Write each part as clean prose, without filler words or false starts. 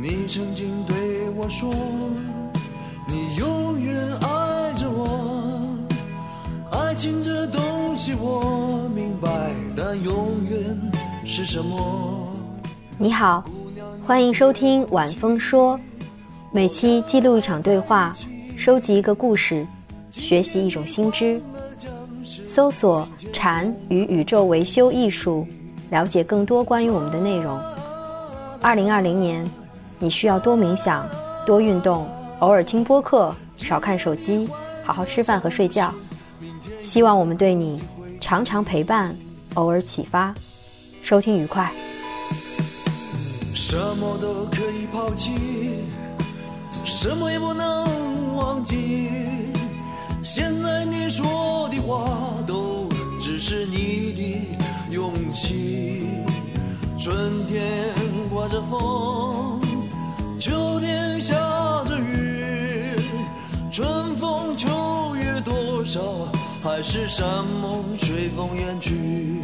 你曾经对我说，你永远爱着我。爱情这东西我明白，但永远是什么？ 你好，欢迎收听晚风说，每期记录一场对话，收集一个故事，学习一种新知。搜索禅与宇宙维修艺术，了解更多关于我们的内容。2020年，你需要多冥想，多运动，偶尔听播客，少看手机，好好吃饭和睡觉。希望我们对你常常陪伴，偶尔启发。收听愉快。 什么都可以抛弃，什么也不能忘记。现在你说的话都只是你的勇气。春天刮着风，秋天下着雨，春风秋月多少，还是山盟随风远去。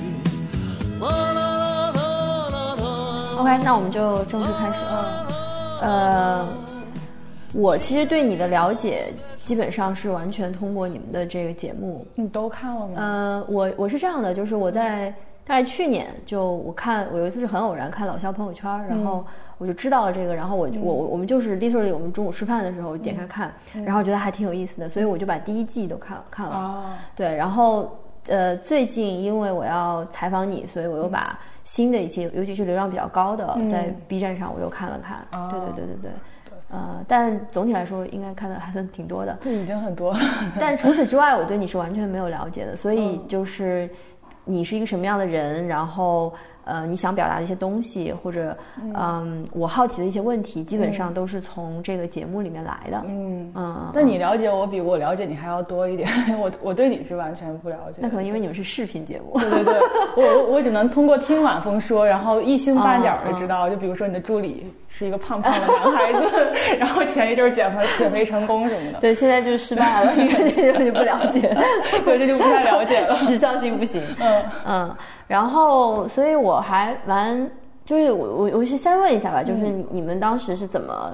OK， 那我们就正式开始了。我其实对你的了解基本上是完全通过你们的这个节目。 你都看了吗？ 我是这样的，就是我在大概去年我有一次是很偶然看老肖朋友圈，然后我就知道了这个，然后我们就是 literally 我们中午吃饭的时候点开看，然后觉得还挺有意思的，所以我就把第一季都看了。对，然后最近因为我要采访你，所以我又把新的一期，尤其是流量比较高的，在 B 站上我又看了看。对。但总体来说应该看的还算挺多的， 这已经很多。 但除此之外，我对你是完全没有了解的，所以就是你是一个什么样的人，然后你想表达的一些东西，或者我好奇的一些问题，基本上都是从这个节目里面来的。 那你了解我比我了解你还要多一点，我对你是完全不了解。 那可能因为你们是视频节目。 对，我只能通过听晚风说，然后一星半点的知道，就比如说你的助理是一个胖胖的男孩子，然后前一阵减肥成功什么的。 对，现在就失败了，因为这个就不了解。 对，这就不太了解了， 时效性不行。然后所以我还就是我先问一下吧，就是你们当时是怎么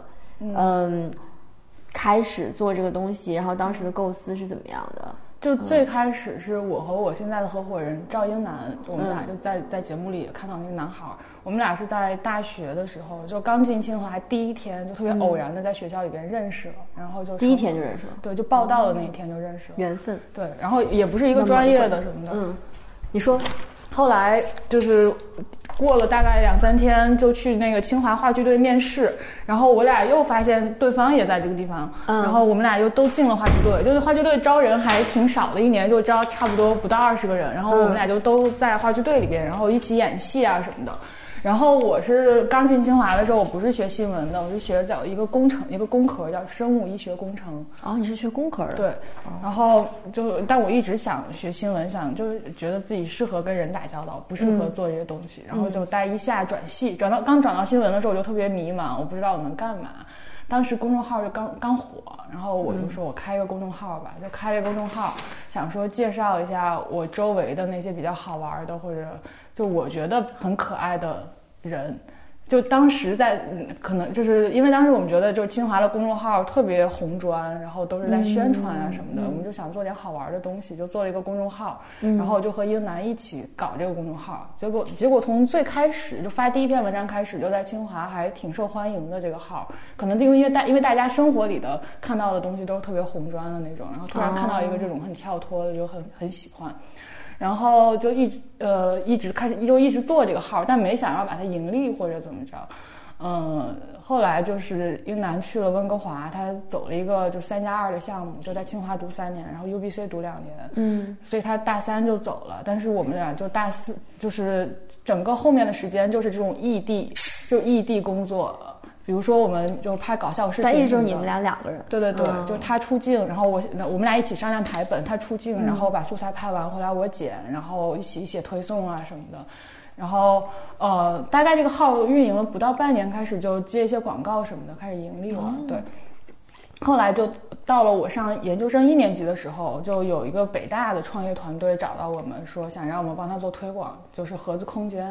开始做这个东西，然后当时的构思是怎么样的？ 就最开始是我和我现在的合伙人赵英男，我们俩就在节目里也看到那个男孩，我们俩是在大学的时候，就刚进清华第一天，就特别偶然的在学校里边认识了，然后就第一天就认识了。 对，就报道的那一天就认识了， 缘分。 对，然后也不是一个专业的什么的。 你说。 后来就是过了大概2-3天，就去那个清华话剧队面试，然后我俩又发现对方也在这个地方，然后我们俩又都进了话剧队。就是话剧队招人还挺少的，一年就招差不多不到20个人，然后我们俩就都在话剧队里边，然后一起演戏啊什么的。然后我是刚进清华的时候，我不是学新闻的，我是学一个工科叫生物医学工程。 你是学工科的？ 对。然后但我一直想学新闻，就是觉得自己适合跟人打交道，不适合做这些东西。然后就大一下转系，刚转到新闻的时候，我就特别迷茫，我不知道我能干嘛。当时公众号就刚火，然后我就说我开一个公众号吧，就开了一个公众号，想说介绍一下我周围的那些比较好玩的，或者就我觉得很可爱的人。就当时可能就是因为当时我们觉得就是清华的公众号特别红专，然后都是在宣传啊什么的，我们就想做点好玩的东西，就做了一个公众号，然后就和英男一起搞这个公众号。结果从最开始就发第一篇文章开始，就在清华还挺受欢迎的这个号，可能因为大家生活里的看到的东西都是特别红专的那种，然后突然看到一个这种很跳脱的，就很喜欢。然后就一直做这个号，但没想要把它盈利或者怎么着。后来就是英男去了温哥华，他走了一个就3+2的项目，就在清华读3年，然后 UBC 读2年。所以他大3就走了，但是我们俩就大4，就是整个后面的时间就是这种异地工作。比如说我们就拍搞笑视频， 但一直就是你们俩2个人。 对，就他出镜，然后我们俩一起商量台本，他出镜，然后把素材拍完回来我剪，然后一起写推送啊什么的。然后大概这个号运营了不到半年，开始就接一些广告什么的，开始盈利了。对。后来就到了我上研究生1年级的时候，就有一个北大的创业团队找到我们，说想让我们帮他做推广，就是盒子空间。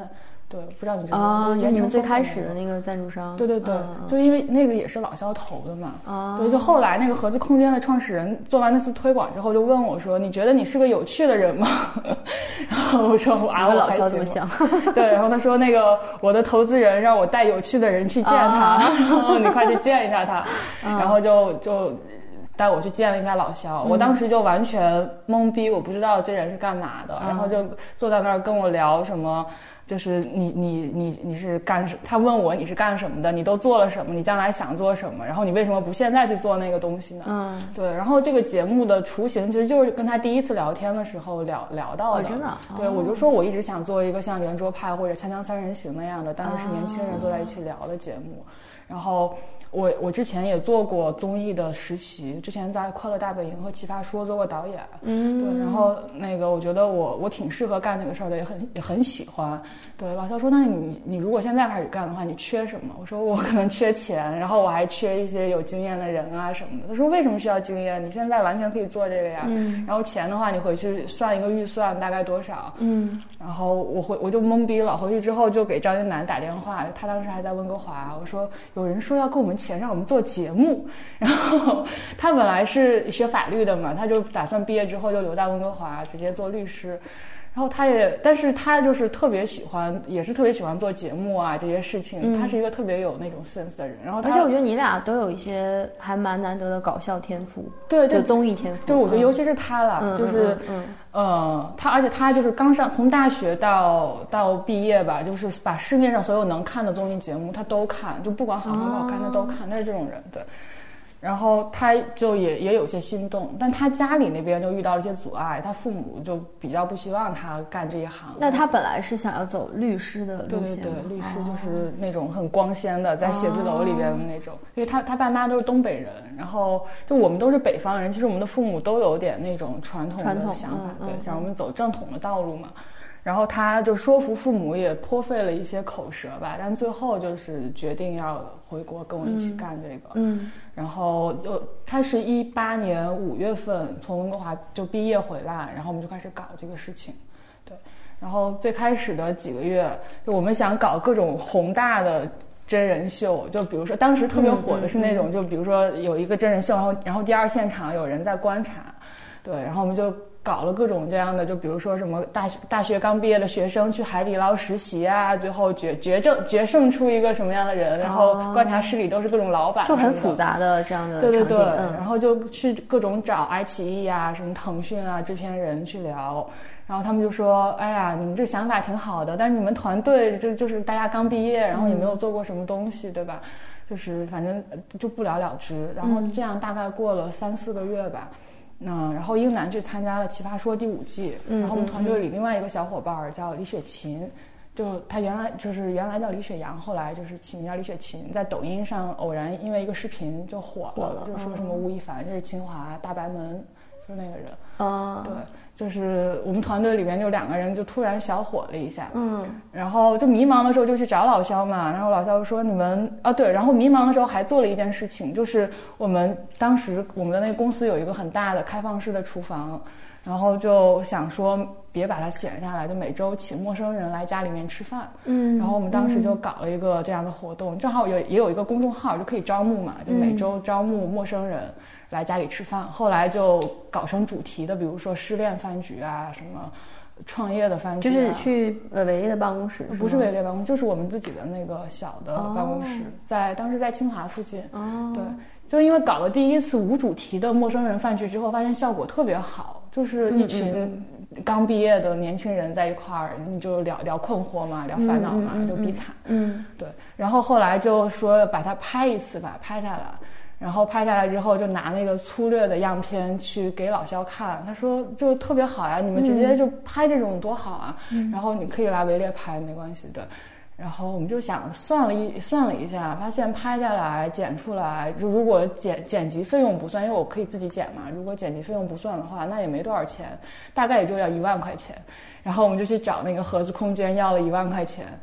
对，不知道你知道吗？ 就你们最开始的那个赞助商。 对，就因为那个也是老肖投的嘛。对，就后来那个盒子空间的创始人做完那次推广之后，就问我说：“你觉得你是个有趣的人吗？”然后我说：“我老肖这么想。” 对，然后他说：“那个我的投资人让我带有趣的人去见他，然后你快去见一下他。”然后就带我去见了一下老肖，我当时就完全懵逼，我不知道这人是干嘛的，然后就坐在那儿跟我聊什么。就是你是干什？他问我你是干什么的？你都做了什么？你将来想做什么？然后你为什么不现在去做那个东西呢？对。然后这个节目的雏形其实就是跟他第一次聊天的时候聊到的。 真的。 对，我就说我一直想做一个像圆桌派或者锵锵三人行那样的，但是是年轻人坐在一起聊的节目。然后我之前也做过综艺的实习，之前在快乐大本营和奇葩说做过导演。对，然后那个我觉得我挺适合干这个事儿的，也很喜欢。对，老肖说那你如果现在开始干的话，你缺什么？我说我可能缺钱，然后我还缺一些有经验的人啊什么的。他说为什么需要经验？你现在完全可以做这个呀。然后钱的话，你回去算一个预算大概多少。然后我就懵逼了，回去之后就给张一楠打电话，他当时还在温哥华。我说有人说要给我们钱让我们做节目，然后他本来是学法律的嘛，他就打算毕业之后就留在温哥华直接做律师。然后但是他就是特别喜欢，也是特别喜欢做节目啊这些事情。他是一个特别有那种 sense 的人。然后而且我觉得你俩都有一些还蛮难得的搞笑天赋， 对， 就综艺天赋。 就我觉得尤其是他了，就是而且他就是刚从大学到毕业吧，就是把市面上所有能看的综艺节目他都看，就不管好看不好看他都看，他是这种人。对。然后他就也有些心动，但他家里那边就遇到了一些阻碍，他父母就比较不希望他干这一行。 那他本来是想要走律师的路线。 对，律师就是那种很光鲜的，在写字楼里边的那种。因为他爸妈都是东北人，然后就我们都是北方人，其实我们的父母都有点那种传统的想法，对，想我们走正统的道路嘛。然后他就说服父母，也颇费了一些口舌吧，但最后就是决定要回国跟我一起干这个。然后他是18年5月份从温哥华就毕业回来，然后我们就开始搞这个事情。对，然后最开始的几个月，就我们想搞各种宏大的真人秀，就比如说当时特别火的是那种，就比如说有一个真人秀，然后第二现场有人在观察。对，然后我们就搞了各种这样的，就比如说什么大学刚毕业的学生去海底捞实习啊，最后决胜出一个什么样的人，然后观察室里都是各种老板， 就很复杂的这样的场景。 对，然后就去各种找爱奇艺啊、什么腾讯啊制片人去聊，然后他们就说：“哎呀，你们这想法挺好的，但是你们团队就是大家刚毕业，然后也没有做过什么东西，对吧？就是反正就不了了之。”然后这样大概过了3-4个月吧。然后英男去参加了《奇葩说》第5季，然后我们团队里另外一个小伙伴叫李雪琴，就他原来叫李雪阳，后来就是起名叫李雪琴，在抖音上偶然因为一个视频就火了，就说什么吴亦凡这是清华大白门，就是那个人。对，就是我们团队里面就2个人就突然小火了一下。然后就迷茫的时候就去找老肖嘛，然后老肖说你们对，然后迷茫的时候还做了一件事情，就是我们当时我们的那个公司有一个很大的开放式的厨房，然后就想说别把它闲下来，就每周请陌生人来家里面吃饭。然后我们当时就搞了一个这样的活动，正好也有一个公众号就可以招募嘛，就每周招募陌生人来家里吃饭。后来就搞成主题的，比如说失恋饭局啊，什么创业的饭局就是去伟丽的办公室。 不是伟丽办公室，就是我们自己的那个小的办公室，当时在清华附近。对，就因为搞了第一次无主题的陌生人饭局之后，发现效果特别好，就是一群刚毕业的年轻人在一块儿，你就聊困惑嘛，聊烦恼嘛，就比惨。对。然后后来就说把它拍一次吧，拍下来。然后拍下来之后，就拿那个粗略的样片去给老肖看，他说就特别好呀，你们直接就拍这种多好啊。然后你可以来围猎拍没关系的。然后我们就想算了一下，发现拍下来剪出来，就如果剪辑费用不算，因为我可以自己剪嘛，如果剪辑费用不算的话，那也没多少钱，大概也就要1万块钱。然后我们就去找那个盒子空间要了1万块钱。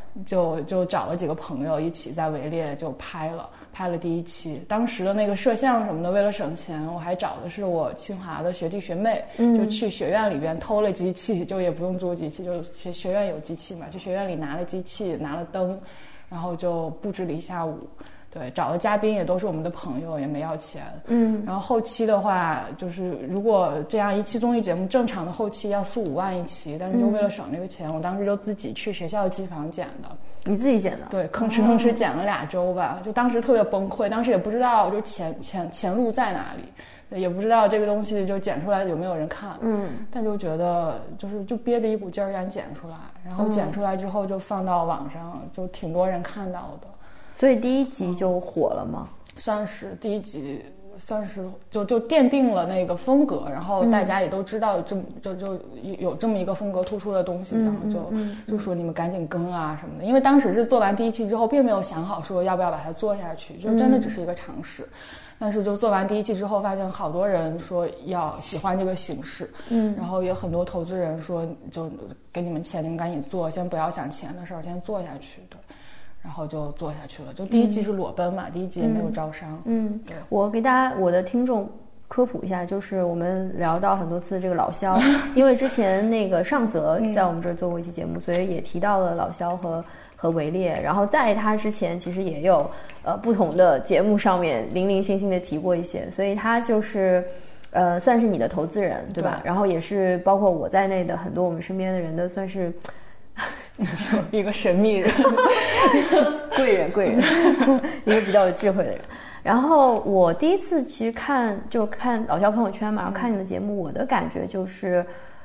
就找了几个朋友一起在围猎就拍了第1期。当时的那个摄像什么的，为了省钱，我还找的是我清华的学弟学妹，就去学院里边偷了机器，就也不用租机器，就学院有机器嘛，去学院里拿了机器，拿了灯，然后就布置了一下午。对，找的嘉宾也都是我们的朋友，也没要钱。然后后期的话，就是如果这样一期综艺节目正常的后期要4-5万一期，但是就为了省这个钱，我当时就自己去学校机房剪的。 你自己剪的？ 对，吭哧剪了2周吧，就当时特别崩溃，当时也不知道就前路在哪里，也不知道这个东西就剪出来有没有人看。但就觉得就憋着一股劲儿让剪出来，然后剪出来之后就放到网上，就挺多人看到的。所以第1集就火了吗？ 算是第1集，算是就奠定了那个风格，然后大家也都知道就有这么一个风格突出的东西，然后就说你们赶紧更啊什么的。因为当时是做完第1期之后，并没有想好说要不要把它做下去，就真的只是一个尝试。但是就做完第1期之后，发现好多人说要喜欢这个形式，然后也很多投资人说就给你们钱，你们赶紧做，先不要想钱的事儿，先做下去。对。然后就做下去了，就第1季是裸奔嘛，第1季也没有招商。 对，我给大家我的听众科普一下，就是我们聊到很多次这个老萧，因为之前那个上泽在我们这儿做过一期节目，所以也提到了老萧和围猎。然后在他之前，其实也有不同的节目上面零零星星的提过一些，所以他就是算是你的投资人，对吧？然后也是包括我在内的很多我们身边的人的算是。 一个神秘人贵人一个比较有智慧的人。然后我第一次其实看老萧朋友圈嘛，然后看你的节目，我的感觉就是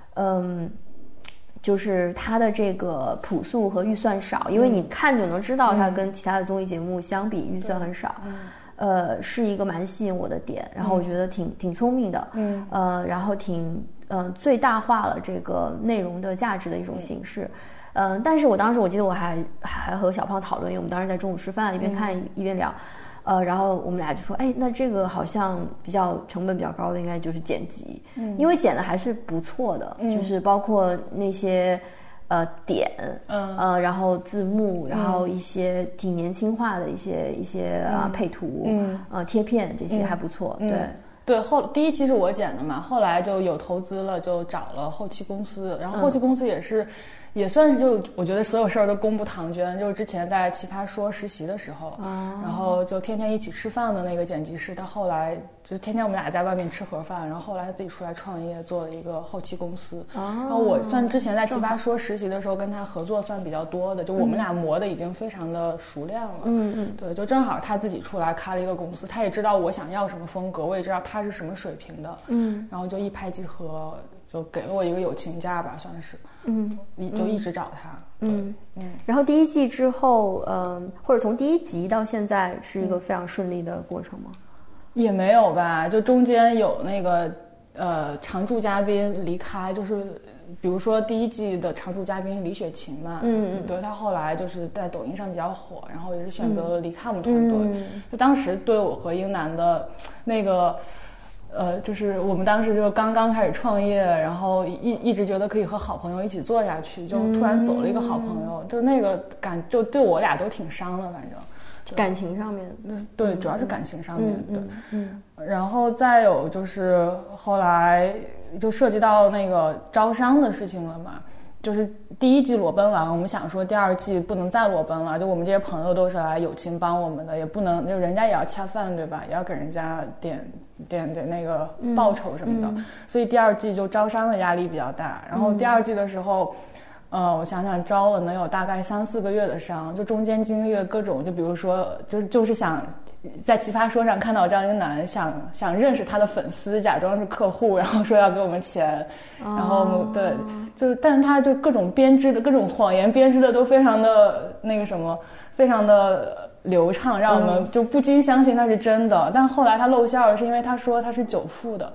就是他的这个朴素和预算少，因为你看就能知道他跟其他的综艺节目相比预算很少。是一个蛮吸引我的点，然后我觉得挺聪明的，然后最大化了这个内容的价值的一种形式。但是我当时我记得我还和小胖讨论，因为我们当时在中午吃饭，一边看一边聊，然后我们俩就说，那这个好像成本比较高的应该就是剪辑，因为剪的还是不错的，就是包括那些点，然后字幕，然后一些挺年轻化的一些配图，贴片这些还不错， 对，第1期是我剪的嘛，后来就有投资了，就找了后期公司，然后后期公司也算是就我觉得所有事儿都功不唐捐，就是之前在奇葩说实习的时候，然后就天天一起吃饭的那个剪辑师，他后来就天天我们俩在外面吃盒饭，然后后来他自己出来创业，做了一个后期公司。然后我算之前在奇葩说实习的时候跟他合作算比较多的，就我们俩磨的已经非常的熟练了。对，就正好他自己出来开了一个公司，他也知道我想要什么风格，我也知道他是什么水平的。然后就一拍即合，就给了我一个友情价吧，算是。就一直找他。 然后第1季之后，或者从第1集到现在是一个非常顺利的过程吗？ 也没有吧，就中间有那个常驻嘉宾离开，就是比如说第1季的常驻嘉宾李雪琴嘛，对，他后来就是在抖音上比较火，然后也是选择了离开我们团队。就当时对我和英男的那个。就是我们当时就刚刚开始创业，然后一直觉得可以和好朋友一起做下去，就突然走了一个好朋友，就那个就对我俩都挺伤的，反正感情上面， 对，主要是感情上面，对，然后再有就是后来就涉及到那个招商的事情了嘛。就是第1季裸奔完，我们想说第2季不能再裸奔了，就我们这些朋友都是来友情帮我们的，也不能就人家也要恰饭对吧，也要给人家点那个报酬什么的，所以第2季就招商的压力比较大。然后第2季的时候我想想招了能有大概3-4个月的商，就中间经历了各种，就比如说就是想在奇葩说上看到张英男，想认识他的粉丝，假装是客户，然后说要给我们钱，然后对，就是但是他就各种编织的各种谎言编织的都非常的那个什么，非常的流畅，让我们就不禁相信他是真的。但后来他露馅了，是因为他说他是久付的。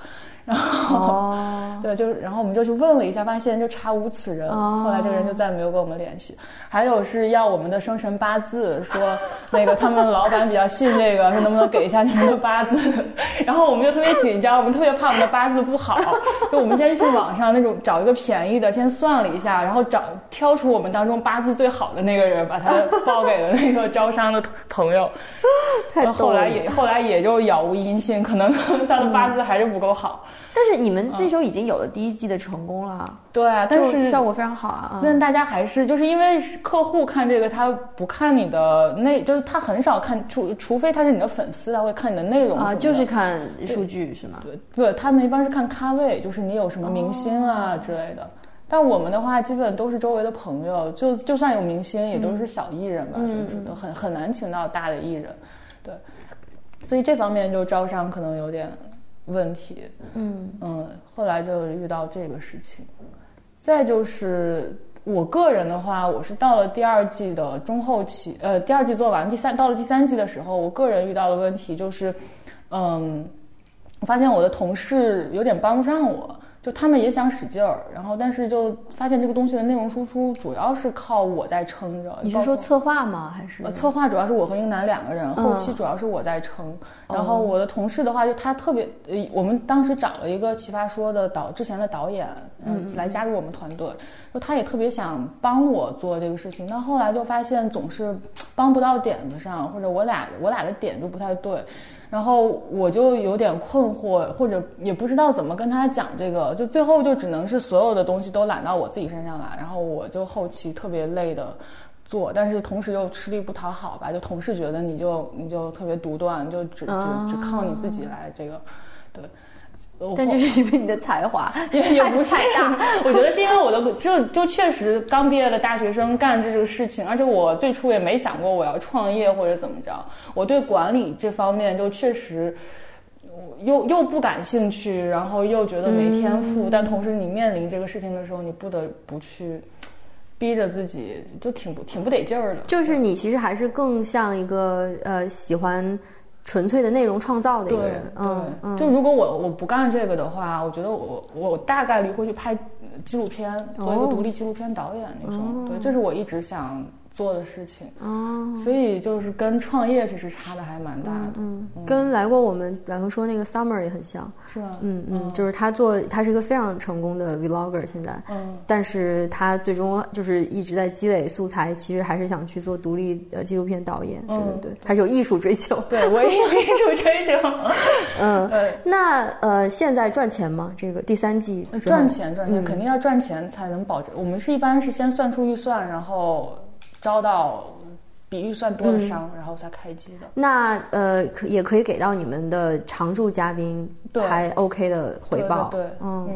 然后对，然后我们就去问了一下，发现就查无此人，后来这个人就再没有跟我们联系。还有是要我们的生辰八字，说那个他们老板比较信这个，说能不能给一下你们的八字，然后我们就特别紧张，我们特别怕我们的八字不好，就我们先去网上那种找一个便宜的，先算了一下，然后挑出我们当中八字最好的那个人，把他报给了那个招商的朋友。 太逗了。 后来也就杳无音信，可能他的八字还是不够好。 但是你们那时候已经有了第一季的成功了。 对啊，但是效果非常好啊。 但大家还是就是因为客户看这个，他不看你的就是他很少看，除非他是你的粉丝，他会看你的内容啊，就是看数据是吗？ 对，他们一般是看咖位，就是你有什么明星啊之类的。但我们的话，基本都是周围的朋友，就算有明星，也都是小艺人吧，就是都很难请到大的艺人。对，所以这方面就招商可能有点问题。后来就遇到这个事情。再就是我个人的话，我是到了第二季的中后期，第二季做完，到了第三季的时候，我个人遇到的问题就是，我发现我的同事有点帮不上我。就他们也想使劲儿，然后但是就发现这个东西的内容输出主要是靠我在撑着。 你是说策划吗？还是策划主要是我和英男2个人，后期主要是我在撑。然后我的同事的话，就他特别，我们当时找了一个奇葩说的之前的导演，来加入我们团队，就他也特别想帮我做这个事情，但后来就发现总是帮不到点子上，或者我俩的点就不太对。然后我就有点困惑，或者也不知道怎么跟他讲这个，就最后就只能是所有的东西都揽到我自己身上来，然后我就后期特别累的做，但是同时又吃力不讨好吧，就同事觉得你就特别独断，就只靠你自己来这个，对。 但这是因为你的才华也不是太大， 我觉得是因为我的就确实刚毕业的大学生干这个事情，而且我最初也没想过我要创业或者怎么着，我对管理这方面就确实又不感兴趣，然后又觉得没天赋，但同时你面临这个事情的时候，你不得不去逼着自己，就挺不得劲儿的。 就是你其实还是更像一个喜欢纯粹的内容创造的一个人。 就如果我不干这个的话，我觉得我大概率会去拍纪录片，做一个独立纪录片导演那种。对，这是我一直想做的事情。所以就是跟创业其实差的还蛮大的。 跟来过我们晚风说那个 Summer 也很像。 是吗？ 就是他是一个非常成功的 vlogger 现在。但是他最终就是一直在积累素材，其实还是想去做独立纪录片导演。对，还是有艺术追求。 对，我也有艺术追求。 那现在赚钱吗？这个第三季赚钱肯定要赚钱才能保证。我们一般是先算出预算，然后招到比预算多的商，然后才开机的。 那也可以给到你们的常驻嘉宾还 OK 的回报。 对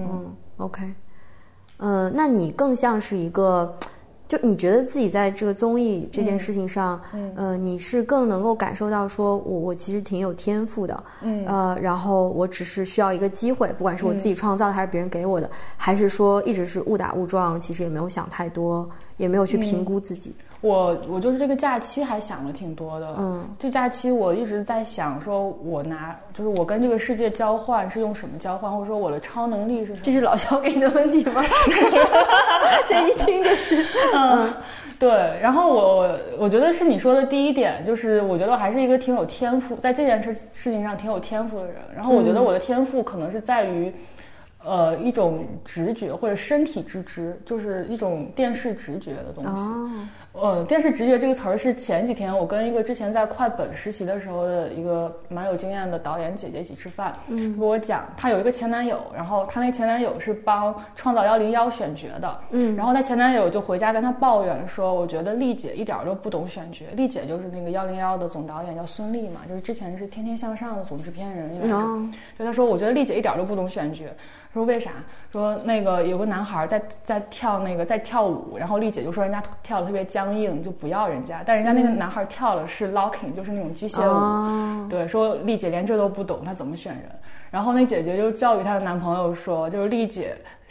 OK。那你更像是一个，就你觉得自己在这个综艺这件事情上，你是更能够感受到说我其实挺有天赋的，然后我只是需要一个机会，不管是我自己创造的还是别人给我的，还是说一直是误打误撞，其实也没有想太多，也没有去评估自己。 我就是这个假期还想了挺多的。这假期我一直在想说，就是我跟这个世界交换是用什么交换，或者说我的超能力是什么？ 这是老肖给你的问题吗？这一听就是。 对。然后我觉得是你说的第一点，就是我觉得我还是一个挺有天赋，在这件事情上挺有天赋的人。然后我觉得我的天赋可能是在于。一种直觉或者身体之知，就是一种电视直觉的东西。电视直觉这个词儿是前几天我跟一个之前在快本实习的时候的一个蛮有经验的导演姐姐一起吃饭，跟我讲她有一个前男友，然后她那前男友是帮创造101选角的，然后她前男友就回家跟她抱怨说，我觉得丽姐一点都不懂选角。丽姐就是那个101的总导演叫孙俪嘛，就是之前是天天向上的总制片人来着。就她说我觉得丽姐一点都不懂选角。说为啥？说那个有个男孩在跳舞，然后丽姐就说人家跳得特别僵硬，就不要人家。但人家那个男孩跳的是 locking， 就是那种机械舞。对，说丽姐连这都不懂，她怎么选人？然后那姐姐就教育她的男朋友说，就是丽姐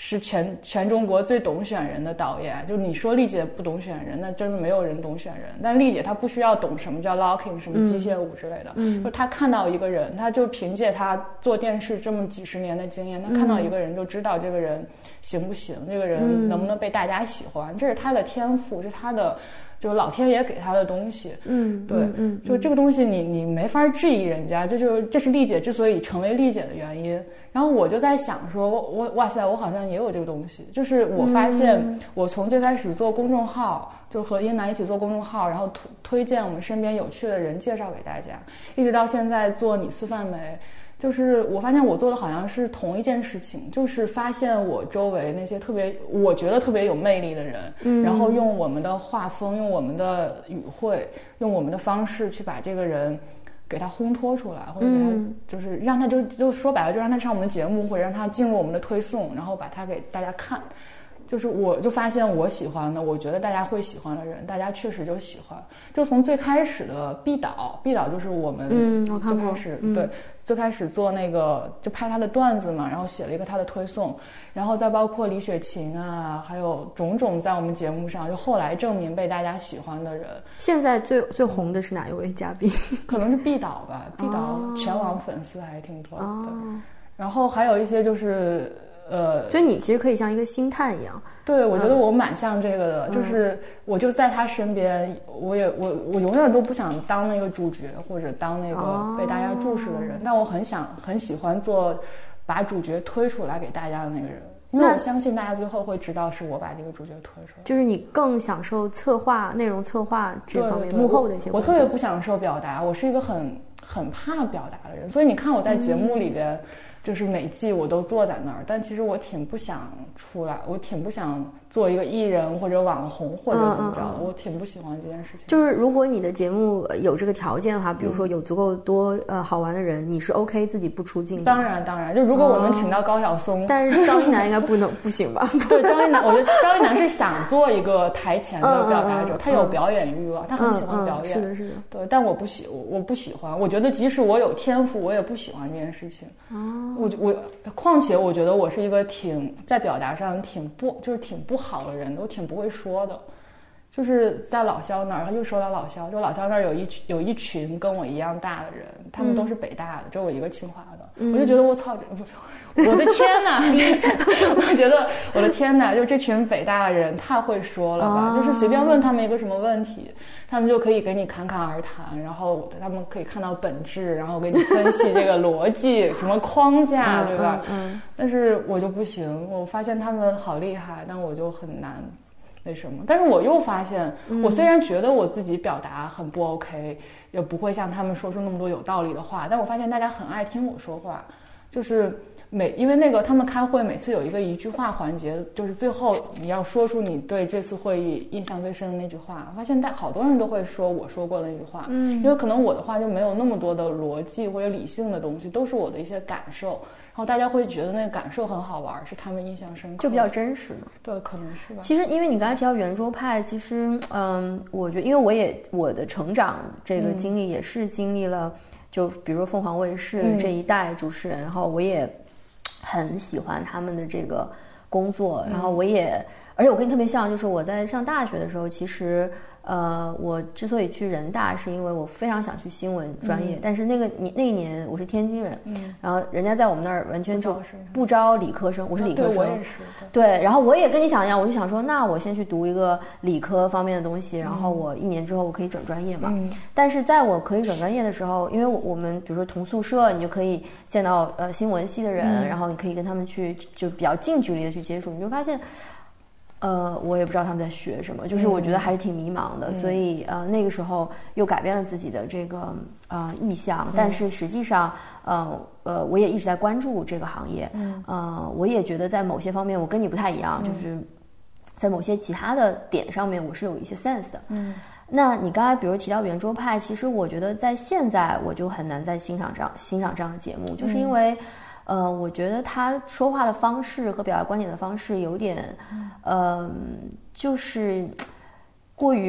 是全中国最懂选人的导演。就你说丽姐不懂选人，那真的没有人懂选人。但丽姐她不需要懂什么叫 locking 什么机械舞之类的，就她看到一个人，她就凭借她做电视这么几十年的经验，她看到一个人就知道这个人行不行，这个人能不能被大家喜欢，这是她的天赋，是她的。就是老天爷给他的东西，对，就这个东西你没法质疑人家，这是丽姐之所以成为丽姐的原因。然后我就在想说，哇塞，我好像也有这个东西。就是我发现，我从最开始做公众号，就和英男一起做公众号，然后推荐我们身边有趣的人介绍给大家，一直到现在做你吃饭没。就是我发现我做的好像是同一件事情，就是发现我周围那些我觉得特别有魅力的人，然后用我们的画风，用我们的语汇，用我们的方式去把这个人给他烘托出来，或者给他就是让他就说白了，就让他上我们的节目，或者让他进入我们的推送，然后把他给大家看。就是我就发现我喜欢的，我觉得大家会喜欢的人，大家确实就喜欢。就从最开始的毕导就是我们最开始对最开始做那个就拍他的段子嘛，然后写了一个他的推送，然后再包括李雪琴啊，还有种种在我们节目上就后来证明被大家喜欢的人。 现在最红的是哪一位嘉宾？ 可能是毕导吧，毕导全网粉丝还挺多的。然后还有一些就是所以你其实可以像一个星探一样。 对，我觉得我蛮像这个的，就是我就在他身边，我永远都不想当那个主角或者当那个被大家注视的人，但我很喜欢做把主角推出来给大家的那个人，因为我相信大家最后会知道是我把这个主角推出来。就是你更享受内容策划这方面幕后的一些工作。我特别不享受表达，我是一个很怕表达的人，所以你看我在节目里边。就是每季我都坐在那儿，但其实我挺不想出来，我挺不想做一个艺人或者网红或者怎么着的，我挺不喜欢这件事情。就是如果你的节目有这个条件的话，比如说有足够多好玩的人，你是 OK 自己不出镜的。当然，就如果我能请到高晓松，但是张一楠应该不行吧？对，张一楠，我觉得张一楠是想做一个台前的表达者，他有表演欲望，他很喜欢表演。是的。对，但我不喜欢，我觉得即使我有天赋，我也不喜欢这件事情。况且我觉得我是一个在表达上挺不好的人，我挺不会说的。就是在老肖那儿，又说到老肖，就老肖那儿有一群跟我一样大的人，他们都是北大的，只有我一个清华的，我就觉得我操，我的天哪！我觉得我的天哪，就这群北大的人太会说了吧，就是随便问他们一个什么问题，他们就可以给你侃侃而谈，然后他们可以看到本质，然后给你分析这个逻辑什么框架，对吧？但是我就不行，我发现他们好厉害，但我就很难那什么。但是我又发现，我虽然觉得我自己表达很不 OK，也不会像他们说出那么多有道理的话，但我发现大家很爱听我说话，就是因为那个他们开会每次有一句话环节，就是最后你要说出你对这次会议印象最深的那句话。我发现好多人都会说我说过的那句话，因为可能我的话就没有那么多的逻辑或者理性的东西，都是我的一些感受，然后大家会觉得那个感受很好玩，是他们印象深刻，就比较真实嘛。对，可能是吧。其实因为你刚才提到圆桌派，其实我觉得因为我的成长这个经历也是经历了，就比如说凤凰卫视这一代主持人，然后我也很喜欢他们的这个工作，然后而且我跟你特别像，就是我在上大学的时候，其实我之所以去人大，是因为我非常想去新闻专业，但是那一年我是天津人，然后人家在我们那儿完全就不招理科生，我是理科生，对，我也是，对，然后我也跟你想一样，我就想说，那我先去读一个理科方面的东西，然后我1年之后我可以转专业嘛。但是在我可以转专业的时候，因为我们比如说同宿舍，你就可以见到新闻系的人，然后你可以跟他们去就比较近距离的去接触，你就发现。我也不知道他们在学什么，就是我觉得还是挺迷茫的，所以那个时候又改变了自己的这个意向，但是实际上我也一直在关注这个行业，我也觉得在某些方面我跟你不太一样，就是在某些其他的点上面我是有一些 sense 的。那你刚才比如提到圆桌派，其实我觉得在现在我就很难再欣赏这样的节目，就是因为我觉得他说话的方式和表达观点的方式有点就是过于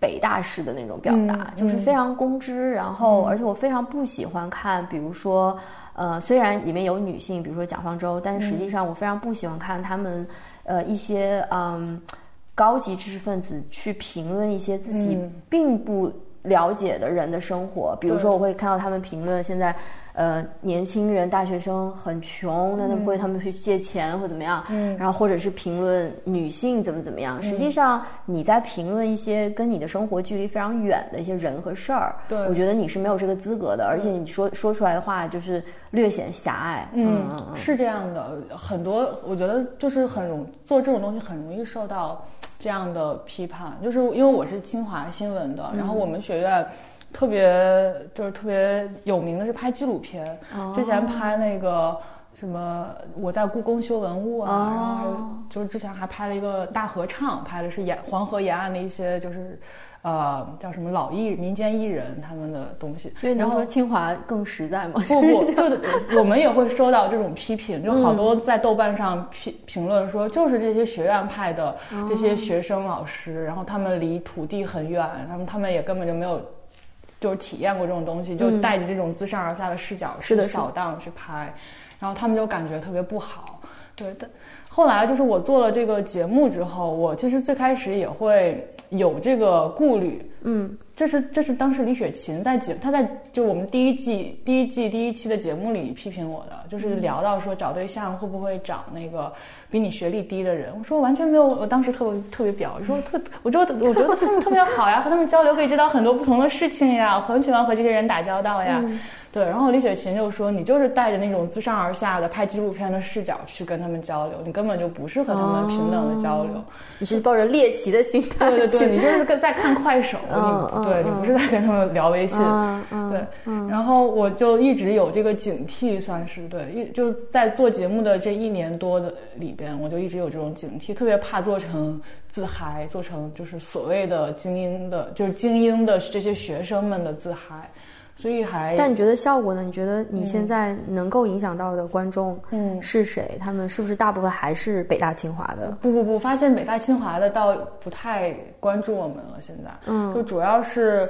北大式的那种表达，就是非常公知，然后而且我非常不喜欢看，比如说虽然里面有女性，比如说蒋方舟，但是实际上我非常不喜欢看他们一些高级知识分子去评论一些自己并不了解的人的生活，比如说我会看到他们评论现在年轻人大学生很穷，那他们会借钱或怎么样，然后或者是评论女性怎么样，实际上你在评论一些跟你的生活距离非常远的一些人和事儿，我觉得你是没有这个资格的，而且你说出来的话就是略显狭隘。 是这样的，很多我觉得就是做这种东西很容易受到这样的批判，就是因为我是清华新闻的，然后我们学院特别有名的是拍纪录片，之前拍那个什么我在故宫修文物啊，然后还有就是之前还拍了一个大合唱，拍的是黄河沿岸的一些就是叫什么民间艺人他们的东西。 所以能说清华更实在吗？ 不，就我们也会收到这种批评，就好多在豆瓣上评论说，就是这些学院派的这些学生老师，然后他们离土地很远，他们也根本就没有就是体验过这种东西，就带着这种自上而下的视角去扫荡去拍，然后他们就感觉特别不好。对，后来就是我做了这个节目之后，我其实最开始也会有这个顾虑。这是当时李雪琴她在就我们第一期的节目里批评我的，就是聊到说找对象会不会找那个比你学历低的人，我说完全没有，我当时特别表，我觉得他们特别好呀，和他们交流可以知道很多不同的事情呀，我很喜欢和这些人打交道呀。对，然后李雪琴就说你就是带着那种自上而下的拍纪录片的视角去跟他们交流，你根本就不是和他们平等的交流， 你是抱着猎奇的心态。 对，你就是在看快手，你不是在跟他们聊微信。对，然后我就一直有这个警惕，算是对，就在做节目的这1年多的里边，我就一直有这种警惕，特别怕做成自嗨，做成就是所谓的精英的这些学生们的自嗨。所以但你觉得效果呢？你觉得你现在能够影响到的观众是谁？他们是不是大部分还是北大清华的？ 不，发现北大清华的倒不太关注我们了，现在就主要是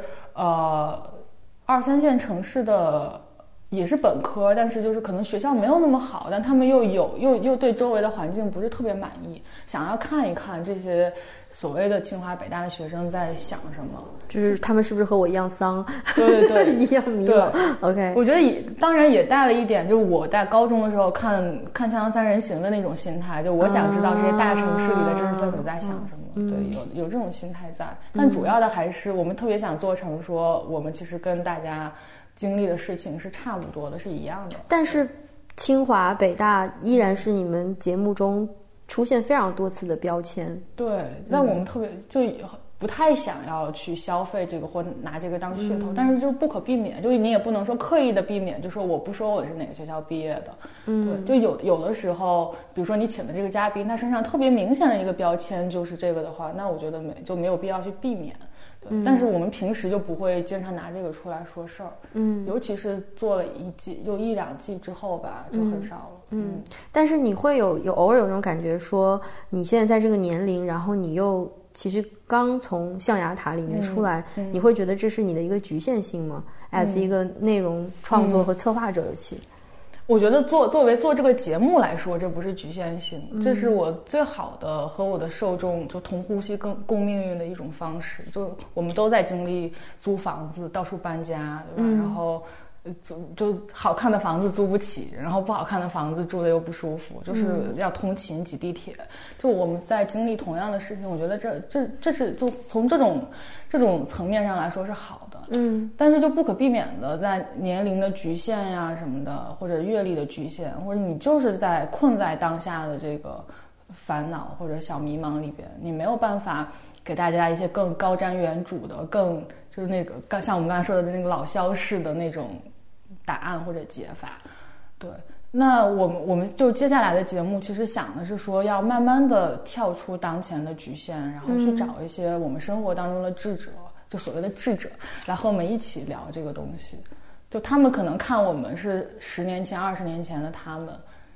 2、3线城市的也是本科，但是就是可能学校没有那么好，但他们又对周围的环境不是特别满意，想要看一看这些所谓的清华北大的学生在想什么， 就是他们是不是和我一样丧？ 对一样迷茫。OK， 我觉得当然也带了一点，就是我在高中的时候看《锵锵三人行》的那种心态，就我想知道这些大城市里的知识分子在想什么。对，有这种心态在，但主要的还是我们特别想做成说，我们其实跟大家经历的事情是差不多的，是一样的。 但是清华北大依然是你们节目中出现非常多次的标签。 对，但我们特别就不太想要去消费这个或拿这个当噱头，但是就不可避免，就你也不能说刻意的避免，就说我不说我是哪个学校毕业的。对，就有的时候，比如说你请的这个嘉宾，他身上特别明显的一个标签就是这个的话，那我觉得没有必要去避免。但是我们平时就不会经常拿这个出来说事儿，尤其是做了1季就1、2季之后吧，就很少了。 但是你会有偶尔有种感觉，说你现在在这个年龄，然后你又其实刚从象牙塔里面出来，你会觉得这是你的一个局限性吗？as 一个内容创作和策划者尤其。 我觉得作为做这个节目来说，这不是局限性，这是我最好的和我的受众就同呼吸共命运的一种方式。就我们都在经历租房子、到处搬家，对吧？然后就好看的房子租不起，然后不好看的房子住的又不舒服，就是要通勤挤地铁。就我们在经历同样的事情，我觉得这是就从这种层面上来说是好的。但是就不可避免的在年龄的局限呀什么的，或者阅历的局限，或者你就是在困在当下的这个烦恼或者小迷茫里边，你没有办法给大家一些更高瞻远瞩的更就是那个像我们刚才说的那个老萧式的那种答案或者解法。对，那我们就接下来的节目其实想的是说要慢慢的跳出当前的局限，然后去找一些我们生活当中的智者，就所谓的智者来和我们一起聊这个东西。就他们可能看我们是10年前20年前的他们，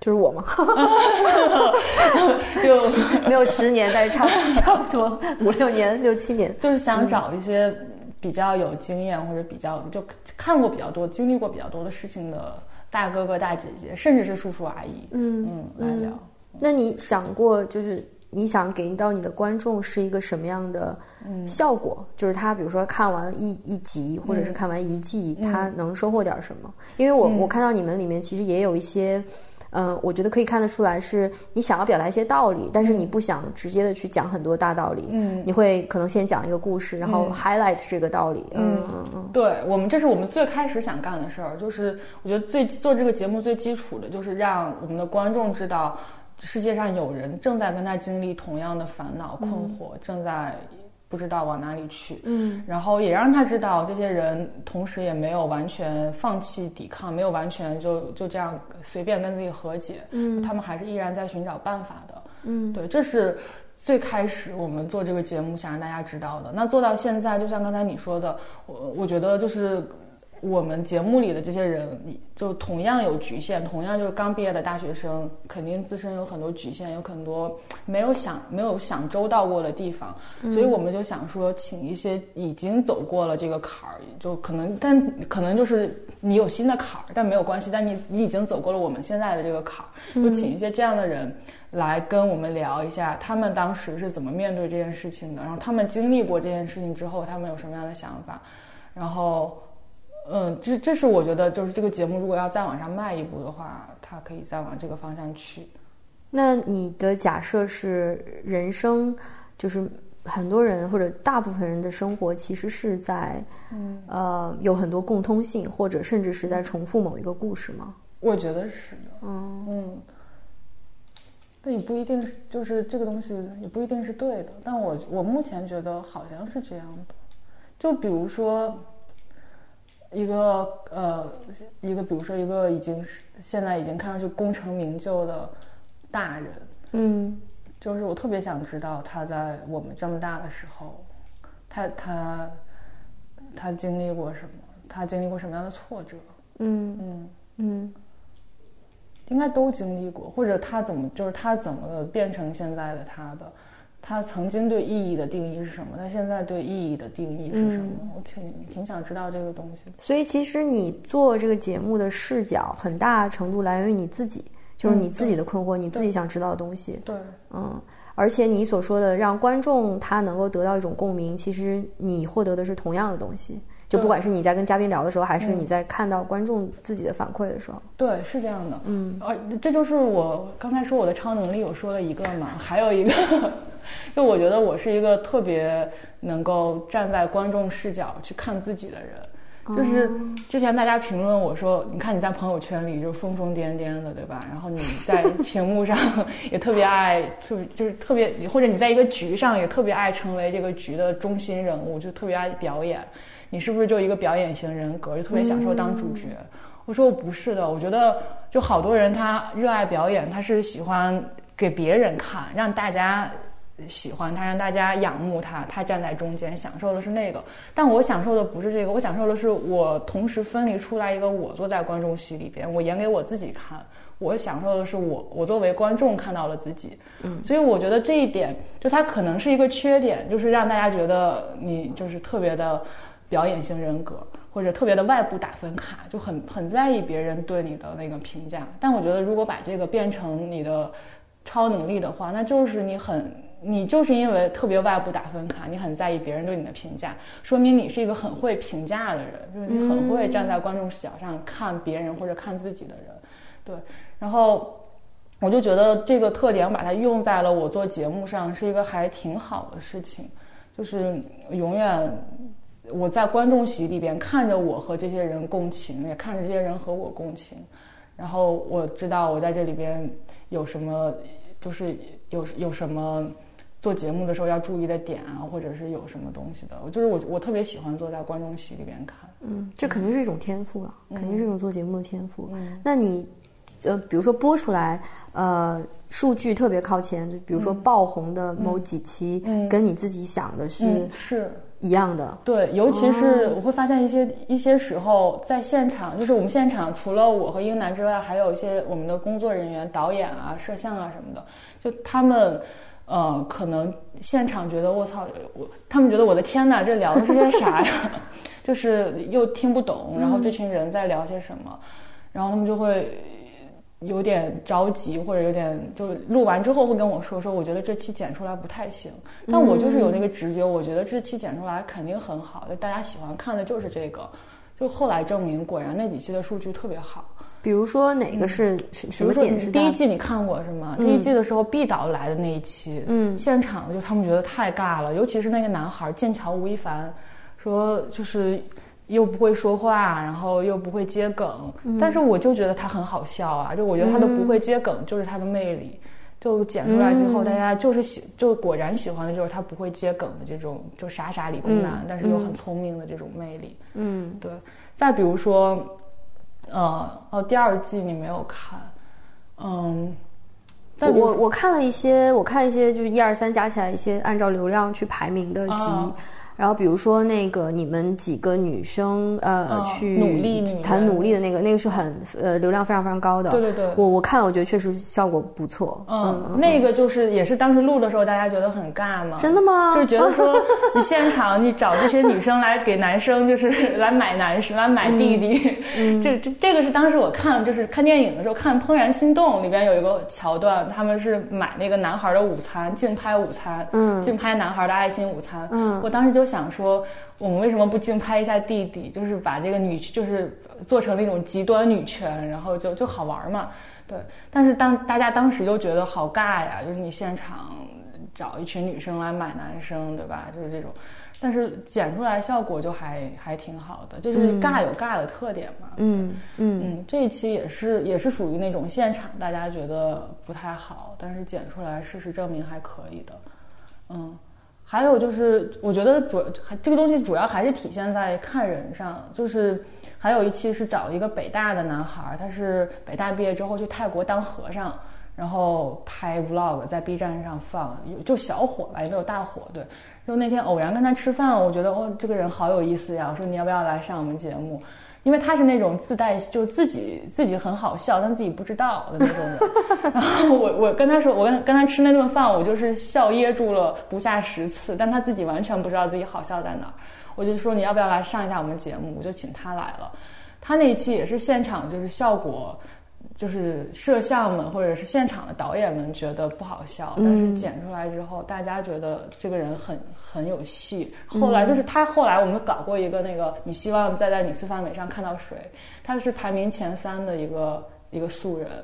就是我嘛， 就没有10年，但是差不多5、6年、6、7年， 就是想找一些比较有经验或者比较就看过比较多、经历过比较多的事情的大哥哥、大姐姐，甚至是叔叔阿姨，来聊。 那你想过，就是你想给到你的观众是一个什么样的效果？就是他比如说看完一集，或者是看完1季，他能收获点什么？因为我看到你们里面其实也有一些。我觉得可以看得出来，是你想要表达一些道理，但是你不想直接的去讲很多大道理，你会可能先讲一个故事，然后 highlight 这个道理。 对，这是我们最开始想干的事儿，就是我觉得做这个节目最基础的就是让我们的观众知道，世界上有人正在跟他经历同样的烦恼困惑，正在不知道往哪里去，然后也让他知道这些人同时也没有完全放弃抵抗，没有完全就这样随便跟自己和解，他们还是依然在寻找办法的，对，这是最开始我们做这个节目想让大家知道的。那做到现在，就像刚才你说的，我觉得就是我们节目里的这些人就同样有局限，同样就是刚毕业的大学生，肯定自身有很多局限，有很多没有想周到过的地方，所以我们就想说请一些已经走过了这个坎儿，就可能就是你有新的坎儿，但没有关系，但你已经走过了我们现在的这个坎儿，就请一些这样的人来跟我们聊一下他们当时是怎么面对这件事情的，然后他们经历过这件事情之后他们有什么样的想法，然后这是我觉得就是这个节目如果要再往上迈一步的话，它可以再往这个方向去。 那你的假设是人生就是很多人或者大部分人的生活其实是在有很多共通性，或者甚至是在重复某一个故事吗？ 我觉得是的。但也不一定是，就是这个东西也不一定是对的，但我目前觉得好像是这样的。就比如说一个比如说一个现在已经看上去功成名就的大人，就是我特别想知道他在我们这么大的时候，他经历过什么，他经历过什么样的挫折，应该都经历过，或者他怎么变成现在的他的。他曾经对意义的定义是什么？他现在对意义的定义是什么？我挺想知道这个东西。 所以其实你做这个节目的视角很大程度来源于你自己，就是你自己的困惑，你自己想知道的东西。 对， 而且你所说的让观众他能够得到一种共鸣，其实你获得的是同样的东西。就不管是你在跟嘉宾聊的时候，还是你在看到观众自己的反馈的时候。 对，是这样的。这就是我刚才说我的超能力，我说了一个嘛，还有一个就我觉得我是一个特别能够站在观众视角去看自己的人。就是之前大家评论我说，你看你在朋友圈里就疯疯癫癫的，对吧？然后你在屏幕上也特别爱，就是特别，或者你在一个局上也特别爱成为这个局的中心人物，就特别爱表演。你是不是就一个表演型人格，就特别享受当主角？我说我不是的，我觉得就好多人他热爱表演，他是喜欢给别人看，让大家喜欢他，让大家仰慕他，他站在中间享受的是那个。但我享受的不是这个，我享受的是我同时分离出来一个我坐在观众席里边，我演给我自己看，我享受的是我作为观众看到了自己。所以我觉得这一点就它可能是一个缺点，就是让大家觉得你就是特别的表演型人格，或者特别的外部打分卡，就很在意别人对你的那个评价。但我觉得如果把这个变成你的超能力的话，那就是你就是因为特别外部打分卡，你很在意别人对你的评价，说明你是一个很会评价的人，就是你很会站在观众视角上看别人或者看自己的人。对，然后我就觉得这个特点我把它用在了我做节目上是一个还挺好的事情，就是永远我在观众席里边看着我和这些人共情，也看着这些人和我共情，然后我知道我在这里边有什么，就是有什么做节目的时候要注意的点啊，或者是有什么东西的，就是我特别喜欢坐在观众席里边看。 这肯定是一种天赋了，肯定是一种做节目的天赋。那你比如说播出来数据特别靠前，就比如说爆红的某几期，跟你自己想的是一样的。 对，尤其是我会发现一些时候在现场，就是我们现场除了我和英男之外，还有一些我们的工作人员、导演啊、摄像啊什么的，就他们可能现场觉得我操，他们觉得我的天哪，这聊的是些啥呀？就是又听不懂，然后这群人在聊些什么，然后他们就会有点着急，或者有点就录完之后会跟我说我觉得这期剪出来不太行，但我就是有那个直觉，我觉得这期剪出来肯定很好，就大家喜欢看的就是这个，就后来证明果然那几期的数据特别好。 比如说哪个是什么点是第一季你看过是吗？第一季的时候毕导来的那一期，现场就他们觉得太尬了，尤其是那个男孩剑桥吴亦凡，说就是又不会说话，然后又不会接梗，但是我就觉得他很好笑啊，就我觉得他的不会接梗就是他的魅力，就剪出来之后大家就果然喜欢的就是他不会接梗的这种就傻傻理工男，但是又很聪明的这种魅力。对。再比如说第二季你没有看， 我看了一些就是1、2、3加起来一些按照流量去排名的集。然后比如说那个你们几个女生去很努力的那个是很流量非常非常高的。 对对对， 我看了，我觉得确实效果不错。 那个就是也是当时录的时候大家觉得很尬嘛。 真的吗？ 就是觉得说你现场你找这些女生来给男生就是来买男生来买弟弟，这个是当时我看就是看电影的时候看《怦然心动》里边有一个桥段，他们是买那个男孩的午餐，竞拍午餐，竞拍男孩的爱心午餐。我当时就想说我们为什么不竞拍一下弟弟，就是把这个就是做成那种极端女权，然后就好玩嘛。对，但是大家当时就觉得好尬呀，就是你现场找一群女生来买男生，对吧，就是这种，但是剪出来效果就还挺好的，就是尬有尬的特点嘛。这一期也是属于那种现场大家觉得不太好，但是剪出来事实证明还可以的。还有就是，我觉得这个东西主要还是体现在看人上。就是还有一期是找一个北大的男孩，他是北大毕业之后去泰国当和尚，然后拍 vlog 在 B 站上放，就小火吧，也没有大火。对，就那天偶然跟他吃饭，我觉得这个人好有意思呀，我说你要不要来上我们节目？因为他是那种自带就是自己很好笑但自己不知道的那种人。然后我跟他说，我跟他吃那顿饭，我就是笑噎住了不下10次，但他自己完全不知道自己好笑在哪儿。我就说你要不要来上一下我们节目，我就请他来了。他那一期也是现场就是效果，就是摄像们或者是现场的导演们觉得不好笑，但是剪出来之后大家觉得这个人很有戏。后来就是后来我们搞过一个那个你希望再在你私饭美上看到谁，他是排名前3的一个素人。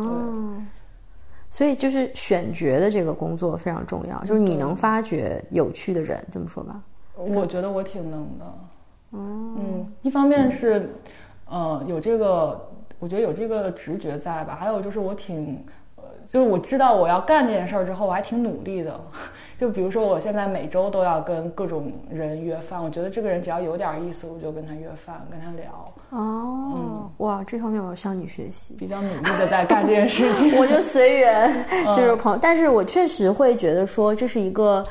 所以就是选角的这个工作非常重要，就是你能发掘有趣的人，这么说吧。 我觉得我挺能的。一方面是有这个，我觉得有这个直觉在吧，还有就是就是我知道我要干这件事儿之后，我还挺努力的。就比如说我现在每周都要跟各种人约饭，我觉得这个人只要有点意思，我就跟他约饭，跟他聊。 哇，这方面我要向你学习， 比较努力的在干这件事情。 我就随缘，就是朋友。但是我确实会觉得说这是一个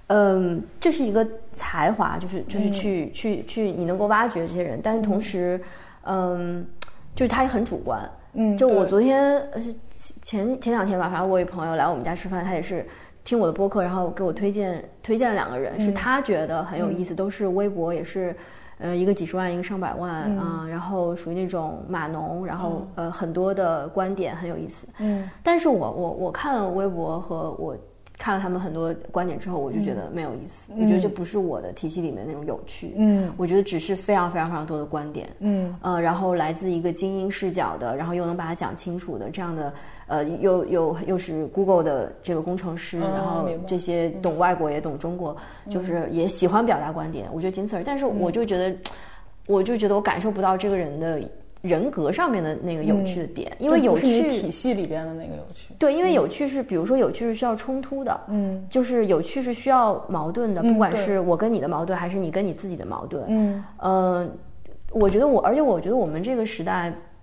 才华，就是去你能够挖掘这些人，但是同时就是他也很主观。就我昨天前2天吧，反正我有朋友来我们家吃饭，他也是听我的播客，然后给我推荐了2个人，是他觉得很有意思，都是微博也是一个几十万，一个上百万然后属于那种码农，然后很多的观点很有意思。但是我看了微博和我看了他们很多观点之后，我就觉得没有意思。我觉得这不是我的体系里面那种有趣。我觉得只是非常非常非常多的观点。然后来自一个精英视角的，然后又能把它讲清楚的这样的，又是 Google 的这个工程师，然后这些懂外国也懂中国，就是也喜欢表达观点。我觉得仅此而已。但是我就觉得我感受不到这个人的人格上面的那个有趣的点，因为有趣体系里边的那个有趣。 对，因为有趣是，比如说有趣是需要冲突的，就是有趣是需要矛盾的，不管是我跟你的矛盾，还是你跟你自己的矛盾。我觉得我们这个时代，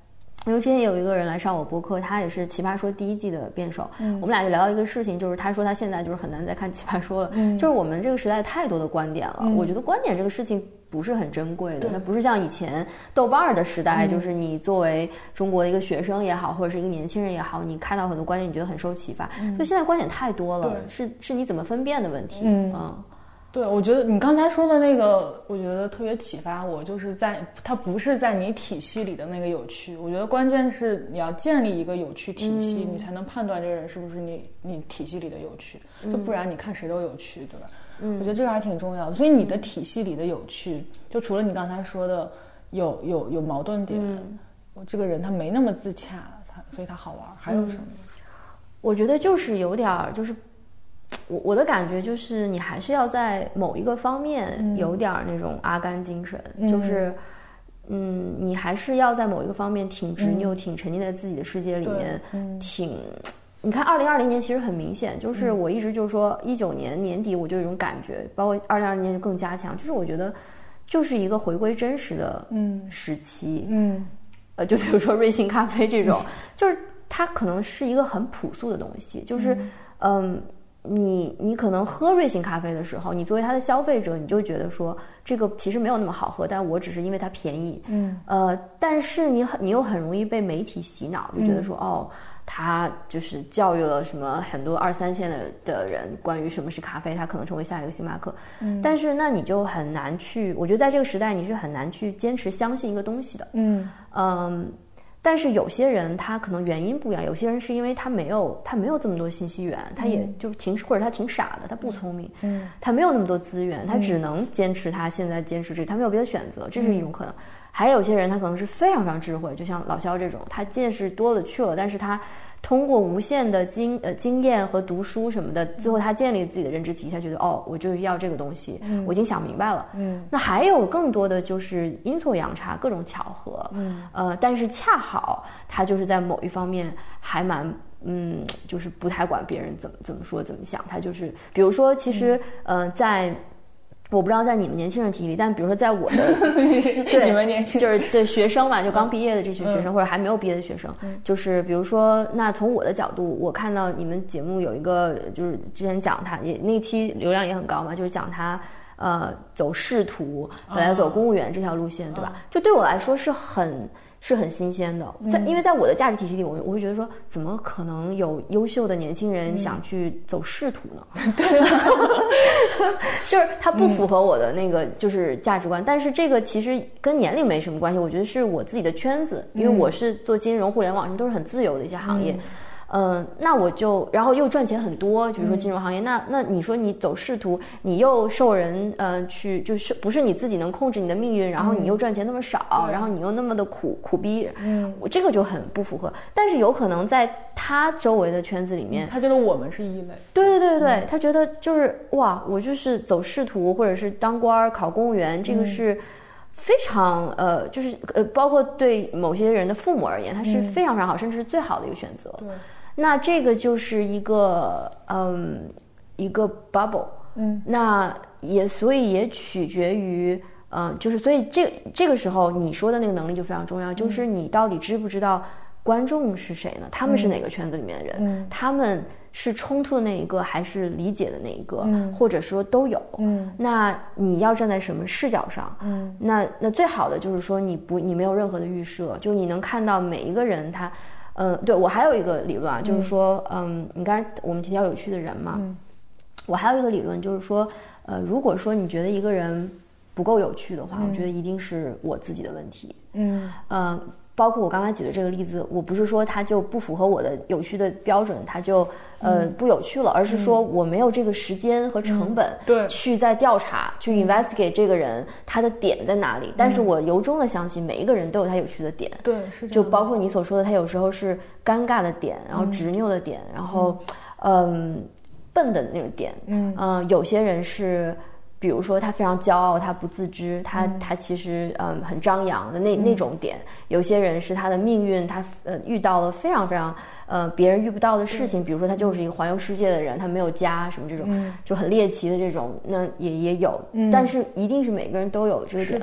因为之前有一个人来上我播客，他也是奇葩说第1季的辩手，我们俩就聊到一个事情，就是他说他现在就是很难再看奇葩说了，就是我们这个时代太多的观点了，我觉得观点这个事情不是很珍贵的，它不是像以前豆瓣的时代，就是你作为中国的一个学生也好，或者是一个年轻人也好，你看到很多观点，你觉得很受启发。就现在观点太多了，是你怎么分辨的问题。 对，我觉得你刚才说的那个，我觉得特别启发我，就是它不是在你体系里的那个有趣，我觉得关键是你要建立一个有趣体系，你才能判断这个人是不是你体系里的有趣，就不然你看谁都有趣，对吧？我觉得这个还挺重要的。所以你的体系里的有趣，就除了你刚才说的有矛盾点，我这个人他没那么自洽，所以他好玩，还有什么？ 我觉得就是有点就是我的感觉就是你还是要在某一个方面有点那种阿甘精神，就是你还是要在某一个方面挺执拗，挺沉浸在自己的世界里面，你看2020年其实很明显，就是我一直就是说19年年底我就有一种感觉，包括2020年就更加强，就是我觉得就是一个回归真实的时期，就比如说瑞幸咖啡这种，就是它可能是一个很朴素的东西，就是你可能喝瑞幸咖啡的时候，你作为它的消费者，你就觉得说这个其实没有那么好喝，但我只是因为它便宜，但是你又很容易被媒体洗脑，就觉得说他就是教育了什么很多2、3线的人关于什么是咖啡，他可能成为下一个星巴克，但是那你就很难去，我觉得在这个时代你是很难去坚持相信一个东西的，但是有些人他可能原因不一样，有些人是因为他没有这么多信息源，他也就或者他挺傻的，他不聪明，他没有那么多资源，他只能坚持他现在坚持这，他没有别的选择，这是一种可能。还有些人他可能是非常非常智慧，就像老肖这种，他见识多了去了，但是他通过无限的经验和读书什么的，最后他建立自己的认知体系，他觉得我就是要这个东西，我已经想明白了。那还有更多的就是阴错阳差，各种巧合，但是恰好他就是在某一方面还蛮就是不太管别人怎么说怎么想，他就是比如说其实在我不知道在你们年轻人体系里，但比如说在我的对你们年轻就是这学生嘛，就刚毕业的这群学生，或者还没有毕业的学生，就是比如说，那从我的角度，我看到你们节目有一个，就是之前讲他也那期流量也很高嘛，就是讲他走仕途，本来走公务员这条路线，对吧？就对我来说是很新鲜的，因为在我的价值体系里，我会觉得说，怎么可能有优秀的年轻人想去走仕途呢？对，就是它不符合我的那个就是价值观。但是这个其实跟年龄没什么关系，我觉得是我自己的圈子，因为我是做金融、互联网，什么都是很自由的一些行业。那我就然后又赚钱很多，就比如说金融行业，那你说你走仕途，你又受人去就是不是你自己能控制你的命运，然后你又赚钱那么少，然后你又那么的苦逼，我这个就很不符合。但是有可能在他周围的圈子里面， 他觉得我们是异类， 对，他觉得就是哇，我就是走仕途或者是当官考公务员，这个是非常就是包括对某些人的父母而言，它是非常非常好，甚至是最好的一个选择。对，那这个就是一个一个 bubble，那所以也取决于就是所以这个时候你说的那个能力就非常重要，就是你到底知不知道观众是谁呢？他们是哪个圈子里面的人？他们是冲突的那一个还是理解的那一个，或者说都有，那你要站在什么视角上？那最好的就是说你没有任何的预设，就是你能看到每一个人他对，我还有一个理论啊，就是说你刚才我们提到有趣的人嘛，我还有一个理论就是说如果说你觉得一个人不够有趣的话，我觉得一定是我自己的问题。包括我刚才举的这个例子，我不是说他就不符合我的有趣的标准，他就不有趣了，而是说我没有这个时间和成本去在调查去 investigate 这个人他的点在哪里。但是我由衷的相信每一个人都有他有趣的点， 对，是就包括你所说的，他有时候是尴尬的点，然后执拗的点，然后笨的那种点，有些人是。比如说他非常骄傲，他不自知，他其实很张扬的那种点。有些人是他的命运，他遇到了非常非常别人遇不到的事情，比如说他就是一个环游世界的人，他没有家什么这种，就很猎奇的这种，那也有，但是一定是每个人都有这个点的。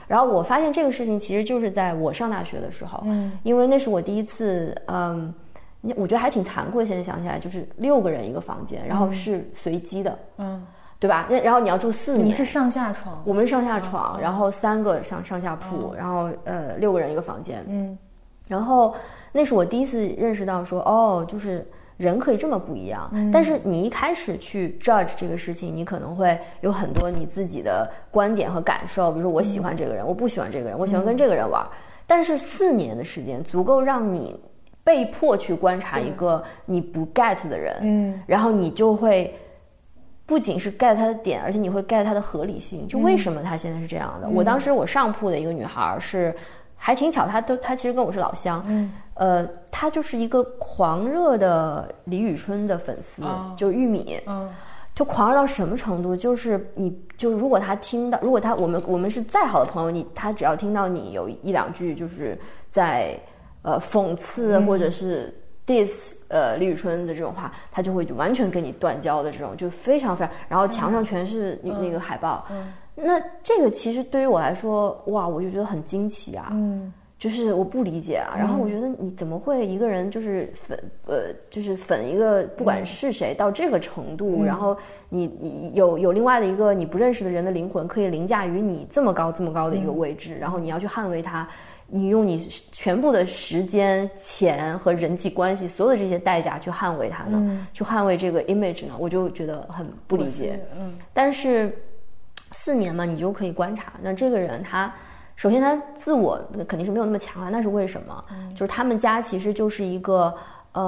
然后我发现这个事情其实就是在我上大学的时候，因为那是我第一次，我觉得还挺惭愧，现在想起来就是6个人一个房间，然后是随机的，对吧？然后你要住4年， 你是上下床， 我们是上下床，然后3个上下铺，然后6个人一个房间，然后那是我第一次认识到说，哦，就是人可以这么不一样。但是你一开始去 judge 这个事情，你可能会有很多你自己的观点和感受，比如说我喜欢这个人，我不喜欢这个人，我喜欢跟这个人玩。但是4年的时间足够让你被迫去观察一个你不 get 的人，然后你就会不仅是 get 他的点，而且你会 get 他的合理性，就为什么他现在是这样的。我当时我上铺的一个女孩是还挺巧，她其实跟我是老乡，她就是一个狂热的李宇春的粉丝，就玉米，就狂热到什么程度，就是如果他听到，如果我们是再好的朋友，他只要听到你有1、2句就是在讽刺或者是 diss 李宇春的这种话，他就会完全跟你断交的这种，就非常非常，然后墙上全是那个海报。那这个其实对于我来说，哇，我就觉得很惊奇啊，就是我不理解啊。然后我觉得你怎么会一个人就是粉一个不管是谁到这个程度，然后你有另外的一个你不认识的人的灵魂可以凌驾于你这么高的一个位置，然后你要去捍卫它。你用你全部的时间、钱和人际关系，所有的这些代价去捍卫它呢？去捍卫这个 image 呢？我就觉得很不理解。但是4年嘛，你就可以观察。那这个人他，首先他自我肯定是没有那么强了，那是为什么？就是他们家其实就是一个。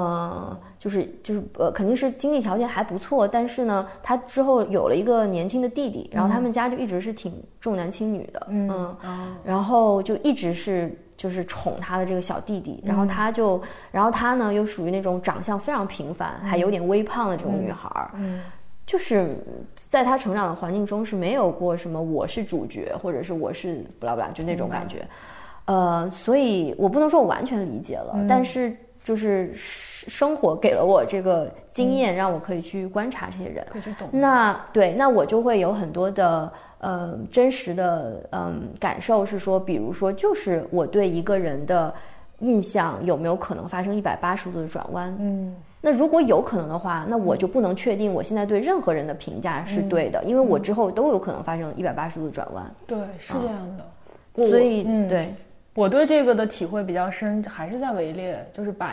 肯定是经济条件还不错，但是呢，他之后有了一个年轻的弟弟，然后他们家就一直是挺重男轻女的，然后就一直是就是宠他的这个小弟弟，然后他呢又属于那种长相非常平凡，还有点微胖的这种女孩，就是在他成长的环境中是没有过什么我是主角，或者是我是不啦不啦，就那种感觉，所以我不能说我完全理解了，但是。就是生活给了我这个经验，让我可以去观察这些人， 可以去懂。 那我就会有很多的真实的感受，是说，比如说，就是我对一个人的印象有没有可能发生180度的转弯？那如果有可能的话，那我就不能确定我现在对任何人的评价是对的，因为我之后都有可能发生180度的转弯。 对，是这样的。 所以对。 我对这个的体会比较深，还是在围猎，就是把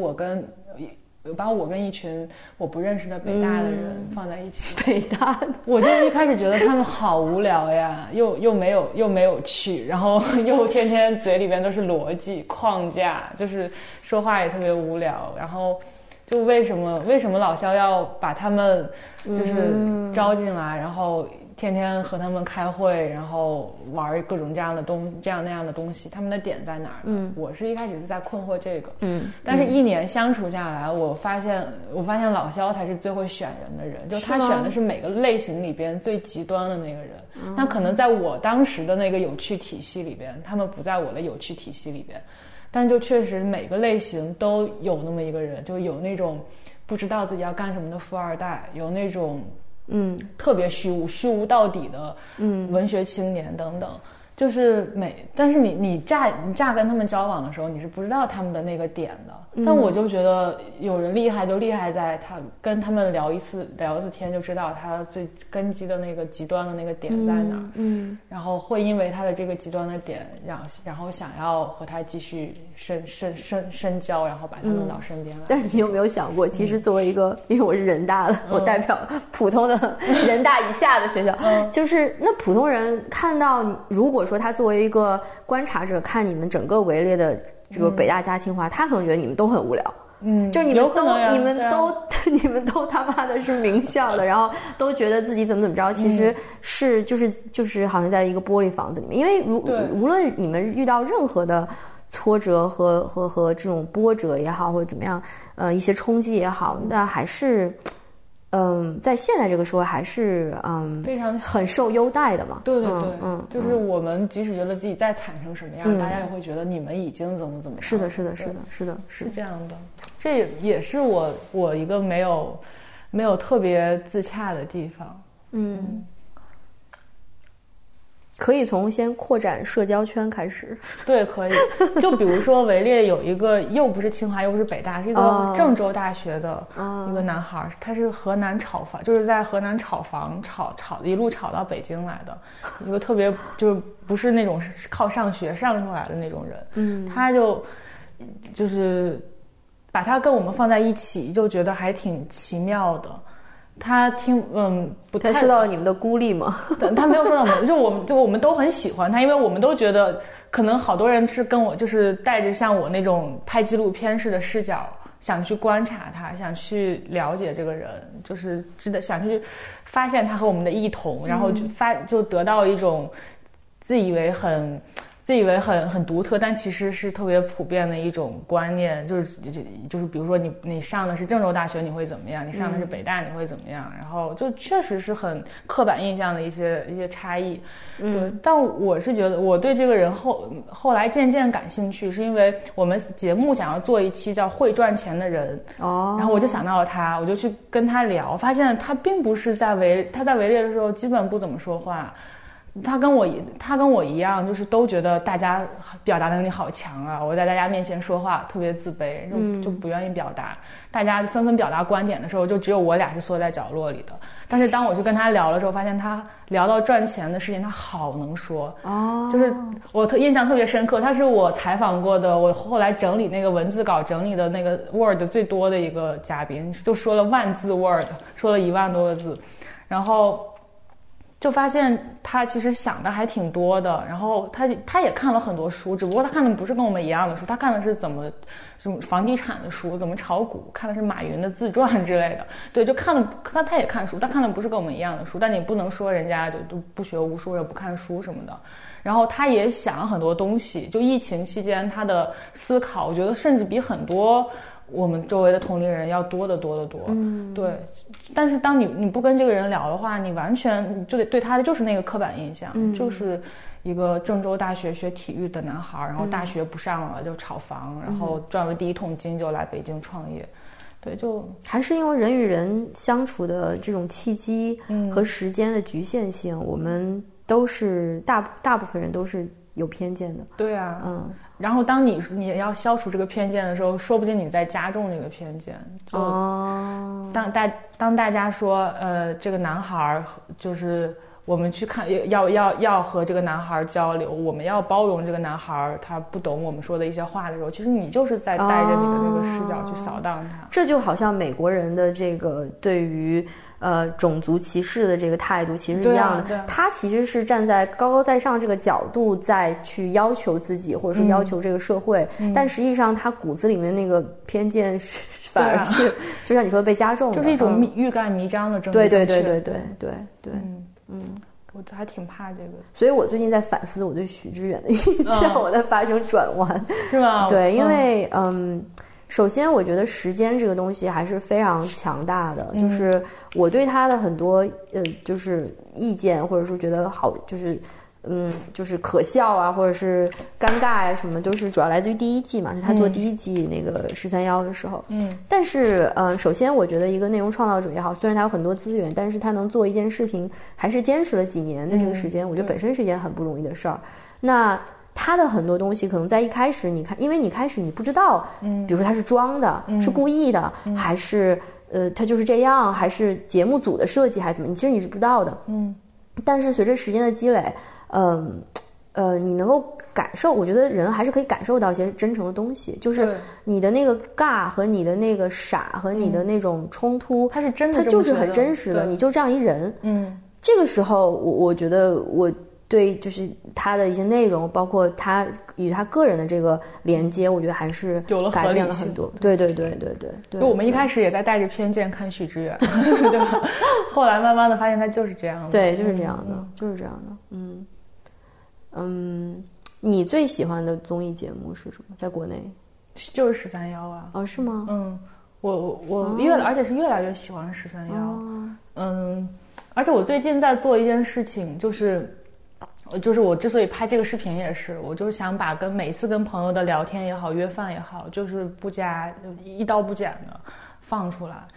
我跟一群我不认识的北大的人放在一起。 北大的， 我就一开始觉得他们好无聊呀，又没有趣，然后又天天嘴里边都是逻辑框架，就是说话也特别无聊，然后就为什么老肖要把他们就是招进来，然后天天和他们开会，然后玩各种这样那样的东西，他们的点在哪儿？我是一开始是在困惑这个，但是1年相处下来，我发现老肖才是最会选人的人，就他选的是每个类型里边最极端的那个人。那可能在我当时的那个有趣体系里边，他们不在我的有趣体系里边，但就确实每个类型都有那么一个人，就有那种不知道自己要干什么的富二代，有那种特别虚无到底的文学青年等等，就是但是你乍跟他们交往的时候，你是不知道他们的那个点的。但我就觉得有人厉害就厉害在他跟他们聊一次天就知道他最根基的那个极端的那个点在哪儿，然后会因为他的这个极端的点，然后想要和他继续深交，然后把他弄到身边来。 但是你有没有想过，其实作为一个，因为我是人大的，我代表普通的人大以下的学校，就是那普通人看到，如果说他作为一个观察者看你们整个围猎的这个北大加清华，他可能觉得你们都很无聊，就你们都他妈的是名校的，然后都觉得自己怎么着，其实是就是好像在一个玻璃房子里面，因为无论你们遇到任何的挫折和这种波折也好，或者怎么样，一些冲击也好，那还是。在现在这个社会还是非常很受优待的嘛。 对，就是我们即使觉得自己再惨成什么样，大家也会觉得你们已经怎么样。 是的，是这样的。这也是我一个没有特别自洽的地方。 可以从先扩展社交圈开始。 对，可以。就比如说围猎有一个又不是清华又不是北大，是一个郑州大学的一个男孩，他是河南炒房，就是在河南炒房炒一路炒到北京来的，一个特别就是不是那种是靠上学上出来的那种人。他就是把他跟我们放在一起，就觉得还挺奇妙的。他不太受到了你们的孤立吗？ 他没有受到我们，就我们都很喜欢他，因为我们都觉得可能好多人是跟我就是带着像我那种拍纪录片式的视角，想去观察他，想去了解这个人，就是想去发现他和我们的异同，然后就得到一种自以为很独特，但其实是特别普遍的一种观念，就是比如说你上的是郑州大学你会怎么样，你上的是北大你会怎么样，然后就确实是很刻板印象的一些差异。对，但我是觉得我对这个人后来渐渐感兴趣，是因为我们节目想要做一期叫会赚钱的人，然后我就想到了他，我就去跟他聊，发现他并不是他在围猎的时候基本不怎么说话。他跟我一样，就是都觉得大家表达能力好强啊，我在大家面前说话特别自卑，就不愿意表达。大家纷纷表达观点的时候，就只有我俩是缩在角落里的。但是当我去跟他聊的时候，发现他聊到赚钱的事情，他好能说。就是我印象特别深刻，他是我采访过的，我后来整理那个文字稿整理的那个 Word 最多的一个嘉宾，就说了10000字 Word， 说了1万多个字，然后就发现他其实想的还挺多的，然后他也看了很多书，只不过他看的不是跟我们一样的书，他看的是什么房地产的书，怎么炒股，看的是马云的自传之类的。对，就看了他也看书，他看的不是跟我们一样的书，但你不能说人家就都不学无术也不看书什么的。然后他也想很多东西，就疫情期间他的思考，我觉得甚至比很多我们周围的同龄人要多得多。对。但是当你不跟这个人聊的话，你完全就得对他的就是那个刻板印象，就是一个郑州大学学体育的男孩，然后大学不上了就炒房，然后赚了第一桶金就来北京创业。对，就还是因为人与人相处的这种契机和时间的局限性，我们都是大部分人都是有偏见的。 对啊，然后当你要消除这个偏见的时候，说不定你在加重这个偏见。就当大家说这个男孩就是我们去看要和这个男孩交流，我们要包容这个男孩他不懂我们说的一些话的时候，其实你就是在带着你的这个视角去扫荡他。 这就好像美国人的这个对于种族歧视的这个态度其实一样的，他其实是站在高高在上这个角度再去要求自己，或者说要求这个社会，但实际上他骨子里面那个偏见反而是就像你说被加重的， 就是一种欲盖弥彰的政治对。 我还挺怕这个， 所以我最近在反思我对许知远的印象，我在发生转弯， 是吧？ 对，因为首先我觉得时间这个东西还是非常强大的，就是我对他的很多就是意见，或者说觉得好就是可笑啊，或者是尴尬呀、什么，都是主要来自于第一季嘛，是他做第一季那个13-1的时候。但是首先我觉得一个内容创造者也好，虽然他有很多资源，但是他能做一件事情，还是坚持了几年的这个时间，我觉得本身是一件很不容易的事儿。那他的很多东西可能在一开始你看，因为你开始你不知道，比如说他是装的，是故意的，还是他就是这样，还是节目组的设计，还是怎么，其实你是不知道的。但是随着时间的积累，你能够感受，我觉得人还是可以感受到一些真诚的东西，就是你的那个尬和你的那个傻和你的那种冲突， 它是真的， 它就是很真实的，你就这样一人。这个时候我觉得我对就是他的一些内容，包括他与他个人的这个连接，我觉得还是改变了很多。对。 我们一开始也在带着偏见看许知远，对吧？后来慢慢的发现他就是这样的。 对，就是这样的，就是这样的。你最喜欢的综艺节目是什么？在国内就是13-1啊。 哦，是吗？ 我而且是越来越喜欢13-1。而且我最近在做一件事情，就是我之所以拍这个视频也是，我就是想把每次跟朋友的聊天也好，约饭也好，就是一刀不剪的放出来。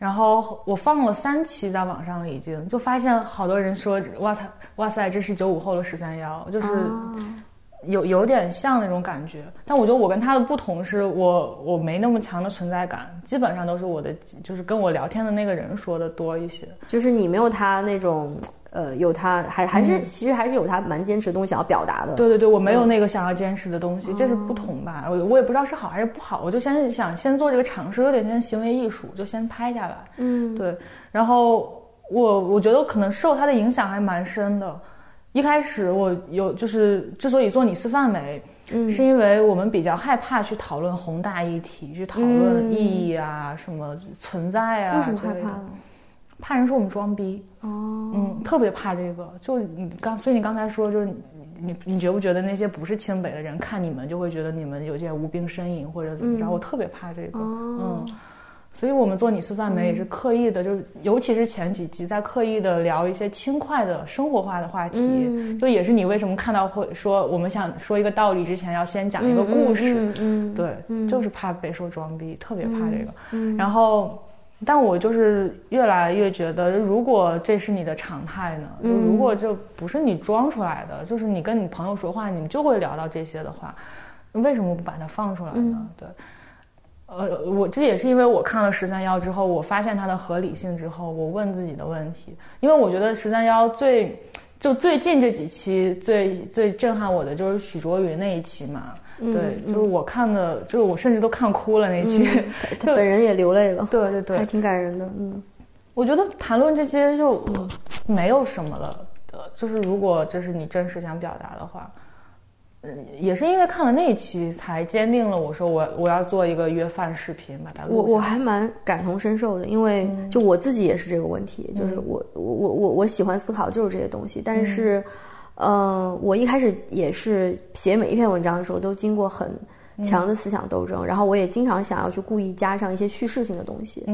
然后我放了3期在网上了，已经就发现好多人说哇塞，这是95后的13-1，就是有点像那种感觉。但我觉得我跟他的不同是我没那么强的存在感，基本上都是我的就是跟我聊天的那个人说的多一些， 就是你没有他那种有他还是其实还是有他蛮坚持的东西想要表达的。 对，我没有那个想要坚持的东西，这是不同吧。我也不知道是好还是不好，我就先做这个尝试，有点像行为艺术，就先拍下来。对。然后我觉得可能受他的影响还蛮深的。一开始我就是之所以做你司范媒，是因为我们比较害怕去讨论宏大议题，去讨论意义啊，什么存在啊。 为什么害怕呢？ 怕人说我们装逼。特别怕这个。就所以你刚才说，就是你觉不觉得那些不是清北的人看你们就会觉得你们有点无病呻吟或者怎么着？我特别怕这个。所以我们做你司范媒也是刻意的，就是尤其是前几集在刻意的聊一些轻快的生活化的话题，就也是你为什么看到会说我们想说一个道理之前要先讲一个故事。对，就是怕被说装逼，特别怕这个。然后但我就是越来越觉得，如果这是你的常态呢，就如果这不是你装出来的，就是你跟你朋友说话你们就会聊到这些的话，为什么不把它放出来呢？对。我这也是因为我看了13-1之后，我发现它的合理性之后，我问自己的问题。因为我觉得13-1最近这几期最震撼我的就是许卓云那一期嘛。对，就是我看的，就是我甚至都看哭了那期。 他本人也流泪了。 对， 还挺感人的。 我觉得谈论这些就没有什么了。就是如果这是你真实想表达的话。也是因为看了那一期才坚定了我说我要做一个约饭视频把它录下来。我还蛮感同身受的，因为就我自己也是这个问题，就是我喜欢思考就是这些东西，但是我一开始也是写每一篇文章的时候都经过很强的思想斗争，然后我也经常想要去故意加上一些叙事性的东西。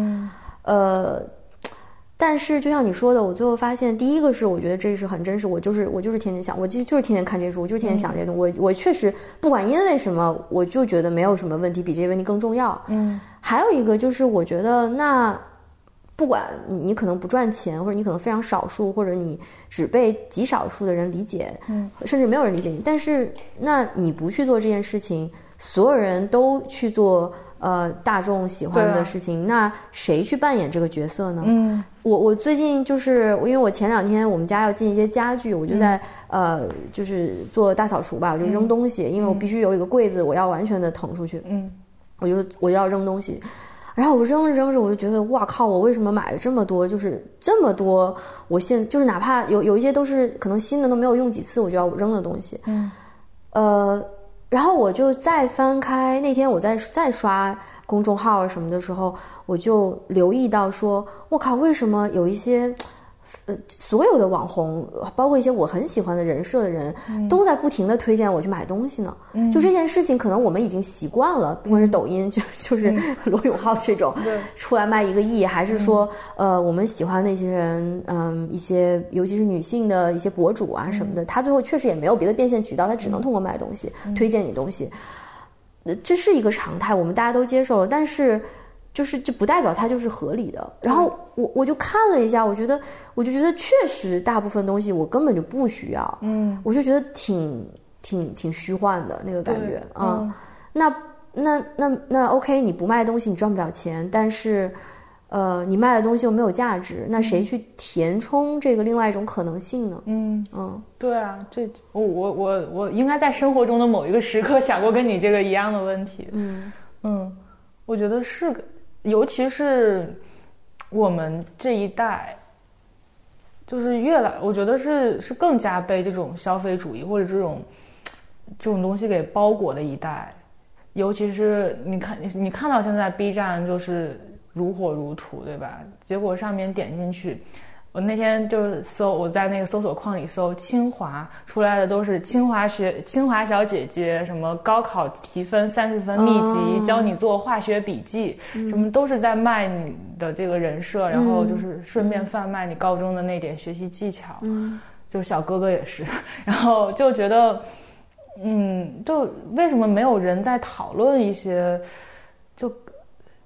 但是就像你说的，我最后发现，第一个是我觉得这是很真实，我就是天天想，我就是天天看这些书，我就是天天想这些东西。我确实不管因为什么，我就觉得没有什么问题比这些问题更重要。还有一个就是我觉得那不管你可能不赚钱，或者你可能非常少数，或者你只被极少数的人理解，甚至没有人理解你，但是那你不去做这件事情，所有人都去做大众喜欢的事情，那谁去扮演这个角色呢？我最近就是因为我前2天我们家要进一些家具，我就在就是做大扫除吧，我就扔东西，因为我必须有一个柜子，我要完全的腾出去。我要扔东西，然后我扔着扔着，我就觉得哇靠，我为什么买了这么多？就是这么多，我就是哪怕有一些都是可能新的都没有用几次，我就要扔的东西。然后我就再翻开那天我再刷公众号什么的时候，我就留意到说，我靠，为什么有一些所有的网红，包括一些我很喜欢的人设的人，都在不停的推荐我去买东西呢？就这件事情，可能我们已经习惯了，不管是抖音就是罗永浩这种出来卖1个亿，还是说我们喜欢那些人，一些尤其是女性的一些博主啊什么的，他最后确实也没有别的变现渠道，他只能通过卖东西推荐你东西，这是一个常态，我们大家都接受了，但是。这不代表它就是合理的。然后我就看了一下，我就觉得确实大部分东西我根本就不需要。我就觉得挺虚幻的那个感觉啊。那 OK， 你不卖东西你赚不了钱，但是你卖的东西又没有价值，那谁去填充这个另外一种可能性呢？ 对啊，这我应该在生活中的某一个时刻想过跟你这个一样的问题。我觉得是个。尤其是我们这一代，就是我觉得是更加被这种消费主义或者这种东西给包裹的一代。尤其是你看到现在 B 站就是如火如荼，对吧？结果上面点进去，我那天就是我在那个搜索框里搜清华，出来的都是清华小姐姐，什么高考提分30分秘籍，教你做化学笔记，什么都是在卖你的这个人设，然后就是顺便贩卖你高中的那点学习技巧。就是小哥哥也是，然后就觉得就为什么没有人在讨论一些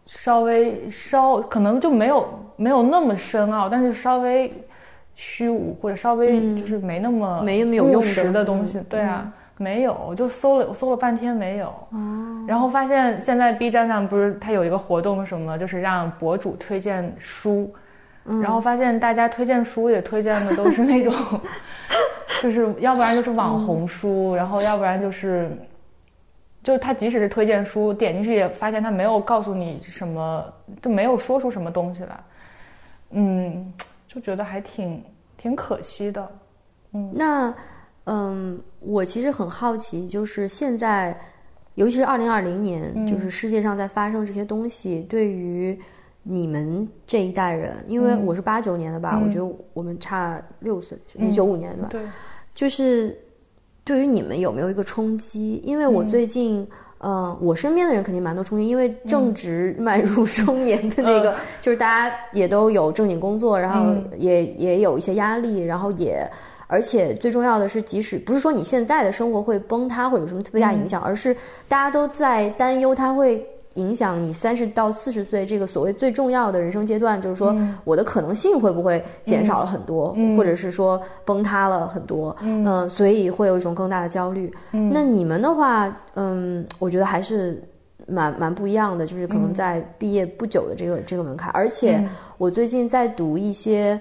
稍微可能就没有那么深奥，但是稍微虚无或者稍微就是没那么有用的东西。对啊，没有，就搜了半天没有。然后发现现在 B 站上不是它有一个活动什么，就是让博主推荐书，然后发现大家推荐书也推荐的都是那种，就是要不然就是网红书，然后要不然就是他即使是推荐书，点进去也发现他没有告诉你什么，就没有说出什么东西来，就觉得还挺可惜的。 那我其实很好奇，就是现在，尤其是2020年，就是世界上在发生这些东西，对于你们这一代人，因为我是89年的吧，我觉得我们差6岁，你95年的吧， 对， 就是对于你们有没有一个冲击？因为我最近，我身边的人肯定蛮多冲击，因为正值迈入中年的那个，就是大家也都有正经工作，然后也有一些压力，然后而且最重要的是，即使不是说你现在的生活会崩塌或者有什么特别大影响，而是大家都在担忧它会影响你30到40岁这个所谓最重要的人生阶段，就是说我的可能性会不会减少了很多，或者是说崩塌了很多，所以会有一种更大的焦虑。那你们的话，我觉得还是蛮不一样的，就是可能在毕业不久的这个门槛，而且我最近在读一些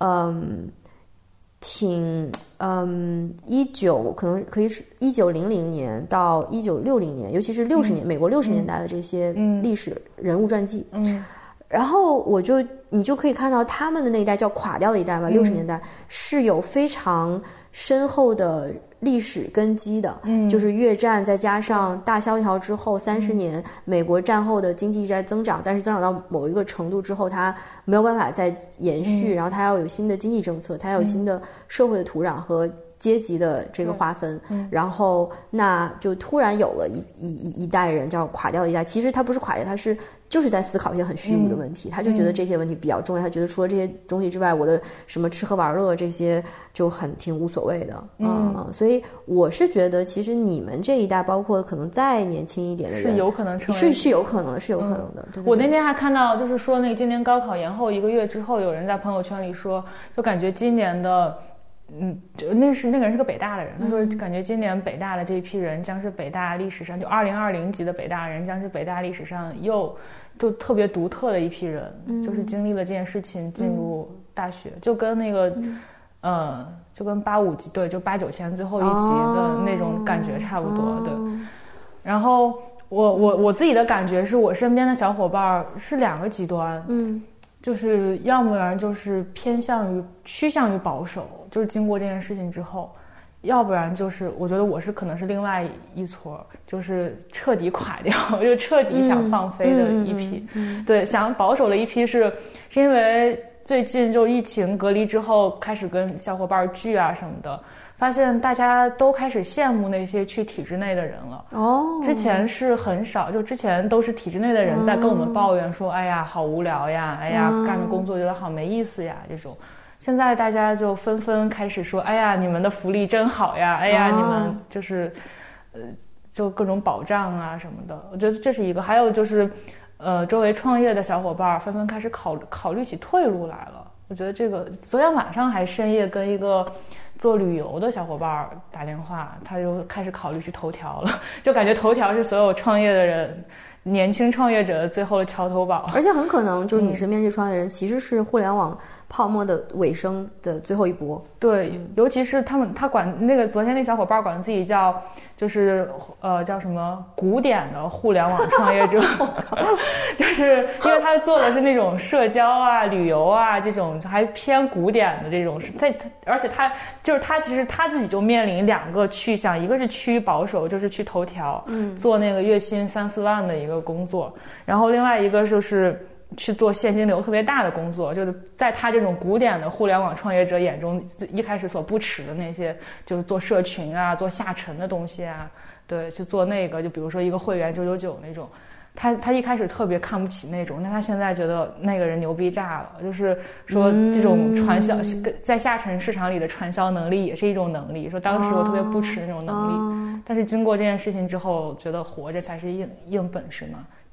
可能可以是1900年到1960年，尤其是60年，美国60年代的这些历史人物传记。然后你就可以看到他们的那一代叫垮掉的一代嘛，60年代是有非常深厚的历史根基的，就是越战再加上大萧条之后30年，美国战后的经济一直在增长，但是增长到某一个程度之后，它没有办法再延续，然后它要有新的经济政策，它要有新的社会的土壤和阶级的这个划分，然后那就突然有了一代人叫垮掉的一代。其实他不是垮掉，他就是在思考一些很虚无的问题，他就觉得这些问题比较重要，他觉得除了这些东西之外，我的什么吃喝玩乐这些就挺无所谓的。所以我是觉得其实你们这一代，包括可能再年轻一点的人， 是有可能成为是有可能的。对， 我那天还看到，就是说那个今年高考延后1个月之后，有人在朋友圈里说，就感觉今年的那个人是个北大的人，他说感觉今年北大的这一批人将是北大历史上就2020级的北大人，将是北大历史上就特别独特的一批人，就是经历了这件事情进入大学，就跟那个就跟85级，对，就89前最后一级的那种感觉差不多。对，然后我自己的感觉是我身边的小伙伴是2个极端，就是要不然就是趋向于保守，就是经过这件事情之后，要不然就是我觉得我可能是另外一撮，就是彻底垮掉，就彻底想放飞的一批。对，想保守的一批是因为最近就疫情隔离之后，开始跟小伙伴聚啊什么的，发现大家都开始羡慕那些去体制内的人了。之前是很少，就之前都是体制内的人在跟我们抱怨说，哎呀好无聊呀，哎呀干的工作觉得好没意思呀这种。现在大家就纷纷开始说，哎呀你们的福利真好呀，哎呀你们就是就各种保障啊什么的。我觉得这是一个。还有就是周围创业的小伙伴纷纷开始考虑起退路来了。我觉得这个昨天晚上还深夜跟一个做旅游的小伙伴打电话，他就开始考虑去头条了，就感觉头条是所有创业的人年轻创业者的最后的桥头堡。 而且很可能就是你身边这创业的人其实是互联网泡沫的尾声的最后一波。 对，尤其是他管那个昨天那小伙伴管自己叫叫什么古典的互联网创业者就是因为他做的是那种社交啊旅游啊这种还偏古典的这种，而且他其实他自己就面临2个去向，一个是趋于保守，就是去头条做那个月薪3-4万的一个工作，然后另外一个就是去做现金流特别大的工作，就是在他这种古典的互联网创业者眼中，一开始所不耻的那些，就是做社群啊，做下沉的东西啊，对，去做那个，就比如说一个会员999那种，他一开始特别看不起那种，但他现在觉得那个人牛逼炸了，就是说这种传销在下沉市场里的传销能力也是一种能力，说当时我特别不耻那种能力，但是经过这件事情之后，觉得活着才是硬本事嘛。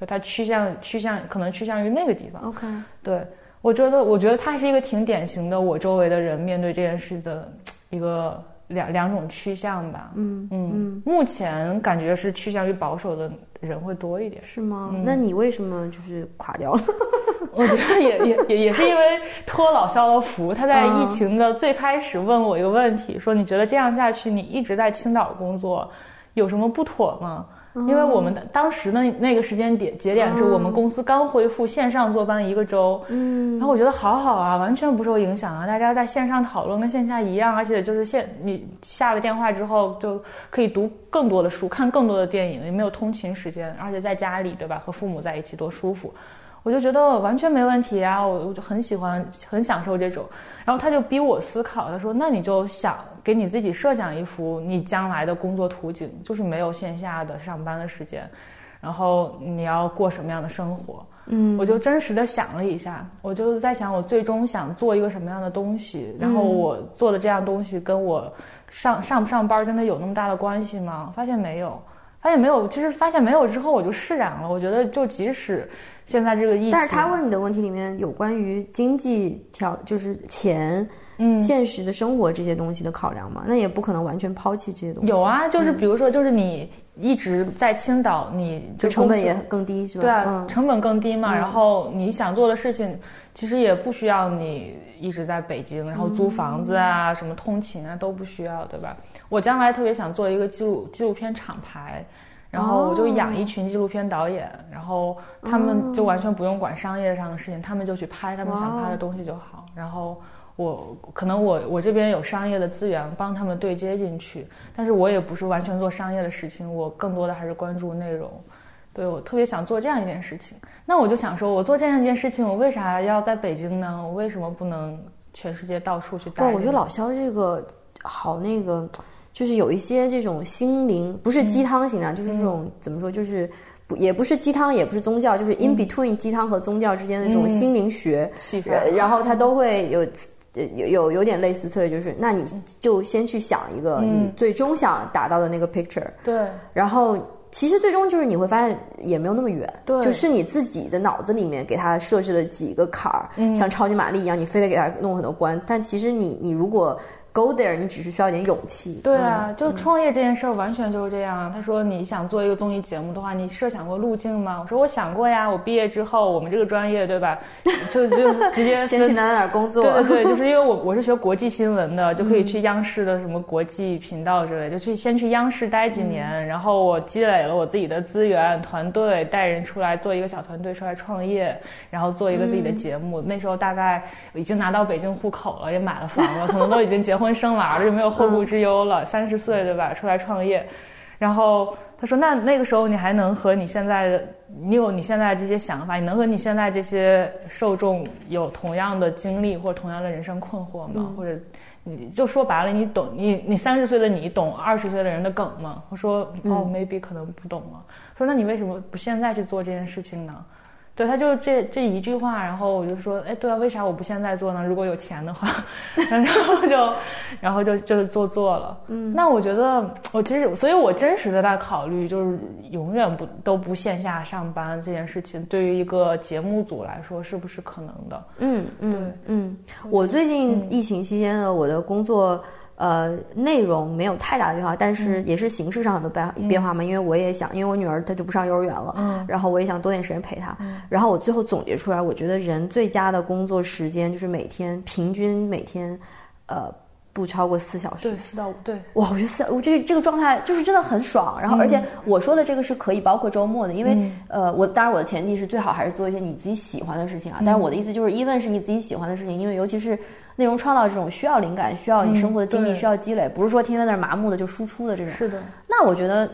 就它可能趋向于那个地方。 OK， 对，我觉得他是一个挺典型的我周围的人面对这件事的一个两种趋向吧。目前感觉是趋向于保守的人会多一点。 是吗？那你为什么就是垮掉了？ 我觉得也是因为托老肖的福，他在疫情的最开始问我一个问题，说你觉得这样下去，你一直在青岛工作，有什么不妥吗？因为我们当时的那个时间节点是我们公司刚恢复线上坐班1个周，然后我觉得好好啊，完全不受影响啊，大家在线上讨论跟线下一样，而且就是你下了电话之后就可以读更多的书，看更多的电影，也没有通勤时间，而且在家里对吧，和父母在一起多舒服。我就觉得完全没问题啊，我就很喜欢很享受这种。然后他就逼我思考，他说那你就想给你自己设想一幅你将来的工作图景，就是没有线下的上班的时间，然后你要过什么样的生活。我就真实的想了一下，我就在想我最终想做一个什么样的东西，然后我做的这样东西跟我上不上班真的有那么大的关系吗？发现没有。其实发现没有之后我就释然了。我觉得就即使现在这个疫情， 但是他问你的问题里面有关于经济就是钱、现实的生活这些东西的考量嘛？那也不可能完全抛弃这些东西。 有啊，就是比如说，就是你一直在青岛，你就成本也更低，是吧？ 对啊，成本更低嘛。然后你想做的事情，其实也不需要你一直在北京，然后租房子啊、什么通勤啊都不需要，对吧？我将来特别想做一个纪录片厂牌。然后我就养一群纪录片导演，然后他们就完全不用管商业上的事情，他们就去拍他们想拍的东西就好。然后我这边有商业的资源帮他们对接进去，但是我也不是完全做商业的事情，我更多的还是关注内容。对，我特别想做这样一件事情。那我就想说，我做这样一件事情，我为啥要在北京呢？我为什么不能全世界到处去待？ 我觉得老肖这个好那个。就是有一些这种心灵，不是鸡汤型的，就是这种怎么说，就是也不是鸡汤，也不是宗教，就是 in between 鸡汤和宗教之间的这种心灵学，然后它都会有点类似，所以就是那你就先去想一个你最终想达到的那个 picture， 对， 然后其实最终就是你会发现也没有那么远， 对， 就是你自己的脑子里面给它设置了几个坎儿，像超级玛丽一样，你非得给它弄很多关，但其实你如果go there， 你只是需要一点勇气。 对啊，就创业这件事儿完全就是这样。他说你想做一个综艺节目的话，你设想过路径吗？我说我想过呀，我毕业之后我们这个专业对吧，就直接先去哪工作。 对，就是因为我是学国际新闻的，就可以去央视的什么国际频道之类，就先去央视待几年，然后我积累了我自己的资源团队，带人出来做一个小团队出来创业，然后做一个自己的节目。那时候大概已经拿到北京户口了，也买了房了，可能都已经结婚生娃了，就没有后顾之忧了。30岁对吧，出来创业。然后他说那个时候你还能和你现在的，你有你现在这些想法，你能和你现在这些受众有同样的经历或者同样的人生困惑吗？或者你就说白了，你懂你30岁的你懂20岁的人的梗吗？我说maybe 可能不懂了。说那你为什么不现在去做这件事情呢？对，他就这一句话，然后我就说，哎，对啊，为啥我不现在做呢？如果有钱的话，然后就做了。那我觉得所以我真实的在考虑，就是永远都不线下上班这件事情，对于一个节目组来说，是不是可能的？ 我最近疫情期间的我的工作。内容没有太大的变化，但是也是形式上的变化嘛。因为我也想，因为我女儿她就不上幼儿园了，然后我也想多点时间陪她。然后我最后总结出来，我觉得人最佳的工作时间就是平均每天，不超过4小时。 对，4到5，对。 哇，我觉得我这个状态就是真的很爽。然后而且我说的这个是可以包括周末的，因为当然我的前提是最好还是做一些你自己喜欢的事情啊。但是我的意思就是，even是你自己喜欢的事情，因为尤其是内容创造这种需要灵感，需要你生活的经历，需要积累，不是说天天在那麻木的就输出的这种。 是的。 那我觉得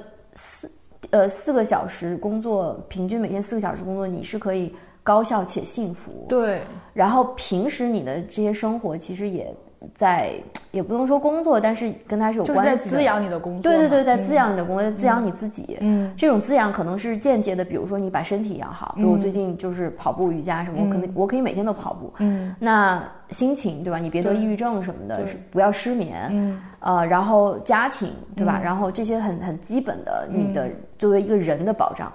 4个小时工作，平均每天4个小时工作，你是可以高效且幸福。 对。然后平时你的这些生活其实也不能说工作，但是跟它是有关系的， 就是在滋养你的工作。 对，在滋养你的工作，在滋养你自己。这种滋养可能是间接的，比如说你把身体养好，比如我最近就是跑步、瑜伽什么，我可以每天都跑步。那心情对吧？你别得抑郁症什么的，不要失眠。然后家庭对吧？然后这些很基本的，你的作为一个人的保障。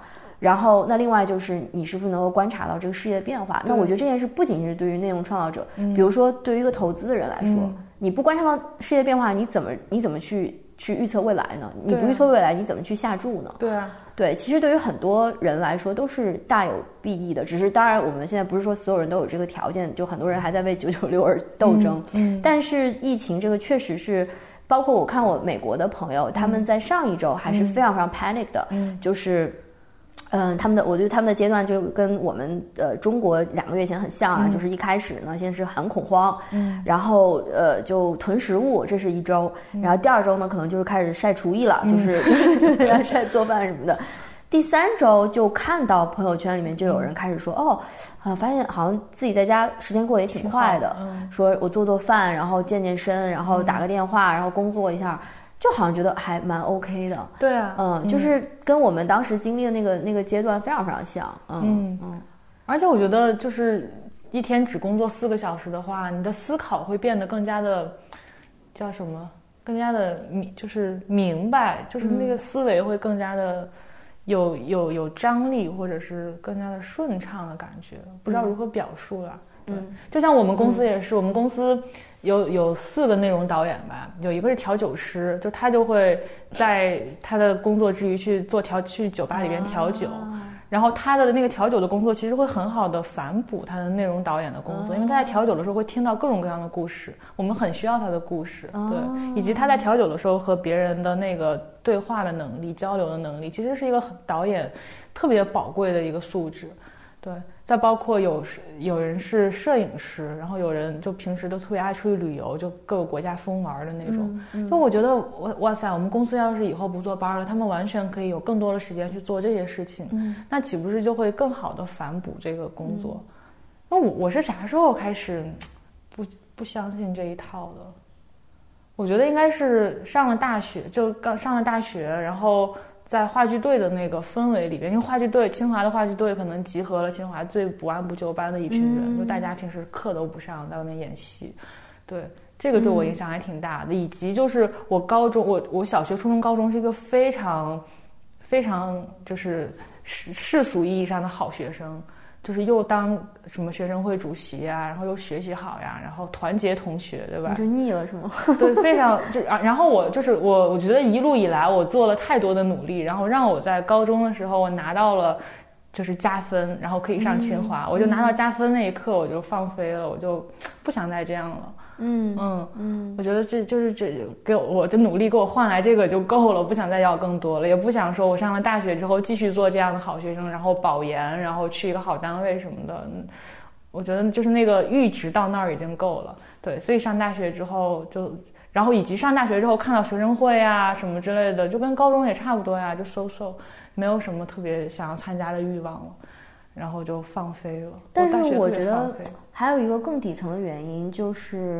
然后那另外就是你是不是能够观察到这个世界的变化。那我觉得这件事不仅是对于内容创造者，比如说对于一个投资的人来说，你不观察到世界变化，你怎么去预测未来呢？你不预测未来，你怎么去下注呢？ 对啊， 对，其实对于很多人来说都是大有裨益的。只是当然，我们现在不是说所有人都有这个条件，就很多人还在为996而斗争。但是疫情这个确实是，包括我看我美国的朋友，他们在上一周还是非常非常 panic 的，就是。我觉得他们的阶段就跟我们中国2个月前很像啊，就是一开始呢，先是很恐慌，然后就囤食物，这是一周，然后第2周呢，可能就是开始晒厨艺了，就是晒做饭什么的。第3周就看到朋友圈里面就有人开始说，发现好像自己在家时间过得也挺快的，说我做饭，然后健身，然后打个电话，然后工作一下。就好像觉得还蛮 OK 的， 对啊， 就是跟我们当时经历的那个阶段非常非常像， 而且我觉得就是一天只工作4个小时的话，你的思考会变得更加的叫什么？更加的就是明白，就是那个思维会更加的有张力，或者是更加的顺畅的感觉，不知道如何表述了。对，就像我们公司也是，我们公司有4个内容导演吧，有一个是调酒师，就他就会在他的工作之余去酒吧里边调酒，然后他的那个调酒的工作其实会很好的反哺他的内容导演的工作，因为他在调酒的时候会听到各种各样的故事，我们很需要他的故事，对，以及他在调酒的时候和别人的那个对话的能力、交流的能力，其实是一个导演特别宝贵的一个素质，对。再包括有人是摄影师，然后有人就平时都特别爱出去旅游，就各个国家疯玩的那种。就我觉得哇塞，我们公司要是以后不做班了，他们完全可以有更多的时间去做这些事情，那岂不是就会更好的反哺这个工作？那我是啥时候开始不相信这一套的？我觉得应该是上了大学，就刚上了大学，然后。在话剧队的那个氛围里边，因为话剧队，清华的话剧队可能集合了清华最不按部就班的一群人，就大家平时课都不上，在外面演戏，对，这个对我影响还挺大的。以及就是我高中，我小学、初中、高中是一个非常非常就是世俗意义上的好学生。就是又当什么学生会主席啊，然后又学习好呀，然后团结同学，对吧？ 你就腻了是吗？ 对，非常然后我觉得一路以来我做了太多的努力，然后让我在高中的时候我拿到了就是加分，然后可以上清华，我就拿到加分那一刻我就放飞了，我就不想再这样了。我觉得这给我的努力给我换来这个就够了，不想再要更多了，也不想说我上了大学之后继续做这样的好学生，然后保研，然后去一个好单位什么的。我觉得就是那个阈值到那儿已经够了。对，所以上大学之后然后以及上大学之后看到学生会啊什么之类的，就跟高中也差不多呀，就没有什么特别想要参加的欲望了。然后就放飞了。 但是我觉得还有一个更底层的原因就是，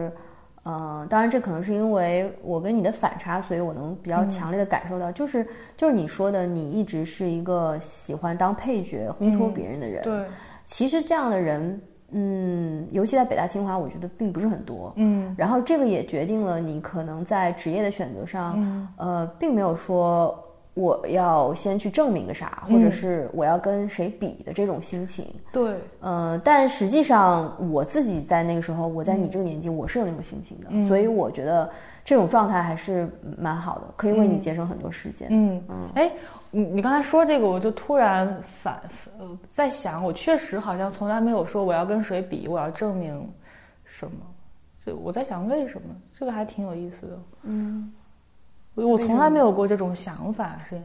当然这可能是因为我跟你的反差，所以我能比较强烈的感受到，就是你说的，你一直是一个喜欢当配角烘托别人的人。 对， 其实这样的人，尤其在北大清华，我觉得并不是很多。然后这个也决定了你可能在职业的选择上，并没有说。我要先去证明个啥，或者是我要跟谁比的这种心情。 对， 但实际上我自己在那个时候，我在你这个年纪，我是有那种心情的，所以我觉得这种状态还是蛮好的，可以为你节省很多时间。 你刚才说这个，我就突然在想，我确实好像从来没有说我要跟谁比，我要证明什么。就我在想为什么，这个还挺有意思的。我从来没有过这种想法，是。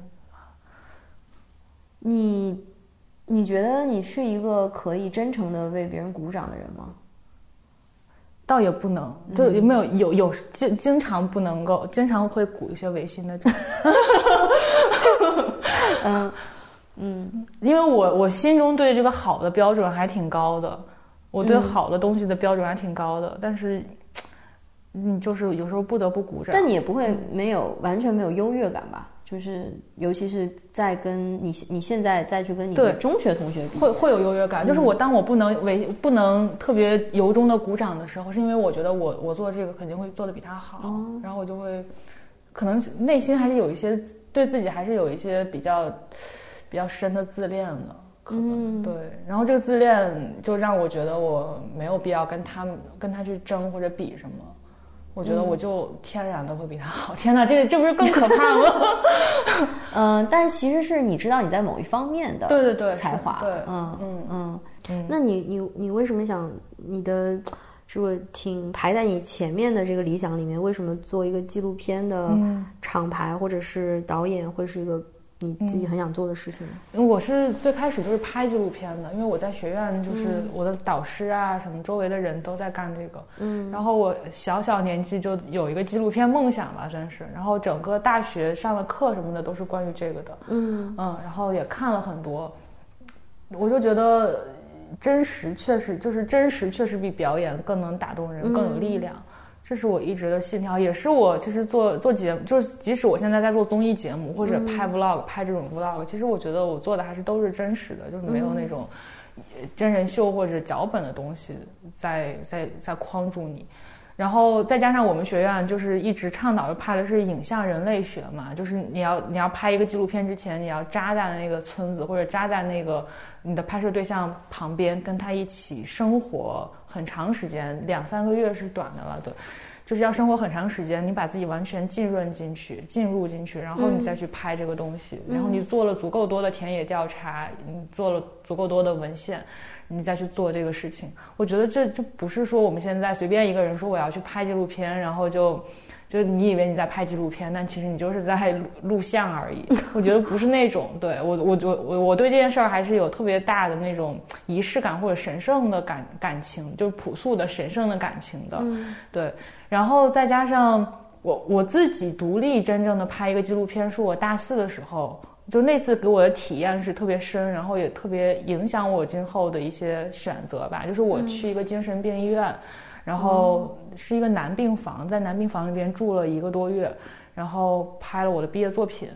你觉得你是一个可以真诚的为别人鼓掌的人吗？ 倒也不能，就也没有经常不能够，经常会鼓一些违心的掌。因为我心中对这个好的标准还挺高的，我对好的东西的标准还挺高的，但是。就是有时候不得不鼓掌， 但你也不会完全没有优越感吧？就是尤其是在跟你现在再去跟你的中学同学比， 会有优越感。就是当我不能特别由衷的鼓掌的时候，是因为我觉得我做这个肯定会做得比他好，然后我就会可能内心还是有一些对自己还是有一些比较比较深的自恋的，可能对。然后这个自恋就让我觉得我没有必要跟他去争或者比什么。我觉得我就天然的会比他好。天哪，这不是更可怕吗？ 但其实是你知道你在某一方面的对才华， 对， 那你为什么想你的这个挺排在你前面的这个理想里面，为什么做一个纪录片的厂牌或者是导演会是一个你自己很想做的事情呢？ 因为我是最开始就是拍纪录片的，因为我在学院就是我的导师啊什么周围的人都在干这个，然后我小年纪就有一个纪录片梦想吧，真是，然后整个大学上的课什么的都是关于这个的，然后也看了很多，我就觉得真实确实比表演更能打动人，更有力量。这是我一直的信条，也是我其实做节目，就是即使我现在在做综艺节目或者拍 vlog，拍这种 vlog，其实我觉得我做的还是都是真实的，就是没有那种真人秀或者脚本的东西在框住你。然后再加上我们学院就是一直倡导就拍的是影像人类学嘛，就是你要拍一个纪录片之前，你要扎在那个村子或者扎在那个你的拍摄对象旁边，跟他一起生活很长时间，2-3个月是短的了，对，就是要生活很长时间，你把自己完全进入进去，然后你再去拍这个东西，然后你做了足够多的田野调查，你做了足够多的文献，你再去做这个事情。我觉得这不是说我们现在随便一个人说我要去拍纪录片，然后就你以为你在拍纪录片，但其实你就是在录像而已。我觉得不是那种，对，我对这件事儿还是有特别大的那种仪式感或者神圣的感情，就是朴素的神圣的感情的，对。然后再加上我自己独立真正的拍一个纪录片，是我大4的时候。就那次给我的体验是特别深，然后也特别影响我今后的一些选择吧。就是我去一个精神病医院，然后是一个男病房，在男病房里边住了1个多月，然后拍了我的毕业作品。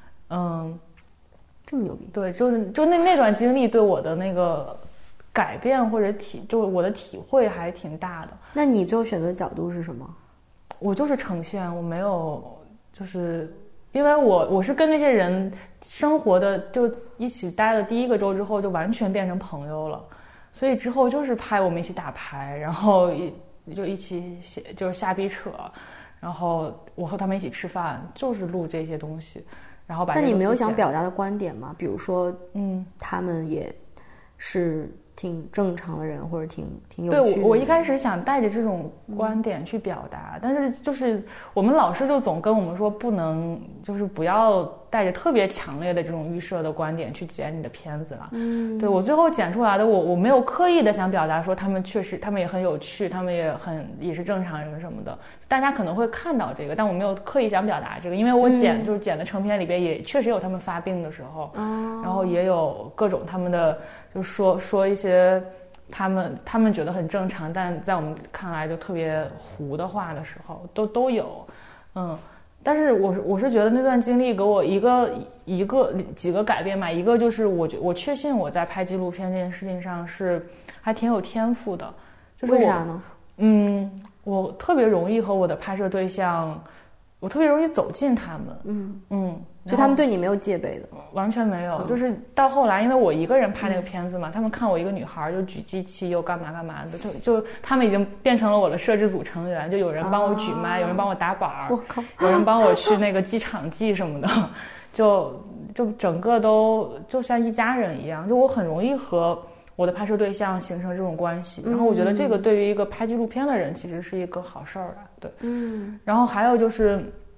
这么牛逼？ 对，就那段经历对我的那个改变或者就是我的体会还挺大的。 那你最后选择的角度是什么？ 我就是呈现，我没有就是因为我是跟那些人生活的，就一起待了第1个周之后就完全变成朋友了，所以之后就是拍我们一起打牌，然后就一起就是瞎逼扯，然后我和他们一起吃饭，就是录这些东西，然后把。 但你没有想表达的观点吗？比如说，他们也是挺正常的人，或者挺有趣的人。 对，我一开始想带着这种观点去表达，但是就是我们老师就总跟我们说，不能就是不要带着特别强烈的这种预设的观点去剪你的片子了。对，我最后剪出来的，我没有刻意的想表达说他们也很有趣，他们也是正常人什么的，大家可能会看到这个，但我没有刻意想表达这个，因为我就是剪的成片里边也确实有他们发病的时候，然后也有各种他们的就说一些他们觉得很正常，但在我们看来就特别糊的话的时候都有。但是我是觉得那段经历给我几个改变吧。一个就是我确信我在拍纪录片这件事情上是还挺有天赋的。就是为啥呢？ 我特别容易和我的拍摄对象，我特别容易走近他们。 就他们对你没有戒备的？ 完全没有。就是到后来因为我一个人拍那个片子嘛，他们看我一个女孩就举机器又干嘛的，就他们已经变成了我的摄制组成员，就有人帮我举麦，有人帮我打板， 我靠， 有人帮我去那个机场记什么的，就整个都就像一家人一样。就我很容易和我的拍摄对象形成这种关系，然后我觉得这个对于一个拍纪录片的人其实是一个好事儿啊。对，然后还有就是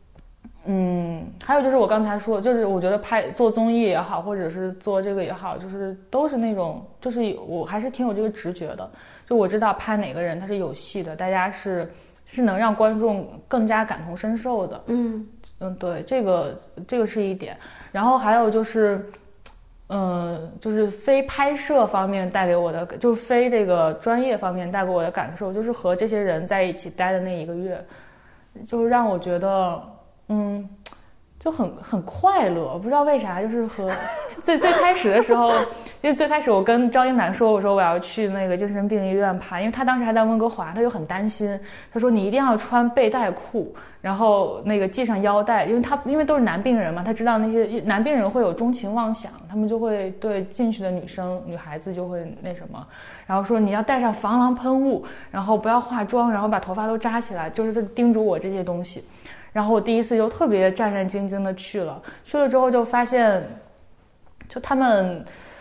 我刚才说，就是我觉得做综艺也好，或者是做这个也好，就是都是那种，就是我还是挺有这个直觉的，就我知道拍哪个人他是有戏的，大家是能让观众更加感同身受的。对，这个是一点。然后还有就是就是非拍摄方面带给我的，就是非这个专业方面带给我的感受，就是和这些人在一起待的那1个月，就让我觉得就很快乐，不知道为啥，就是和最开始的时候，因为最开始我跟赵英男说，我说我要去那个精神病医院拍，因为他当时还在温哥华，他就很担心，他说你一定要穿背带裤，然后那个系上腰带，因为都是男病人嘛，他知道那些男病人会有钟情妄想，他们就会对进去的女孩子就会那什么，然后说你要带上防狼喷雾，然后不要化妆，然后把头发都扎起来，就是叮嘱我这些东西。然后我第一次就特别战战兢兢的去了之后就发现，就他们，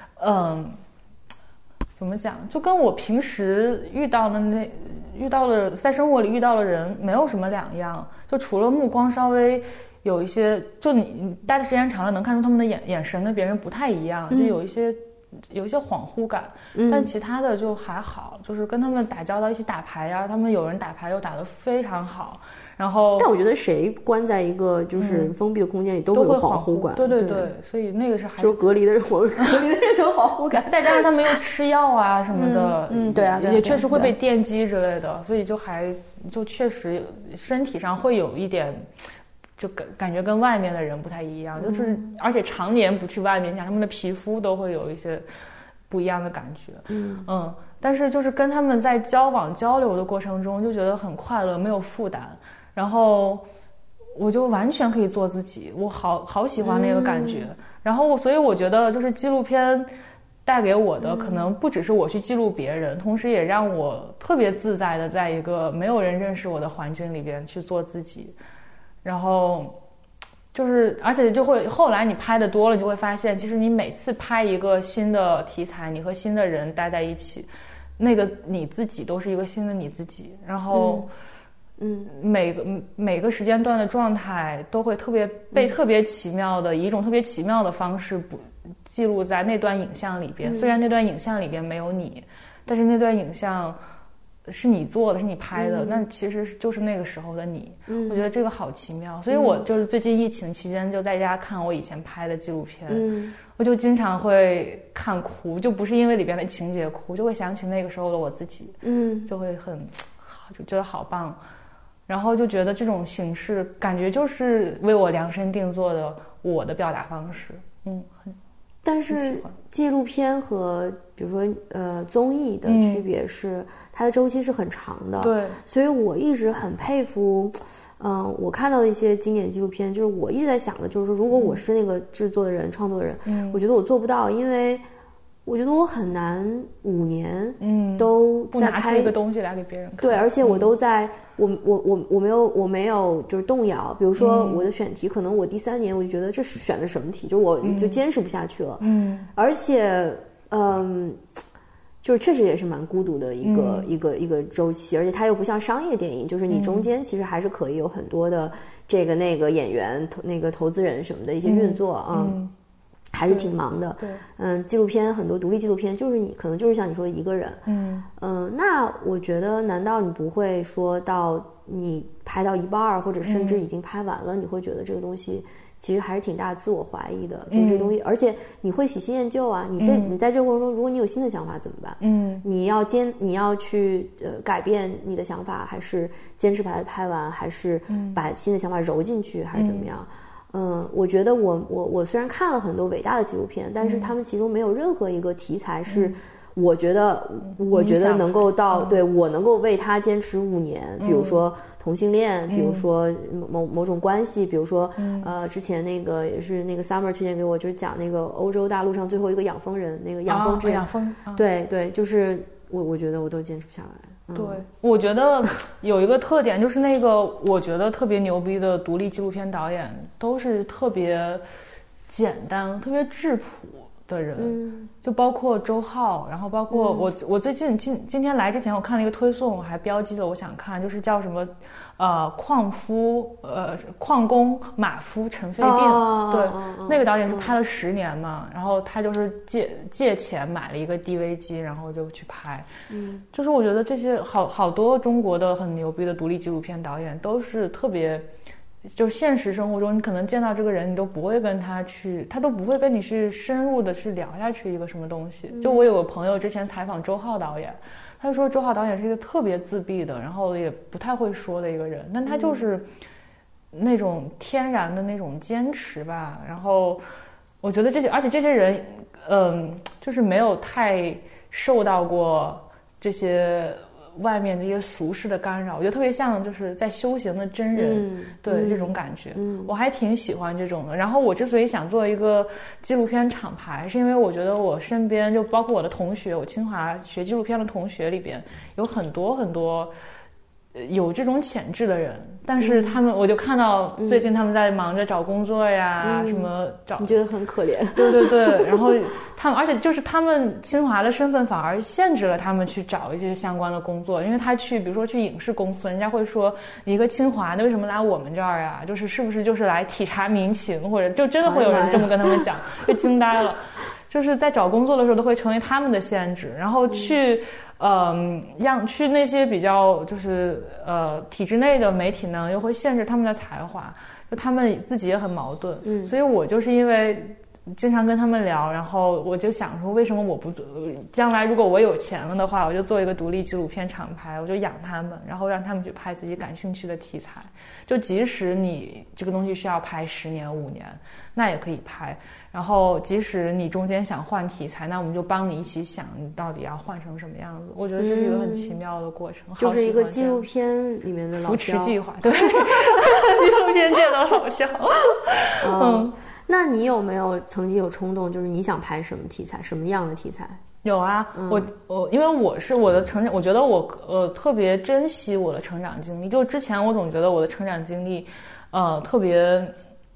怎么讲，就跟我平时遇到的在生活里遇到的人没有什么两样，就除了目光稍微有一些，就你待的时间长了能看出他们的眼神跟别人不太一样，就有一些恍惚感，但其他的就还好，就是跟他们打交道，一起打牌呀，他们有人打牌又打得非常好。然后， 但我觉得谁关在一个就是封闭的空间里都会有恍惚感， 对，所以那个是还就隔离的人，隔离的人都有恍惚感， 再加上他们又吃药啊什么的， 对啊， 也确实会被电击之类的，所以就确实身体上会有一点，就感觉跟外面的人不太一样，就是而且常年不去外面讲，他们的皮肤都会有一些不一样的感觉，但是就是跟他们在交往交流的过程中，就觉得很快乐，没有负担。然后我就完全可以做自己，我好喜欢那个感觉。然后所以我觉得就是纪录片带给我的可能不只是我去记录别人，同时也让我特别自在的在一个没有人认识我的环境里边去做自己。然后就是而且就会后来你拍的多了，你就会发现其实你每次拍一个新的题材，你和新的人待在一起，那个你自己都是一个新的你自己。然后每个时间段的状态都会特别奇妙的以一种特别奇妙的方式记录在那段影像里边。虽然那段影像里边没有你，但是那段影像是你做的，是你拍的，那其实就是那个时候的你。我觉得这个好奇妙，所以我就是最近疫情期间就在家看我以前拍的纪录片，我就经常会看哭，就不是因为里边的情节哭，就会想起那个时候的我自己，就会就觉得好棒。然后就觉得这种形式感觉就是为我量身定做的我的表达方式。 但是纪录片和比如说综艺的区别是它的周期是很长的， 对， 所以我一直很佩服我看到的一些经典纪录片，就是我一直在想的就是说，如果我是那个制作的人创作的人，我觉得我做不到，因为我觉得我很难5年都在拍不拿出一个东西来给别人看。 对，而且我都在我没有就是动摇。比如说我的选题，可能我第3年我就觉得这是选的什么题，就我就坚持不下去了。而且就是确实也是蛮孤独的一个周期，而且它又不像商业电影，就是你中间其实还是可以有很多的这个那个演员、那个投资人什么的一些运作啊。还是挺忙的，纪录片很多独立纪录片就是你可能就是像你说的一个人，那我觉得难道你不会说到你拍到一半或者甚至已经拍完了，你会觉得这个东西其实还是挺大的自我怀疑的，就这个东西，而且你会喜新厌旧啊，你在这个过程中，如果你有新的想法怎么办？你要去改变你的想法，还是坚持把它拍完，还是把新的想法揉进去，还是怎么样？我觉得我虽然看了很多伟大的纪录片，但是他们其中没有任何一个题材是我觉得能够到对我能够为他坚持5年，比如说同性恋，比如说某种关系，比如说之前那个也是那个 Summer 推荐给我，就是讲那个欧洲大陆上最后一个养蜂人，那个养蜂之养蜂， 对，就是我觉得我都坚持不下来。 对，我觉得有一个特点，就是那个我觉得特别牛逼的独立纪录片导演都是特别简单、特别质朴的人，就包括周浩，然后包括我最近今天来之前，我看了一个推送，我还标记了我想看，就是叫什么矿工马夫尘肺病，对，那个导演是拍了10年嘛，然后他就是借钱买了一个 DV 机，然后就去拍，就是我觉得这些好多中国的很牛逼的独立纪录片导演都是特别。就是现实生活中，你可能见到这个人，你都不会跟他都不会跟你去深入的去聊下去一个什么东西。就我有个朋友之前采访周浩导演，他就说周浩导演是一个特别自闭的，然后也不太会说的一个人，但他就是那种天然的那种坚持吧。然后我觉得而且这些人，就是没有太受到过这些外面这些俗世的干扰，我觉得特别像就是在修行的真人，对这种感觉，我还挺喜欢这种的。然后我之所以想做一个纪录片厂牌，是因为我觉得我身边就包括我的同学，我清华学纪录片的同学里边有很多很多有这种潜质的人，但是他们我就看到最近他们在忙着找工作呀，什么找， 你觉得很可怜。 对对对，然后他们而且就是他们清华的身份反而限制了他们去找一些相关的工作，因为他去比如说去影视公司，人家会说你一个清华的为什么来我们这儿啊，就是是不是就是来体察民情，或者就真的会有人这么跟他们讲，就惊呆了，就是在找工作的时候都会成为他们的限制，然后去去那些比较就是体制内的媒体呢，又会限制他们的才华，就他们自己也很矛盾。所以我就是因为经常跟他们聊，然后我就想说，为什么我不做？将来如果我有钱了的话，我就做一个独立纪录片厂牌，我就养他们，然后让他们去拍自己感兴趣的题材。就即使你这个东西需要拍10年5年，那也可以拍。然后即使你中间想换题材，那我们就帮你一起想你到底要换成什么样子。我觉得这是一个很奇妙的过程， 就是一个纪录片里面的老扶持计划，对，纪录片界的老肖。 那你有没有曾经有冲动，就是你想拍什么题材，什么样的题材？ 有啊，我因为我的成长，我觉得我特别珍惜我的成长经历。就之前我总觉得我的成长经历，特别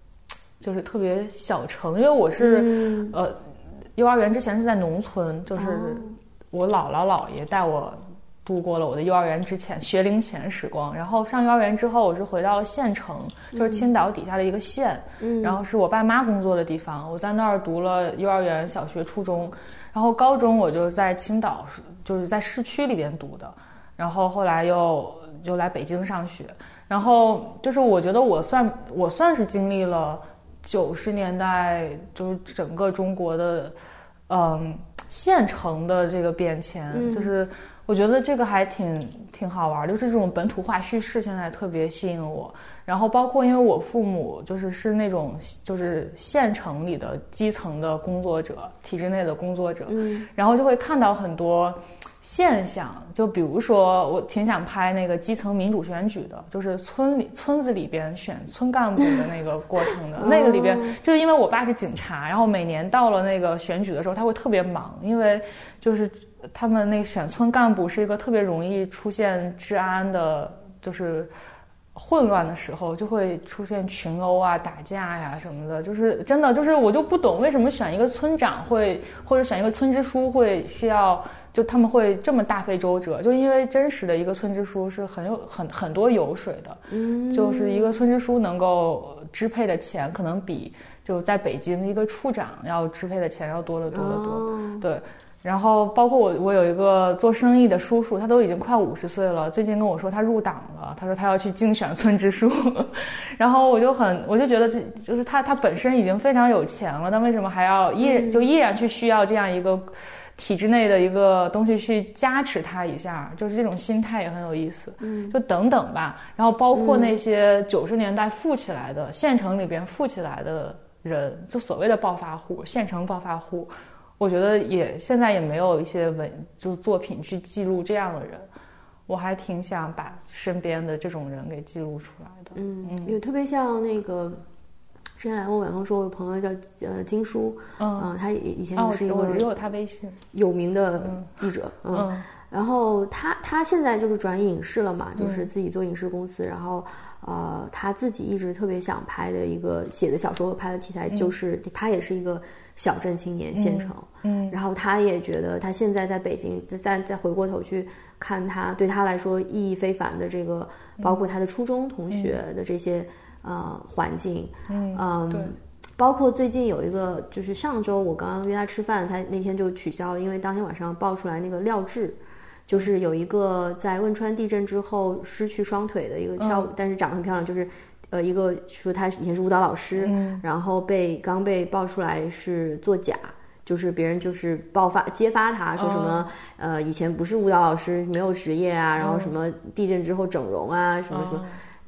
小城，因为我是幼儿园之前是在农村，就是我姥姥姥爷带我度过了我的幼儿园之前学龄前时光，然后上幼儿园之后我是回到了县城，就是青岛底下的一个县，然后是我爸妈工作的地方，我在那儿读了幼儿园、小学、初中，然后高中我就在青岛，就是在市区里边读的，然后后来又来北京上学，然后就是我觉得我算是经历了90年代就是整个中国的县城的这个变迁，就是我觉得这个还挺好玩，就是这种本土化叙事现在特别吸引我。然后包括因为我父母是那种就是县城里的基层的工作者，体制内的工作者，然后就会看到很多现象，就比如说我挺想拍那个基层民主选举的，就是村子里边选村干部的那个过程的那个里边，就是因为我爸是警察，然后每年到了那个选举的时候他会特别忙，因为就是他们那选村干部是一个特别容易出现治安的就是混乱的时候，就会出现群殴啊、打架呀什么的，就是真的就是我就不懂为什么选一个村长会或者选一个村支书会需要就他们会这么大费周折，就因为真实的一个村支书是很多油水的，就是一个村支书能够支配的钱可能比就在北京一个处长要支配的钱要多得多得多，对。然后包括我有一个做生意的叔叔，他都已经快50岁了，最近跟我说他入党了，他说他要去竞选村支书，然后我就觉得这就是他本身已经非常有钱了，但为什么还要依然去需要这样一个体制内的一个东西去加持他一下，就是这种心态也很有意思，就等等吧。然后包括那些90年代富起来的县城里边富起来的人，就所谓的暴发户，县城暴发户。我觉得现在也没有一些就是作品去记录这样的人，我还挺想把身边的这种人给记录出来的。 也特别像那个之前来过晚风说，我有朋友叫金叔，他以前也是一个我有他微信有名的记者，然后他现在就是转影视了嘛，就是自己做影视公司，然后他自己一直特别想拍的一个写的小说拍的题材，就是他也是一个小镇青年县城，然后他也觉得他现在在北京再回过头去看他对他来说意义非凡的这个，包括他的初中同学的这些环境， 对。 包括最近有一个，就是上周我刚刚约他吃饭，他那天就取消了，因为当天晚上爆出来那个廖智，就是有一个在汶川地震之后失去双腿的一个跳舞，但是长得很漂亮，就是一个说他以前是舞蹈老师，然后刚被爆出来是作假，就是别人就是揭发他说什么以前不是舞蹈老师，没有职业啊，然后什么地震之后整容啊，什么什么。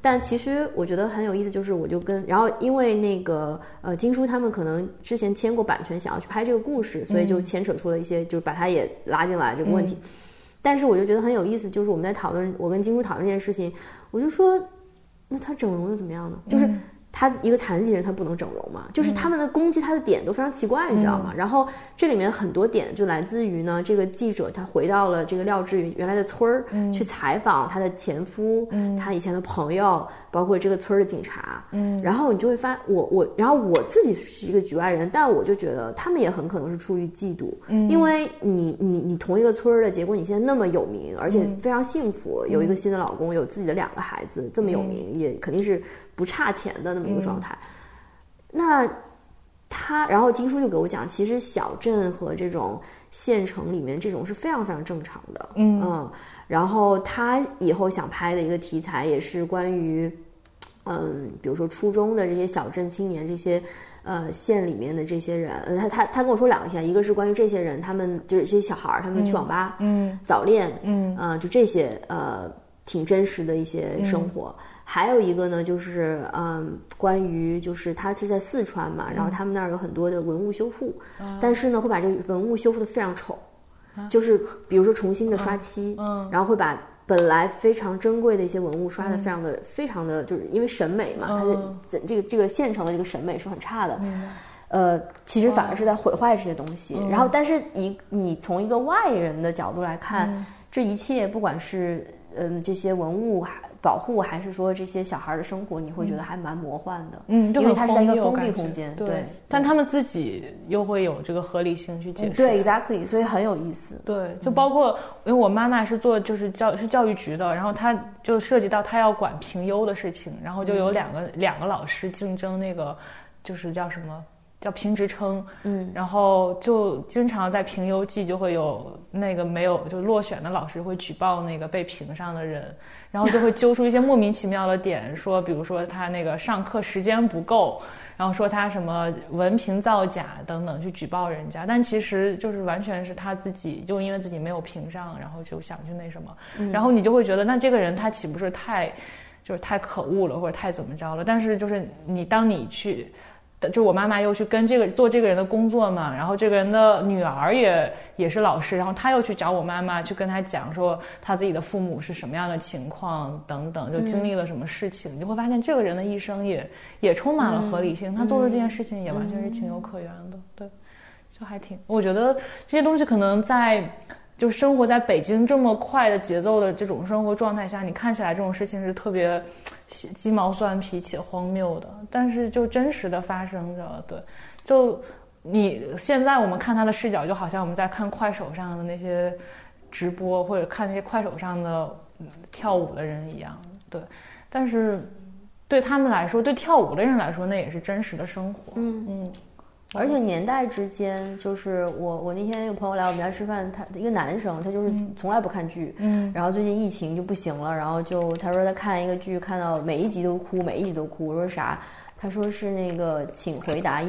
但其实我觉得很有意思，就是然后因为那个金叔他们可能之前签过版权，想要去拍这个故事，所以就牵扯出了一些，就是把他也拉进来这个问题。但是我就觉得很有意思，就是我们在讨论，我跟金叔讨论这件事情，我就说，那他整容又怎么样呢？就是他一个残疾人，他不能整容嘛？就是他们的攻击他的点都非常奇怪，你知道吗？然后这里面很多点就来自于呢，这个记者他回到了这个廖志云原来的村儿，去采访他的前夫，他以前的朋友，包括这个村的警察，然后你就会发然后我自己是一个局外人，但我就觉得他们也很可能是出于嫉妒，因为你同一个村的结果，你现在那么有名，而且非常幸福，有一个新的老公，有自己的2个孩子，这么有名，也肯定是不差钱的那么一个状态。那然后金叔就给我讲，其实小镇和这种县城里面这种是非常非常正常的。然后他以后想拍的一个题材也是关于比如说初中的这些小镇青年，这些县里面的这些人，他跟我说2个题材，一个是关于这些人，他们就是这些小孩他们去网吧早恋，就这些挺真实的一些生活。还有一个呢，就是关于就是他是在四川嘛，然后他们那儿有很多的文物修复，但是呢会把这个文物修复的非常丑，就是比如说重新的刷漆，然后会把本来非常珍贵的一些文物刷的非常的，就是因为审美嘛，它的这个县城的这个审美是很差的。其实反而是在毁坏这些东西。然后但是你从一个外人的角度来看，这一切不管是这些文物保护，还是说这些小孩的生活，你会觉得还蛮魔幻的。因为它是在一个封闭空间。对， 但他们自己又会有这个合理性去解释。 对 exactly， 所以很有意思。 对，就包括因为我妈妈是做就是教育局的，然后她就涉及到她要管评优的事情，然后就有两个老师竞争那个就是叫什么叫评职称，然后就经常在评优季就会有那个没有就落选的老师会举报那个被评上的人，然后就会揪出一些莫名其妙的点，说比如说他那个上课时间不够，然后说他什么文凭造假等等去举报人家，但其实就是完全是他自己就因为自己没有评上，然后就想去那什么，然后你就会觉得那这个人他岂不是太可恶了，或者太怎么着了？但是就是当你去。就我妈妈又去跟做这个人的工作嘛，然后这个人的女儿也是老师，然后她又去找我妈妈去跟她讲说她自己的父母是什么样的情况等等，就经历了什么事情，你就会发现这个人的一生也充满了合理性，他做的这件事情也完全是情有可原的。对，就还挺，我觉得这些东西可能就生活在北京这么快的节奏的这种生活状态下，你看起来这种事情是特别鸡毛蒜皮且荒谬的，但是就真实的发生着。对，就你现在我们看他的视角，就好像我们在看快手上的那些直播，或者看那些快手上的跳舞的人一样。对，但是对他们来说，对跳舞的人来说，那也是真实的生活。 而且年代之间，就是我那天有朋友来我们家吃饭，他一个男生，他就是从来不看剧，然后最近疫情就不行了，然后他说他看一个剧，看到每一集都哭，我说啥？他说是那个请回答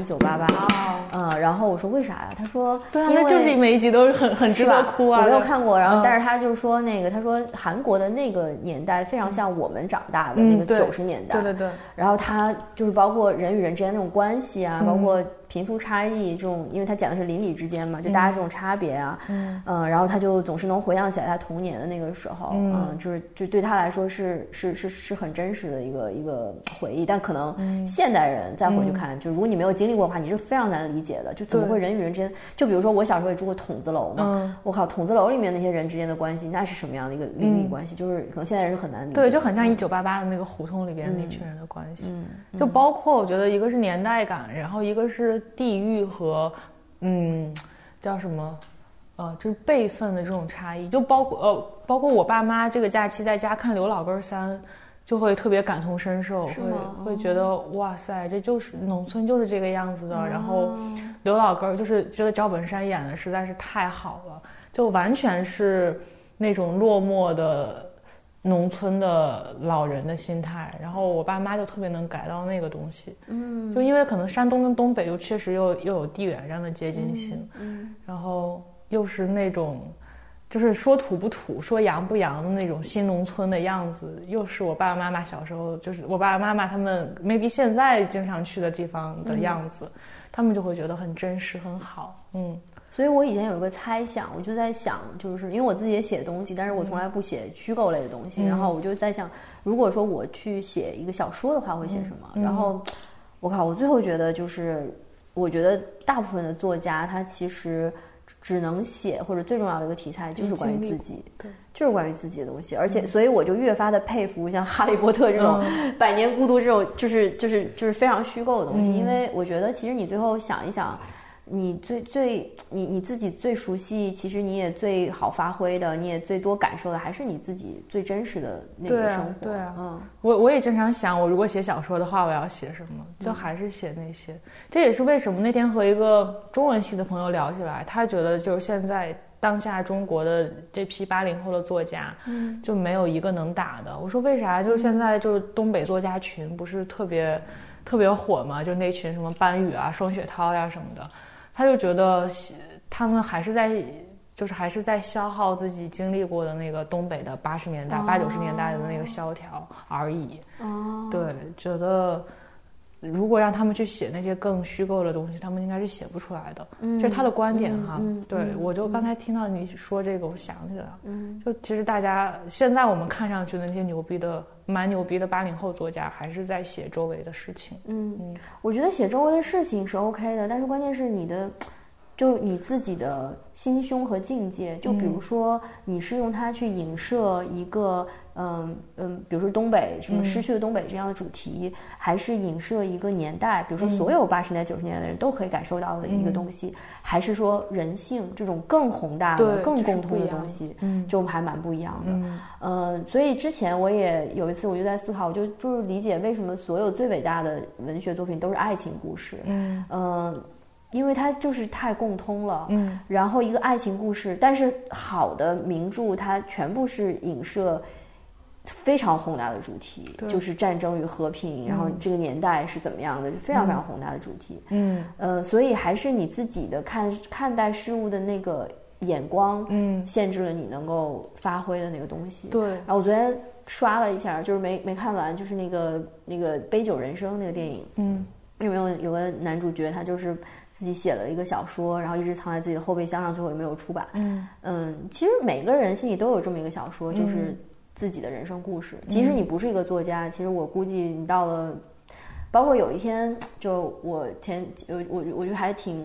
1988，然后我说为啥呀？他说对啊，那就是每一集都是很值得哭啊。 我没有看过，然后但是他就说他说韩国的那个年代非常像我们长大的那个90年代， 对。 然后他就是包括人与人之间那种关系啊，包括贫富差异这种，因为他讲的是邻里之间嘛，就大家这种差别啊，然后他就总是能回想起来他童年的那个时候，就对他来说是很真实的一个回忆，但可能现代人再回去看，就如果你没有经历过的话，你是非常难理解的。就怎么会人与人之间？就比如说我小时候也住过筒子楼嘛，我靠，筒子楼里面那些人之间的关系，那是什么样的一个邻里关系？就是可能现代人是很难理解。 对，就很像1988的那个胡同里边那群人的关系。就包括我觉得一个是年代感，然后一个是地域和叫什么就是辈分的这种差异。就包括我爸妈这个假期在家看《刘老根3》。就会特别感同身受，会觉得哇塞，这就是农村就是这个样子的。然后刘老根就是觉得赵本山演的实在是太好了，就完全是那种落寞的农村的老人的心态。然后我爸妈就特别能改到那个东西，就因为可能山东跟东北又确实又有地缘上的接近性，然后又是那种。 就是说土不土，说洋不洋的那种新农村的样子，又是我爸爸妈妈小时候，就是我爸爸妈妈他们 maybe 现在经常去的地方的样子，他们就会觉得很真实很好。 所以我以前有一个猜想，我就在想，就是因为我自己也写东西，但是我从来不写虚构类的东西，然后我就在想，如果说我去写一个小说的话，会写什么？然后我靠，我最后觉得就是，我觉得大部分的作家他其实只能写，或者最重要的一个题材就是关于自己，对，就是关于自己的东西。而且，所以我就越发的佩服像哈利波特这种百年孤独这种，就是非常虚构的东西，因为我觉得其实你最后想一想。你你自己最熟悉，其实你也最好发挥的，你也最多感受的，还是你自己最真实的那个生活。 对啊，我也经常想，我如果写小说的话，我要写什么？就还是写那些。这也是为什么那天和一个中文系的朋友聊起来，他觉得就是现在当下中国的这批80后的作家，就没有一个能打的。我说为啥？就是现在就是东北作家群不是特别火嘛？就那群什么班宇啊、双雪涛呀什么的。他就觉得他们还是在消耗自己经历过的那个东北的80年代、80、90年代的那个萧条而已。对，觉得如果让他们去写那些更虚构的东西，他们应该是写不出来的。这是他的观点哈。对，我就刚才听到你说这个，我想起来了。就其实大家现在我们看上去的那些蛮牛逼的80后作家，还是在写周围的事情。 我觉得写周围的事情是 OK 的，但是关键是就你自己的心胸和境界。就比如说，你是用它去影射一个比如说东北什么失去的东北这样的主题，还是影射一个年代，比如说所有80年代、90年代的人都可以感受到的一个东西，还是说人性这种更宏大的、更共通的东西，就还蛮不一样的。所以之前我也有一次我就在思考，我就是理解为什么所有最伟大的文学作品都是爱情故事。因为它就是太共通了，然后一个爱情故事，但是好的名著它全部是影射非常宏大的主题，就是战争与和平，然后这个年代是怎么样的，就非常非常宏大的主题。所以还是你自己的看待事物的那个眼光，限制了你能够发挥的那个东西。对。然后我昨天刷了一下，就是没看完，就是那个杯酒人生那个电影。因为有个男主角，他就是自己写了一个小说，然后一直藏在自己的后备箱上，最后也没有出版。其实每个人心里都有这么一个小说，就是自己的人生故事。即使你不是一个作家，其实我估计你到了，包括有一天，就我就还挺，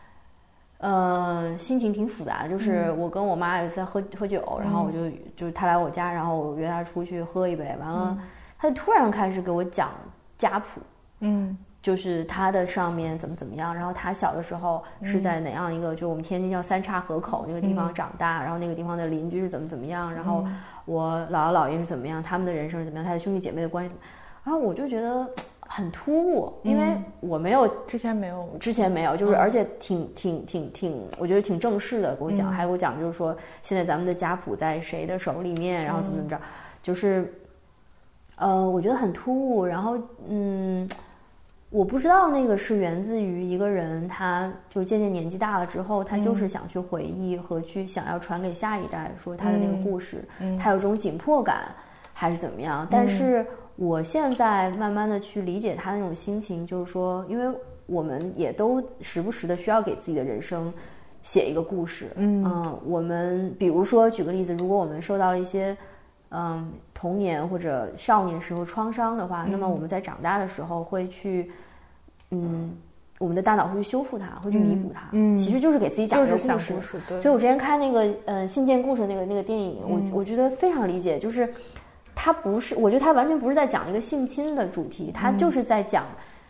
心情挺复杂的。就是我跟我妈有一次在喝酒，然后就是她来我家，然后我约她出去喝一杯，完了，她就突然开始给我讲家谱。就是他的上面怎么样，然后他小的时候是在哪样一个，就我们天津叫三岔河口那个地方长大，然后那个地方的邻居是怎么样，然后我姥姥姥爷是怎么样，他们的人生是怎么样，他的兄弟姐妹的关系，然后我就觉得很突兀，因为我没有之前没有， 就是而且挺，我觉得挺正式的给我讲，还给我讲就是说现在咱们的家谱在谁的手里面，然后怎么着，就是我觉得很突兀，然后我不知道那个是源自于一个人，他就渐渐年纪大了之后，他就是想去回忆和去想要传给下一代说他的那个故事，他有这种紧迫感还是怎么样。但是我现在慢慢的去理解他那种心情，就是说因为我们也都时不时的需要给自己的人生写一个故事。我们比如说举个例子，如果我们受到了一些童年或者少年时候创伤的话，那么我们在长大的时候会去我们的大脑会去修复它，会去弥补它，其实就是给自己讲一个故事。所以我之前看那个信件故事那个电影，我觉得非常理解，就是他不是，我觉得他完全不是在讲一个性侵的主题，他就是在讲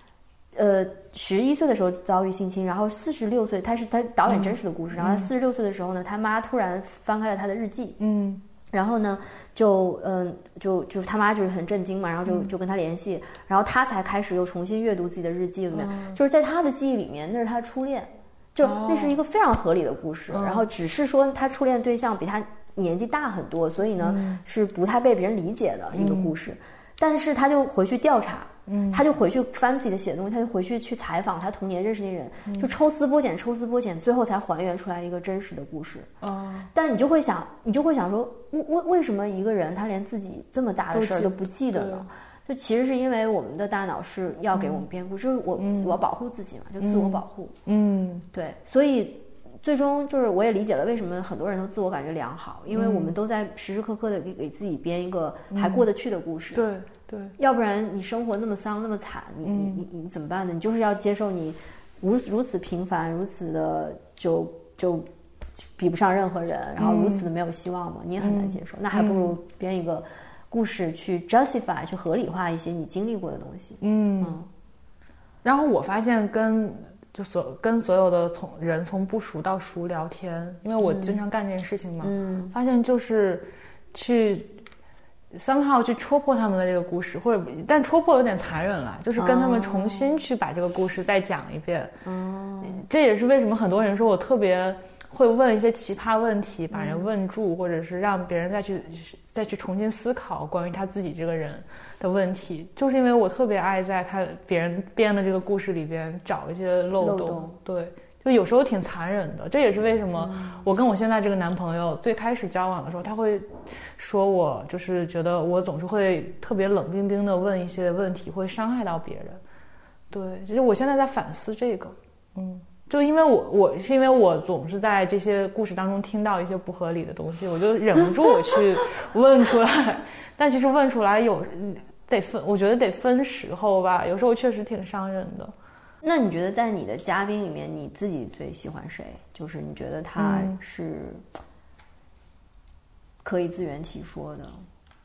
11岁的时候遭遇性侵，然后46岁，他导演真实的故事，然后他46岁的时候呢，他妈突然翻开了他的日记，然后呢，就是他妈就是很震惊嘛，然后就跟他联系，然后他才开始又重新阅读自己的日记里面，就是在他的记忆里面，那是他初恋，就那是一个非常合理的故事，然后只是说他初恋对象比他年纪大很多，所以呢是不太被别人理解的一个故事，但是他就回去调查， 他就回去翻自己的写的东西，他就回去采访他童年认识那人，就抽丝剥茧，最后才还原出来一个真实的故事。但你就会想说，为什么一个人他连自己这么大的事儿都不记得呢？就其实是因为我们的大脑是要给我们编故事，就是我要保护自己嘛，就自我保护。对，所以最终就是我也理解了为什么很多人都自我感觉良好，因为我们都在时时刻刻的给自己编一个还过得去的故事。 对， 要不然你生活那么丧那么惨，你怎么办呢？你就是要接受你如此平凡，如此的就比不上任何人，然后如此的没有希望嘛，你也很难接受。那还不如编一个故事去 justify 去合理化一些你经历过的东西。 然后我发现跟所有的人从不熟到熟聊天，因为我经常干这件事情嘛，发现就是去somehow去戳破他们的这个故事，但戳破有点残忍了，就是跟他们重新去把这个故事再讲一遍。这也是为什么很多人说我特别会问一些奇葩问题，把人问住，或者是让别人再去重新思考关于他自己这个人的问题，就是因为我特别爱在别人编的这个故事里边找一些漏洞。对，就有时候挺残忍的。这也是为什么我跟我现在这个男朋友最开始交往的时候，他会说我就是觉得我总是会特别冷冰冰的问一些问题，会伤害到别人。对，就是我现在在反思这个。就因为我总是在这些故事当中听到一些不合理的东西，我就忍不住我去问出来。但其实问出来我觉得得分时候吧，有时候确实挺伤人的。 那你觉得在你的嘉宾里面，你自己最喜欢谁？就是你觉得他是可以自圆其说的？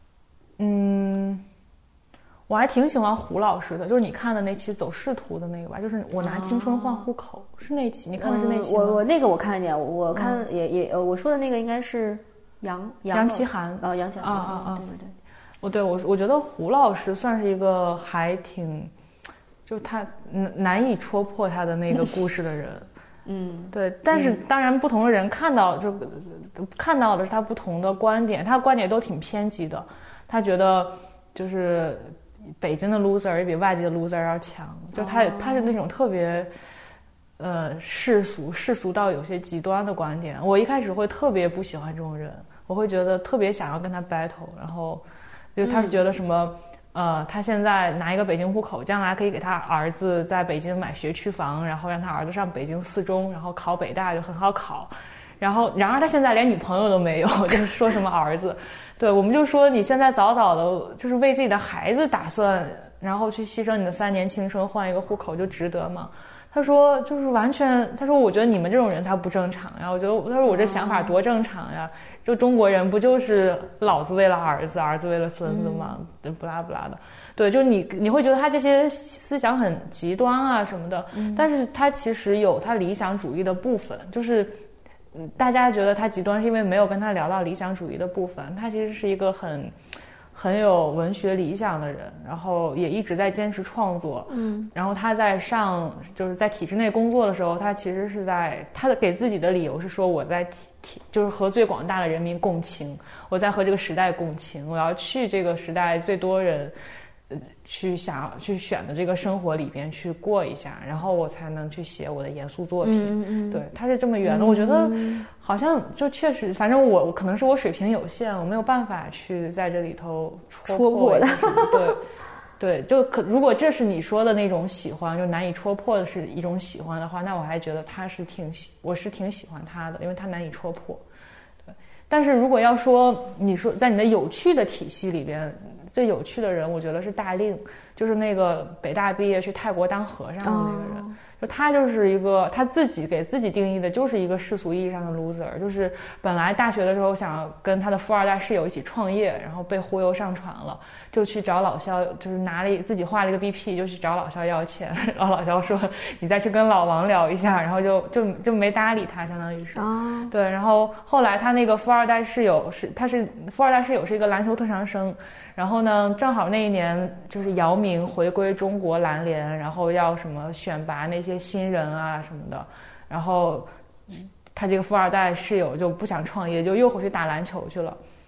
我还挺喜欢胡老师的，就是你看的那期走仕途的那个吧，就是我拿青春换户口，是那期？你看的是那期吗？ 我那个我看了一点，我看我说的那个应该是杨奇涵杨奇涵对，我觉得胡老师算是一个还挺，就是他难以戳破他的那个故事的人。对，但是当然不同的人看到的是他不同的观点，他的观点都挺偏激的，他觉得就是北京的 loser 也比外地的 loser 要强，就他是那种特别世俗到有些极端的观点。我一开始会特别不喜欢这种人，我会觉得特别想要跟他 battle， 然后就他是觉得什么他现在拿一个北京户口，将来可以给他儿子在北京买学区房，然后让他儿子上北京4中，然后考北大就很好考。然而他现在连女朋友都没有，就是说什么儿子。对，我们就说你现在早早的就是为自己的孩子打算，然后去牺牲你的3年青春换一个户口就值得吗？他说就是完全，他说我觉得你们这种人才不正常呀。他说我这想法多正常呀，就中国人不就是老子为了儿子，儿子为了孙子吗？不拉不拉的。对，就是你会觉得他这些思想很极端啊什么的，但是他其实有他理想主义的部分，就是大家觉得他极端是因为没有跟他聊到理想主义的部分。他其实是一个很有文学理想的人，然后也一直在坚持创作。然后他就是在体制内工作的时候，他其实是他给自己的理由是说我在就是和最广大的人民共情，我在和这个时代共情，我要去这个时代最多人去选的这个生活里边去过一下，然后我才能去写我的严肃作品。对，他是这么圆的。我觉得好像就确实，反正我可能是我水平有限，我没有办法去在这里头戳破的。对，如果这是你说的那种喜欢，就难以戳破的是一种喜欢的话，那我还觉得我是挺喜欢他的，因为他难以戳破。对，但是如果要说你说在你的有趣的体系里边，最有趣的人，我觉得是大令，就是那个北大毕业去泰国当和尚的那个人。就他就是一个他自己给自己定义的就是一个世俗意义上的 loser， 就是本来大学的时候想跟他的富二代室友一起创业，然后被忽悠上船了，就去找老肖，就是自己画了一个 BP 就去找老肖要钱，然后老肖说你再去跟老王聊一下，然后就没搭理他，相当于是。对，然后后来他那个富二代室友是一个篮球特长生，然后呢正好那一年就是姚明回归中国篮联，然后要什么选拔那些新人啊什么的，然后他这个富二代室友就不想创业，就又回去打篮球去了。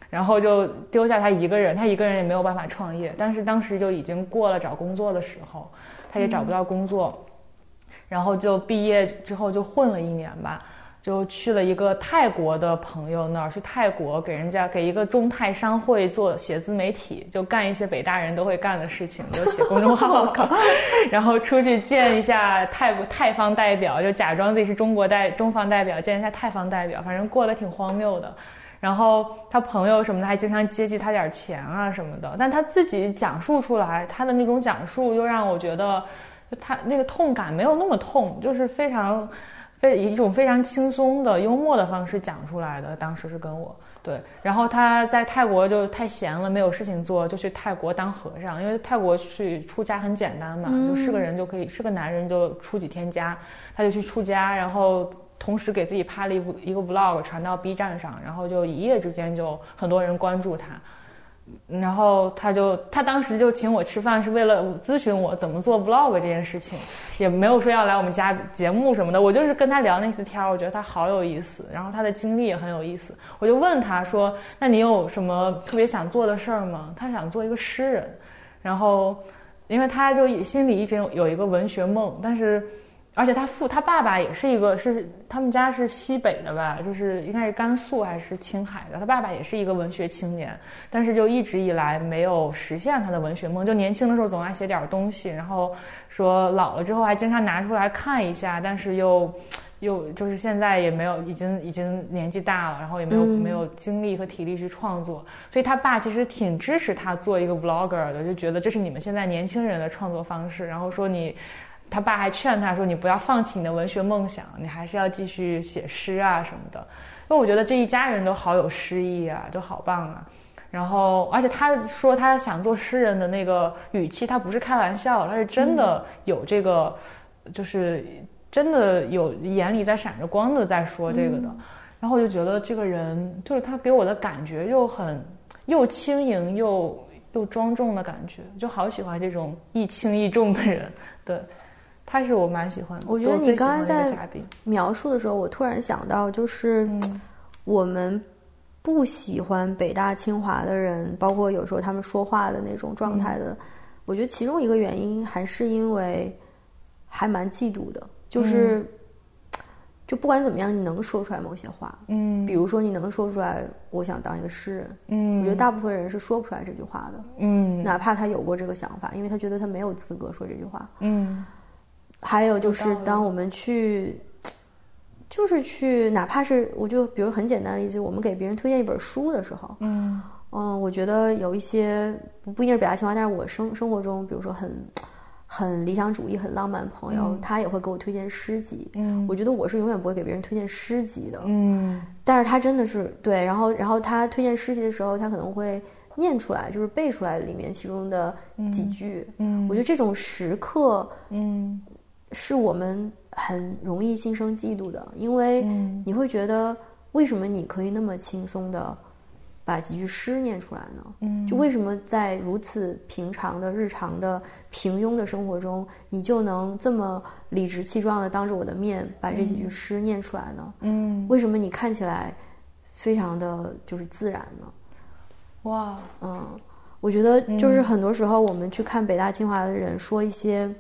然后就丢下他一个人，他一个人也没有办法创业，但是当时就已经过了找工作的时候，他也找不到工作，然后就毕业之后就混了1年吧，就去了一个泰国的朋友那儿，去泰国给一个中泰商会做写自媒体，就干一些北大人都会干的事情，就写公众号然后出去见一下泰方代表，就假装自己是中方代表，见一下泰方代表，反正过得挺荒谬的。然后他朋友什么的还经常接济他点钱啊什么的，但他自己讲述出来，他的那种讲述又让我觉得他那个痛感没有那么痛，就是以一种非常轻松的幽默的方式讲出来的。当时是跟我对，然后他在泰国就太闲了，没有事情做，就去泰国当和尚，因为泰国去出家很简单嘛，就是个人就可以，是个男人就出几天家，他就去出家，然后同时给自己拍了一个 vlog 传到 B 站上，然后就一夜之间就很多人关注他。然后他当时就请我吃饭，是为了咨询我怎么做 vlog 这件事情，也没有说要来我们家节目什么的，我就是跟他聊那次天，我觉得他好有意思，然后他的经历也很有意思，我就问他说，那你有什么特别想做的事儿吗？他想做一个诗人，然后因为他就心里一直有一个文学梦，但是而且他爸爸也是他们家是西北的吧，就是应该是甘肃还是青海的，他爸爸也是一个文学青年，但是就一直以来没有实现他的文学梦，就年轻的时候总爱写点东西，然后说老了之后还经常拿出来看一下，但是又就是现在也没有，已经年纪大了，然后也没有精力和体力去创作，所以他爸其实挺支持他做一个 vlogger 的，就觉得这是你们现在年轻人的创作方式，然后说他爸还劝他说，你不要放弃你的文学梦想，你还是要继续写诗啊什么的。因为我觉得这一家人都好有诗意啊，都好棒啊。然后而且他说他想做诗人的那个语气，他不是开玩笑，他是真的有这个，就是真的有眼里在闪着光的在说这个的。然后我就觉得这个人就是他给我的感觉又轻盈又庄重的感觉，就好喜欢这种亦轻亦重的人。对，他是我蛮喜欢的。 我觉得你刚才在描述的时候，我突然想到，就是我们不喜欢北大清华的人，包括有时候他们说话的那种状态的，我觉得其中一个原因还是因为还蛮嫉妒的，就是就不管怎么样，你能说出来某些话，比如说你能说出来我想当一个诗人，我觉得大部分人是说不出来这句话的，哪怕他有过这个想法，因为他觉得他没有资格说这句话，还有就是当我们去哪怕是我就比如很简单的例子，我们给别人推荐一本书的时候，我觉得有一些不一定是北大清华，但是我生活中比如说很理想主义很浪漫的朋友，他也会给我推荐诗集，我觉得我是永远不会给别人推荐诗集的，但是他真的是对，然后他推荐诗集的时候，他可能会念出来，就是背出来里面其中的几句，我觉得这种时刻是我们很容易心生嫉妒的，因为你会觉得为什么你可以那么轻松的把几句诗念出来呢？就为什么在如此平常的日常的平庸的生活中，你就能这么理直气壮的当着我的面把这几句诗念出来呢？为什么你看起来非常的就是自然呢？ 哇， 我觉得就是很多时候我们去看北大清华的人说一些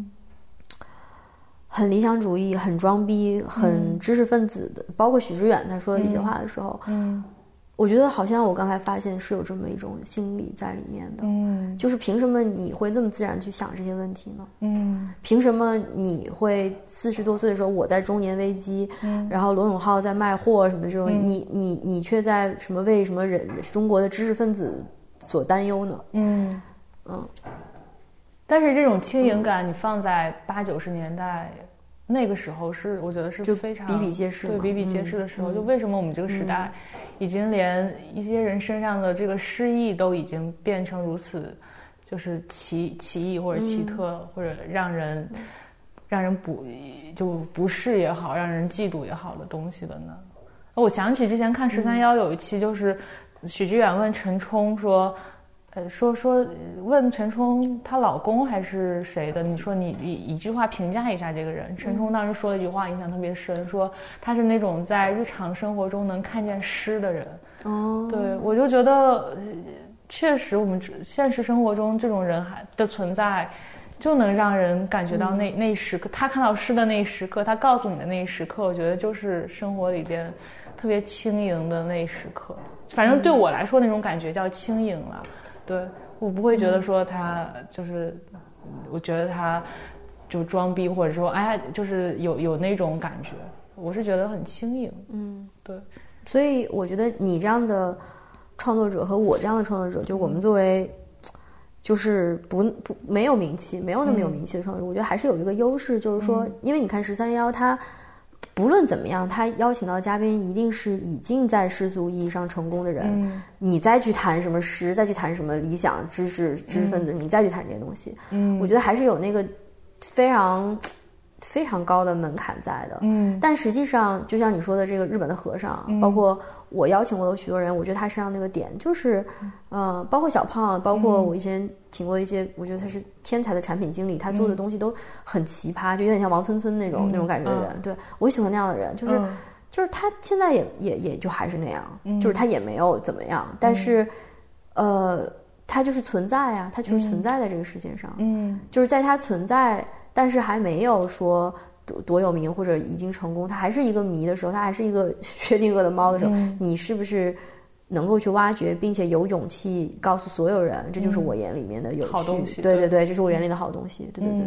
很理想主义很装逼很知识分子的，包括许知远他说的一些话的时候，我觉得好像我刚才发现是有这么一种心理在里面的，就是凭什么你会这么自然去想这些问题呢？凭什么你会40多岁的时候我在中年危机，然后罗永浩在卖货什么的这种，你却在什么为什么中国的知识分子所担忧呢？ 但是这种轻盈感，你放在80、90年代那个时候是，我觉得是非常比比皆是， 对，比比皆是的时候，就为什么我们这个时代，已经连一些人身上的这个诗意都已经变成如此，就是奇异或者奇特，或者让人不适也好，让人嫉妒也好的东西了呢？我想起之前看13·1有一期，就是许知远问陈冲说。问陈冲她老公还是谁的，你说你一句话评价一下这个人。陈冲当时说了一句话印象特别深，说他是那种在日常生活中能看见诗的人， 哦， 对，我就觉得确实我们现实生活中这种人的存在就能让人感觉到那一时刻，他看到诗的那一时刻，他告诉你的那一时刻，我觉得就是生活里边特别轻盈的那一时刻。反正对我来说那种感觉叫轻盈了。对，我不会觉得说他就是我觉得他就装逼，或者说哎就是有那种感觉，我是觉得很轻盈。对。 所以我觉得你这样的创作者和我这样的创作者，就我们作为就是没有名气，没有那么有名气的创作者，我觉得还是有一个优势，就是说因为你看1311他不论怎么样，他邀请到的嘉宾一定是已经在世俗意义上成功的人，你再去谈什么诗，再去谈什么理想知识分子，你再去谈这些东西，我觉得还是有那个非常非常高的门槛在的。但实际上就像你说的这个日本的和尚，包括我邀请过的许多人，我觉得他身上那个点就是包括小胖，包括我以前请过一些我觉得他是天才的产品经理，他做的东西都很奇葩，就有点像王村村那种感觉的人。对，我喜欢那样的人，就是他现在也就还是那样，就是他也没有怎么样，但是他就是存在啊，他就是存在在这个世界上。就是在他存在但是还没有说多有名或者已经成功，他还是一个谜的时候，他还是一个薛定谔的猫的时候，你是不是能够去挖掘，并且有勇气告诉所有人，这就是我眼里面的有趣好东西。 对对对，这是我眼里的好东西。对对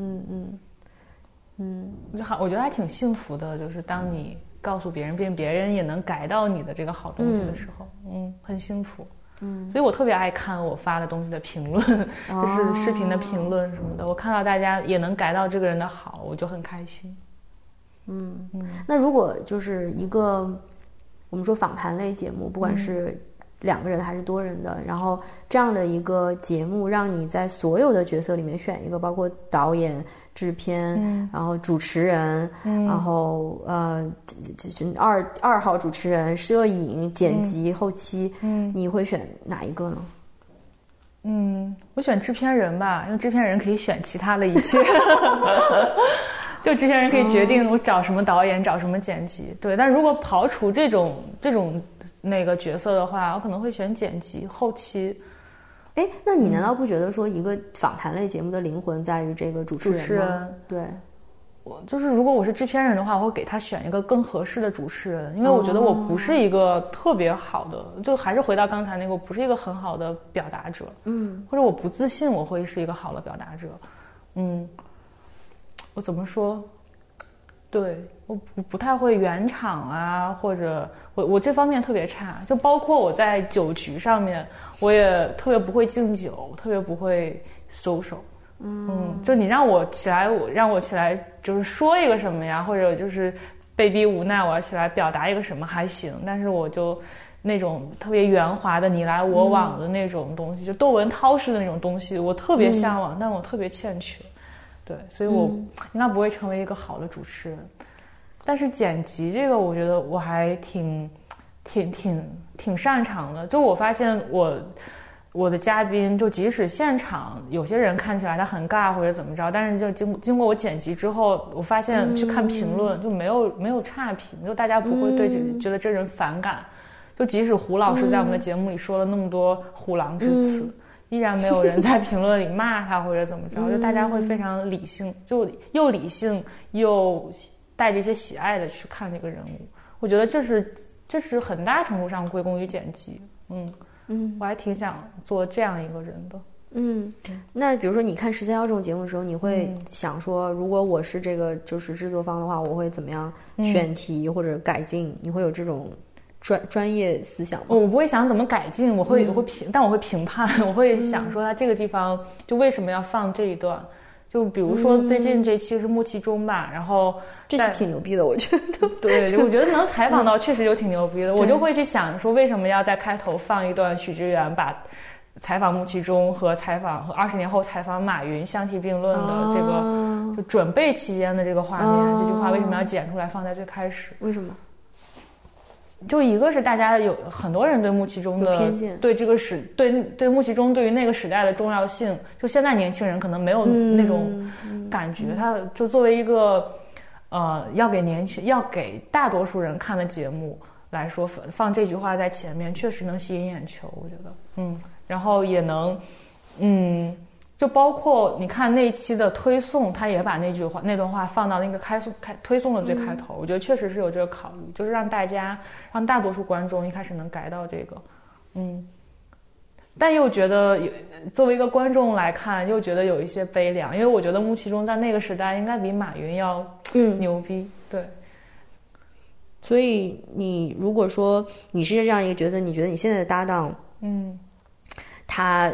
对， 我觉得还挺幸福的，就是当你告诉别人，并别人也能改到你的这个好东西的时候，很幸福。所以我特别爱看我发的东西的评论，就是视频的评论什么的，我看到大家也能改到这个人的好，我就很开心。 那如果就是一个我们说访谈类节目，不管是2个人还是多人的，然后这样的一个节目让你在所有的角色里面选一个，包括导演、制片，然后主持人，然后二号主持人、摄影、剪辑、后期，你会选哪一个呢？ 我选制片人吧，因为制片人可以选其他的一切。就制片人可以决定我找什么导演，找什么剪辑。对，但如果刨除这种那个角色的话，我可能会选剪辑、后期。 哎，那你难道不觉得说一个访谈类节目的灵魂在于这个主持人吗？对， 我就是如果我是制片人的话，我会给他选一个更合适的主持人，因为我觉得我不是一个特别好的，就还是回到刚才那个，我不是一个很好的表达者，或者我不自信我会是一个好的表达者，我怎么说？对，我不太会圆场啊，或者我这方面特别差，就包括我在酒局上面，我也特别不会敬酒，特别不会 social。就你让我起来就是说一个什么呀，或者就是被逼无奈我要起来表达一个什么还行，但是我就那种特别圆滑的你来我往的那种东西，就窦文涛式的那种东西，我特别向往，但我特别欠缺。对，所以我应该不会成为一个好的主持人。但是剪辑这个，我觉得我还挺擅长的。就我发现我的嘉宾，就即使现场有些人看起来他很尬或者怎么着，但是就经过我剪辑之后，我发现去看评论就没有差评，就大家不会觉得这人反感。就即使胡老师在我们的节目里说了那么多虎狼之词。依然没有人在评论里骂他或者怎么着，就大家会非常理性，就又理性又带着一些喜爱的去看这个人物。我觉得这是很大程度上归功于剪辑。我还挺想做这样一个人的。 那比如说你看1311这种节目的时候，你会想说，如果我是这个就是制作方的话，我会怎么样选题或者改进？你会有这种专业思想吗？ 我不会想怎么改进，我会但我会评判，我会想说他这个地方就为什么要放这一段，就比如说最近这期是穆其中吧，然后这期挺牛逼的，我觉得。 对，我觉得能采访到确实就挺牛逼的，我就会去想说为什么要在开头放一段许知远把采访穆其中和20年后采访马云相提并论的这个就准备期间的这个画面，这句话为什么要剪出来放在最开始？ 为什么？ 就一个是大家有很多人对穆其中的偏见， 对这个对穆其中对于那个时代的重要性，就现在年轻人可能没有那种感觉，他就作为一个要给大多数人看的节目， 来说，放这句话在前面确实能吸引眼球，我觉得，然后也能，就包括你看那一期的推送，他也把那段话放到那个推送的最开头，我觉得确实是有这个考虑，就是让大多数观众一开始能改到这个，但又觉得作为一个观众来看，又觉得有一些悲凉，因为我觉得穆其中在那个时代应该比马云要牛逼，对。 所以你如果说你是这样一个角色，你觉得你现在的搭档，他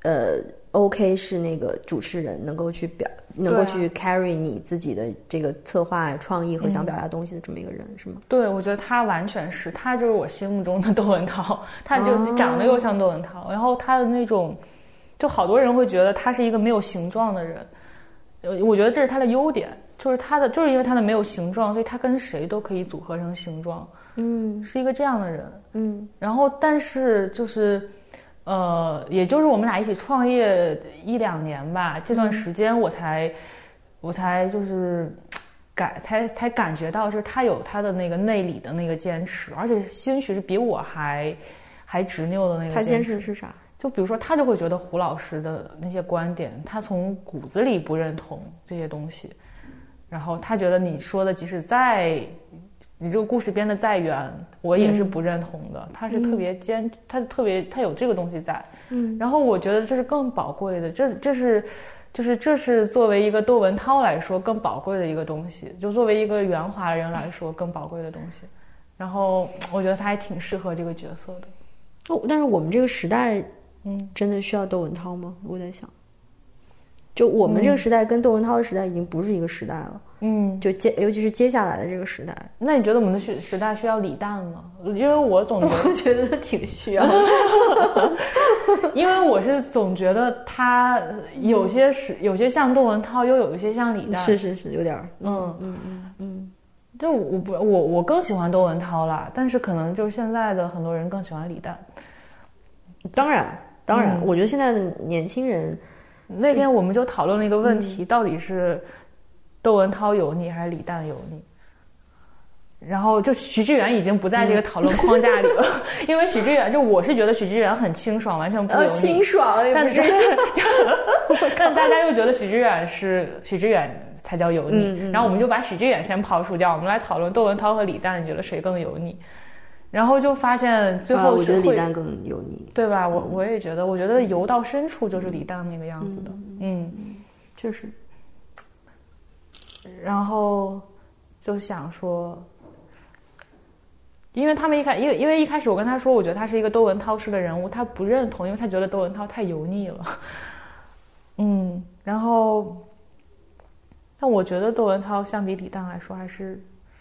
OK 是那个主持人能够去carry 你自己的这个策划创意和想表达东西的这么一个人，是吗？ 对，我觉得他完全是，他就是我心目中的窦文涛，他就长得又像窦文涛，然后他的那种，就好多人会觉得他是一个没有形状的人，我觉得这是他的优点，就是因为他的没有形状，所以他跟谁都可以组合成形状，是一个这样的人，然后但是就是也就是我们俩一起创业1-2年吧，这段时间我才就是才感觉到，就是他有他的那个内里的那个坚持，而且兴许是比我还执拗的那个坚持。他坚持是啥？就比如说，他就会觉得胡老师的那些观点，他从骨子里不认同这些东西，然后他觉得你说的即使你这个故事编得再远，我也是不认同的。他是特别他有这个东西在，然后我觉得这是更宝贵的，这是作为一个窦文涛来说更宝贵的一个东西，就作为一个圆滑人来说更宝贵的东西。然后我觉得他还挺适合这个角色的。 但是我们这个时代，真的需要窦文涛吗？我在想。就我们这个时代跟窦文涛的时代已经不是一个时代了，尤其是接下来的这个时代。 那你觉得我们的时代需要李诞吗？因为我总觉得挺需要的， 因为我是总觉得他有些像窦文涛，又有一些像李诞， 是有点， 就我更喜欢窦文涛啦，但是可能就是现在的很多人更喜欢李诞。 当然，我觉得现在的年轻人。 那天我们就讨论了一个问题，到底是窦文涛油腻还是李诞油腻？然后就许知远已经不在这个讨论框架里了，因为许知远我是觉得许知远很清爽，完全不油腻， 清爽， 但大家又觉得许知远才叫油腻，然后我们就把许知远先抛除掉，我们来讨论窦文涛和李诞，你觉得谁更油腻？然后就发现最后我觉得李诞更油腻， 对吧？我也觉得，我觉得油到深处就是李诞那个样子的， 确实。 然后就想说，因为他们因为一开始我跟他说，我觉得他是一个窦文涛式的人物，他不认同，因为他觉得窦文涛太油腻了，然后，但我觉得窦文涛相比李诞来说还是。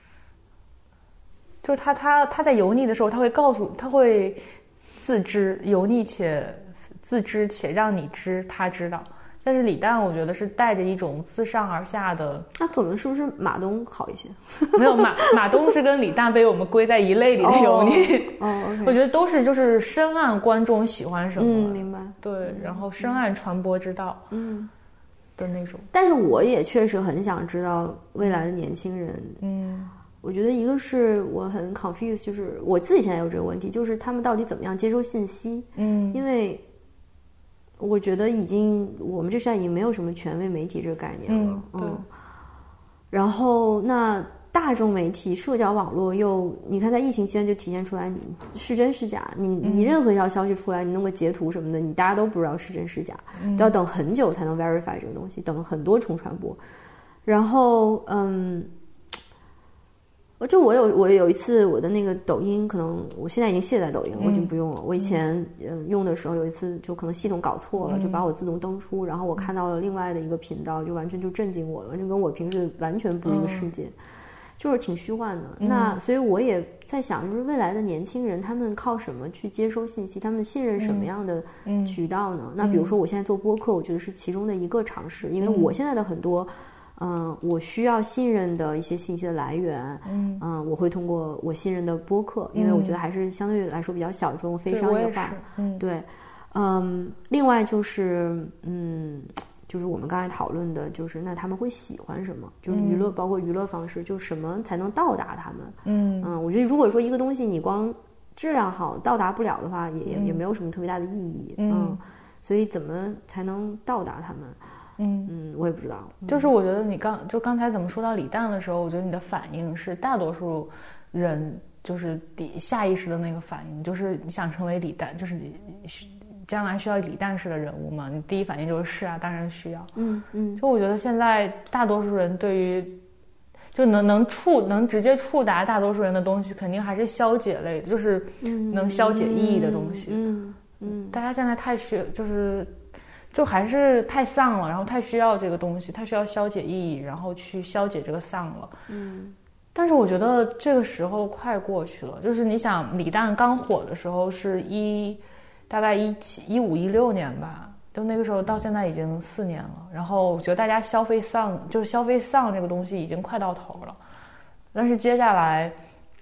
就是他在油腻的时候，他会自知油腻且自知且让你知他知道，但是李诞我觉得是带着一种自上而下的。 那可能是不是马东好一些？ 没有，马东是跟李诞被我们归在一类里的油腻。 okay. 我觉得都是就是深谙观众喜欢什么， 明白。 对，然后深谙传播之道，的那种。 但是我也确实很想知道未来的年轻人，我觉得一个是我很 confused， 就是我自己现在有这个问题，就是他们到底怎么样接收信息？因为我觉得我们这时代已经没有什么权威媒体这个概念了，然后那大众媒体、社交网络你看在疫情期间就体现出来是真是假，你任何一条消息出来，你弄个截图什么的，你大家都不知道是真是假，都要等很久才能 verify 这个东西，等很多重传播，然后就我有一次我的那个抖音，可能我现在已经卸载抖音了，我已经不用了。我以前用的时候有一次就可能系统搞错了，就把我自动登出，然后我看到了另外的一个频道，就完全就震惊我了，完全跟我平时完全不是一个世界，就是挺虚幻的。那所以我也在想，就是未来的年轻人他们靠什么去接收信息？他们信任什么样的渠道呢？那比如说我现在做播客，我觉得是其中的一个尝试，因为我现在的很多。我需要信任的一些信息的来源，我会通过我信任的播客，因为我觉得还是相对来说比较小众、非商业化。对，另外就是就是我们刚才讨论的，就是那他们会喜欢什么？就是娱乐，包括娱乐方式，就是什么才能到达他们？我觉得如果说一个东西你光质量好到达不了的话，也没有什么特别大的意义。所以怎么才能到达他们？我也不知道。 就是我觉得你刚才怎么说到李诞的时候，我觉得你的反应是大多数人就是下意识的那个反应，就是你想成为李诞，就是你将来需要李诞式的人物嘛？你第一反应就是啊，当然需要。就我觉得现在大多数人对于就能直接触达大多数人的东西，肯定还是消解类的，就是能消解意义的东西。大家现在太就还是太丧了，然后太需要这个东西，太需要消解意义，然后去消解这个丧了。但是我觉得这个时候快过去了。就是你想，李诞刚火的时候是大概15、16年吧，就那个时候到现在已经4年了。然后我觉得大家消费丧这个东西已经快到头了。但是接下来，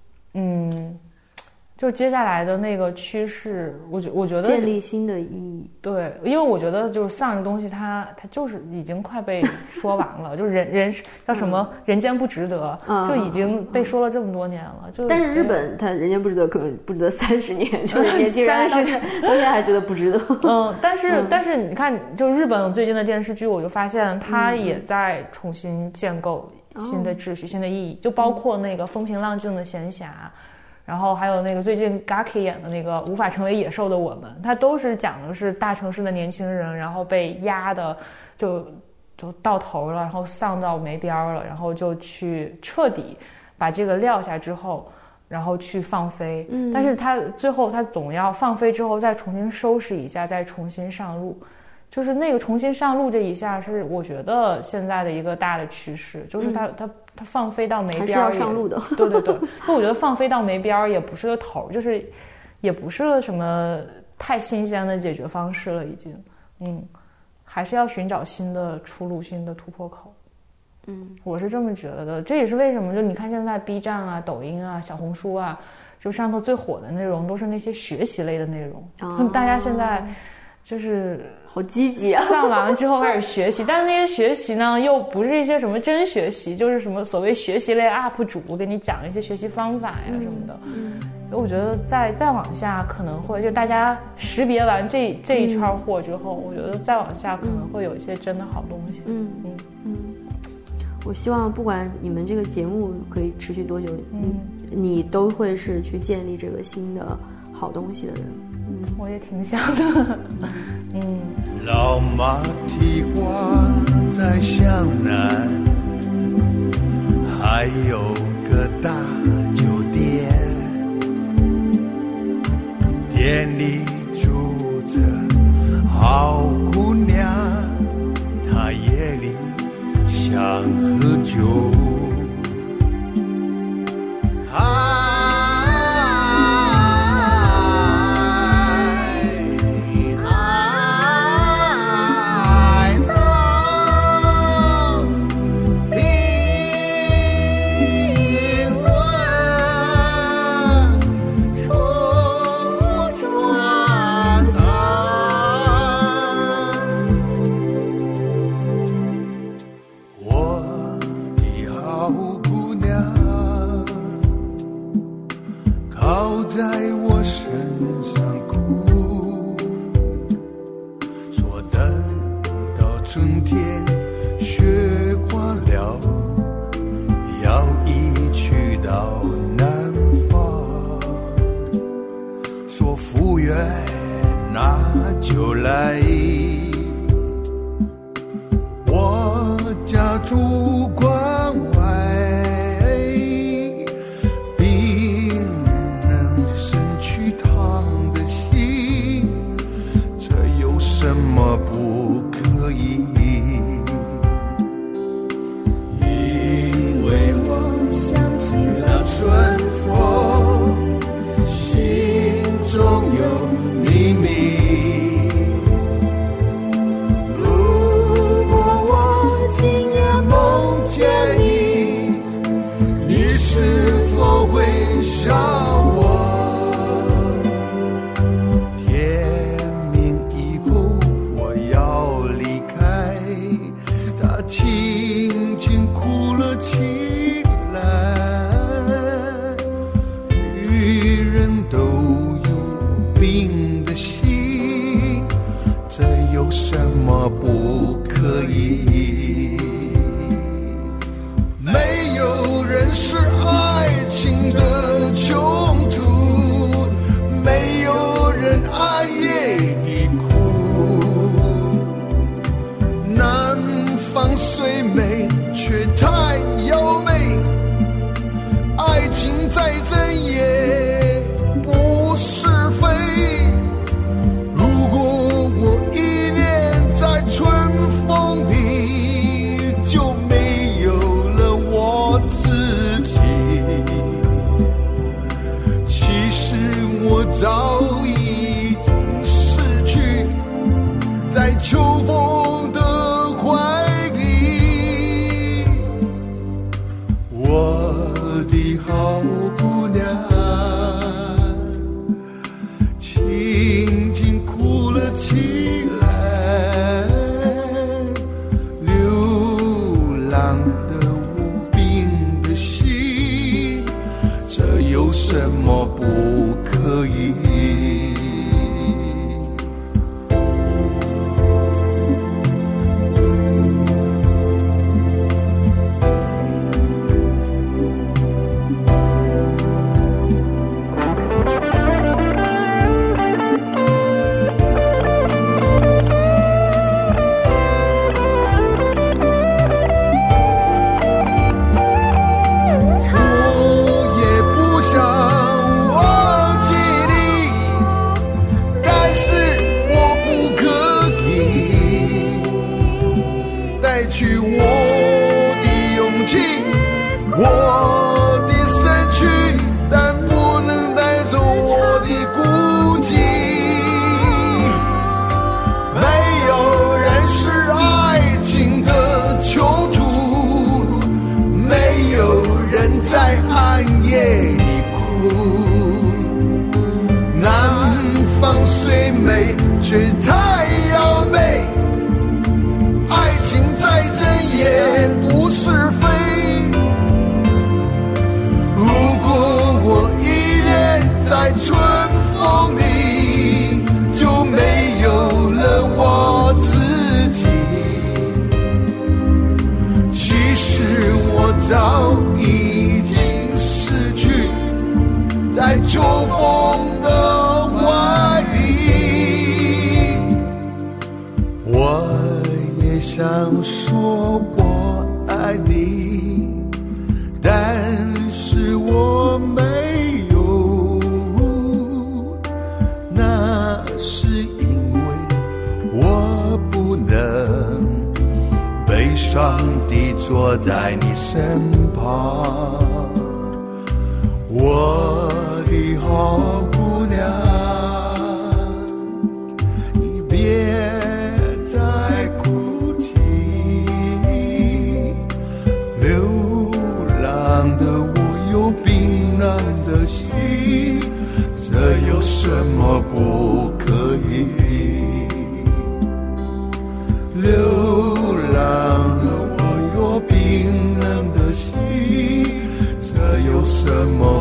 就接下来的那个趋势，我觉得建立新的意义。 对，因为我觉得就是丧这东西它就是已经快被说完了，就是人叫什么人间不值得，就已经被说了这么多年了。 但是日本它人间不值得可能不值得30年，就是年轻人到现在还觉得不值得。 但是你看，就日本最近的电视剧，我就发现它也在重新建构新的秩序、新的意义，就包括那个风平浪静的闲暇。然后还有那个最近 Gaki 演的那个无法成为野兽的我们，它都是讲的是大城市的年轻人，然后被压的就到头了，然后丧到没边了，然后就去彻底把这个撂下之后，然后去放飞。但是他最后他总要放飞之后再重新收拾一下，再重新上路。就是那个重新上路这一下是我觉得现在的一个大的趋势，就是他放飞到没边，还是要上路的。 对，就我觉得放飞到没边也不是个头，就是也不是什么太新鲜的解决方式了，已经，还是要寻找新的出路、新的突破口。我是这么觉得的。这也是为什么就你看现在 B 站啊、抖音啊、小红书啊，就上头最火的内容都是那些学习类的内容，大家现在。就是好积极啊！ 上完了之后开始学习，但是那些学习呢，又不是一些什么真学习，就是什么所谓学习类 UP 主给你讲一些学习方法呀什么的。我觉得再往下可能会，就大家识别完这一圈货之后，我觉得再往下可能会有一些真的好东西。 我希望不管你们这个节目可以持续多久，你都会是去建立这个新的好东西的人。 我也挺想的。 老马蹄花在向南，还有个大酒店，店里住着好姑娘，她夜里想喝酒。 我早已经失去，在秋风的怀里，我的好姑娘轻轻哭了起来，流浪的无病的心，这有什么不可以？在暗夜里哭，南方虽美却太妖媚，爱情再真也不是非。如果我依恋在春风里，就没有了我自己。其实我早已经失去，在秋风的怀里。我也想说我爱你，但是我没有，那是因为我不能悲伤地坐在你身旁。我的好姑娘，你别再哭泣，流浪的我有冰冷的心，这有什么不可以？流浪的我有冰冷的心，这有什么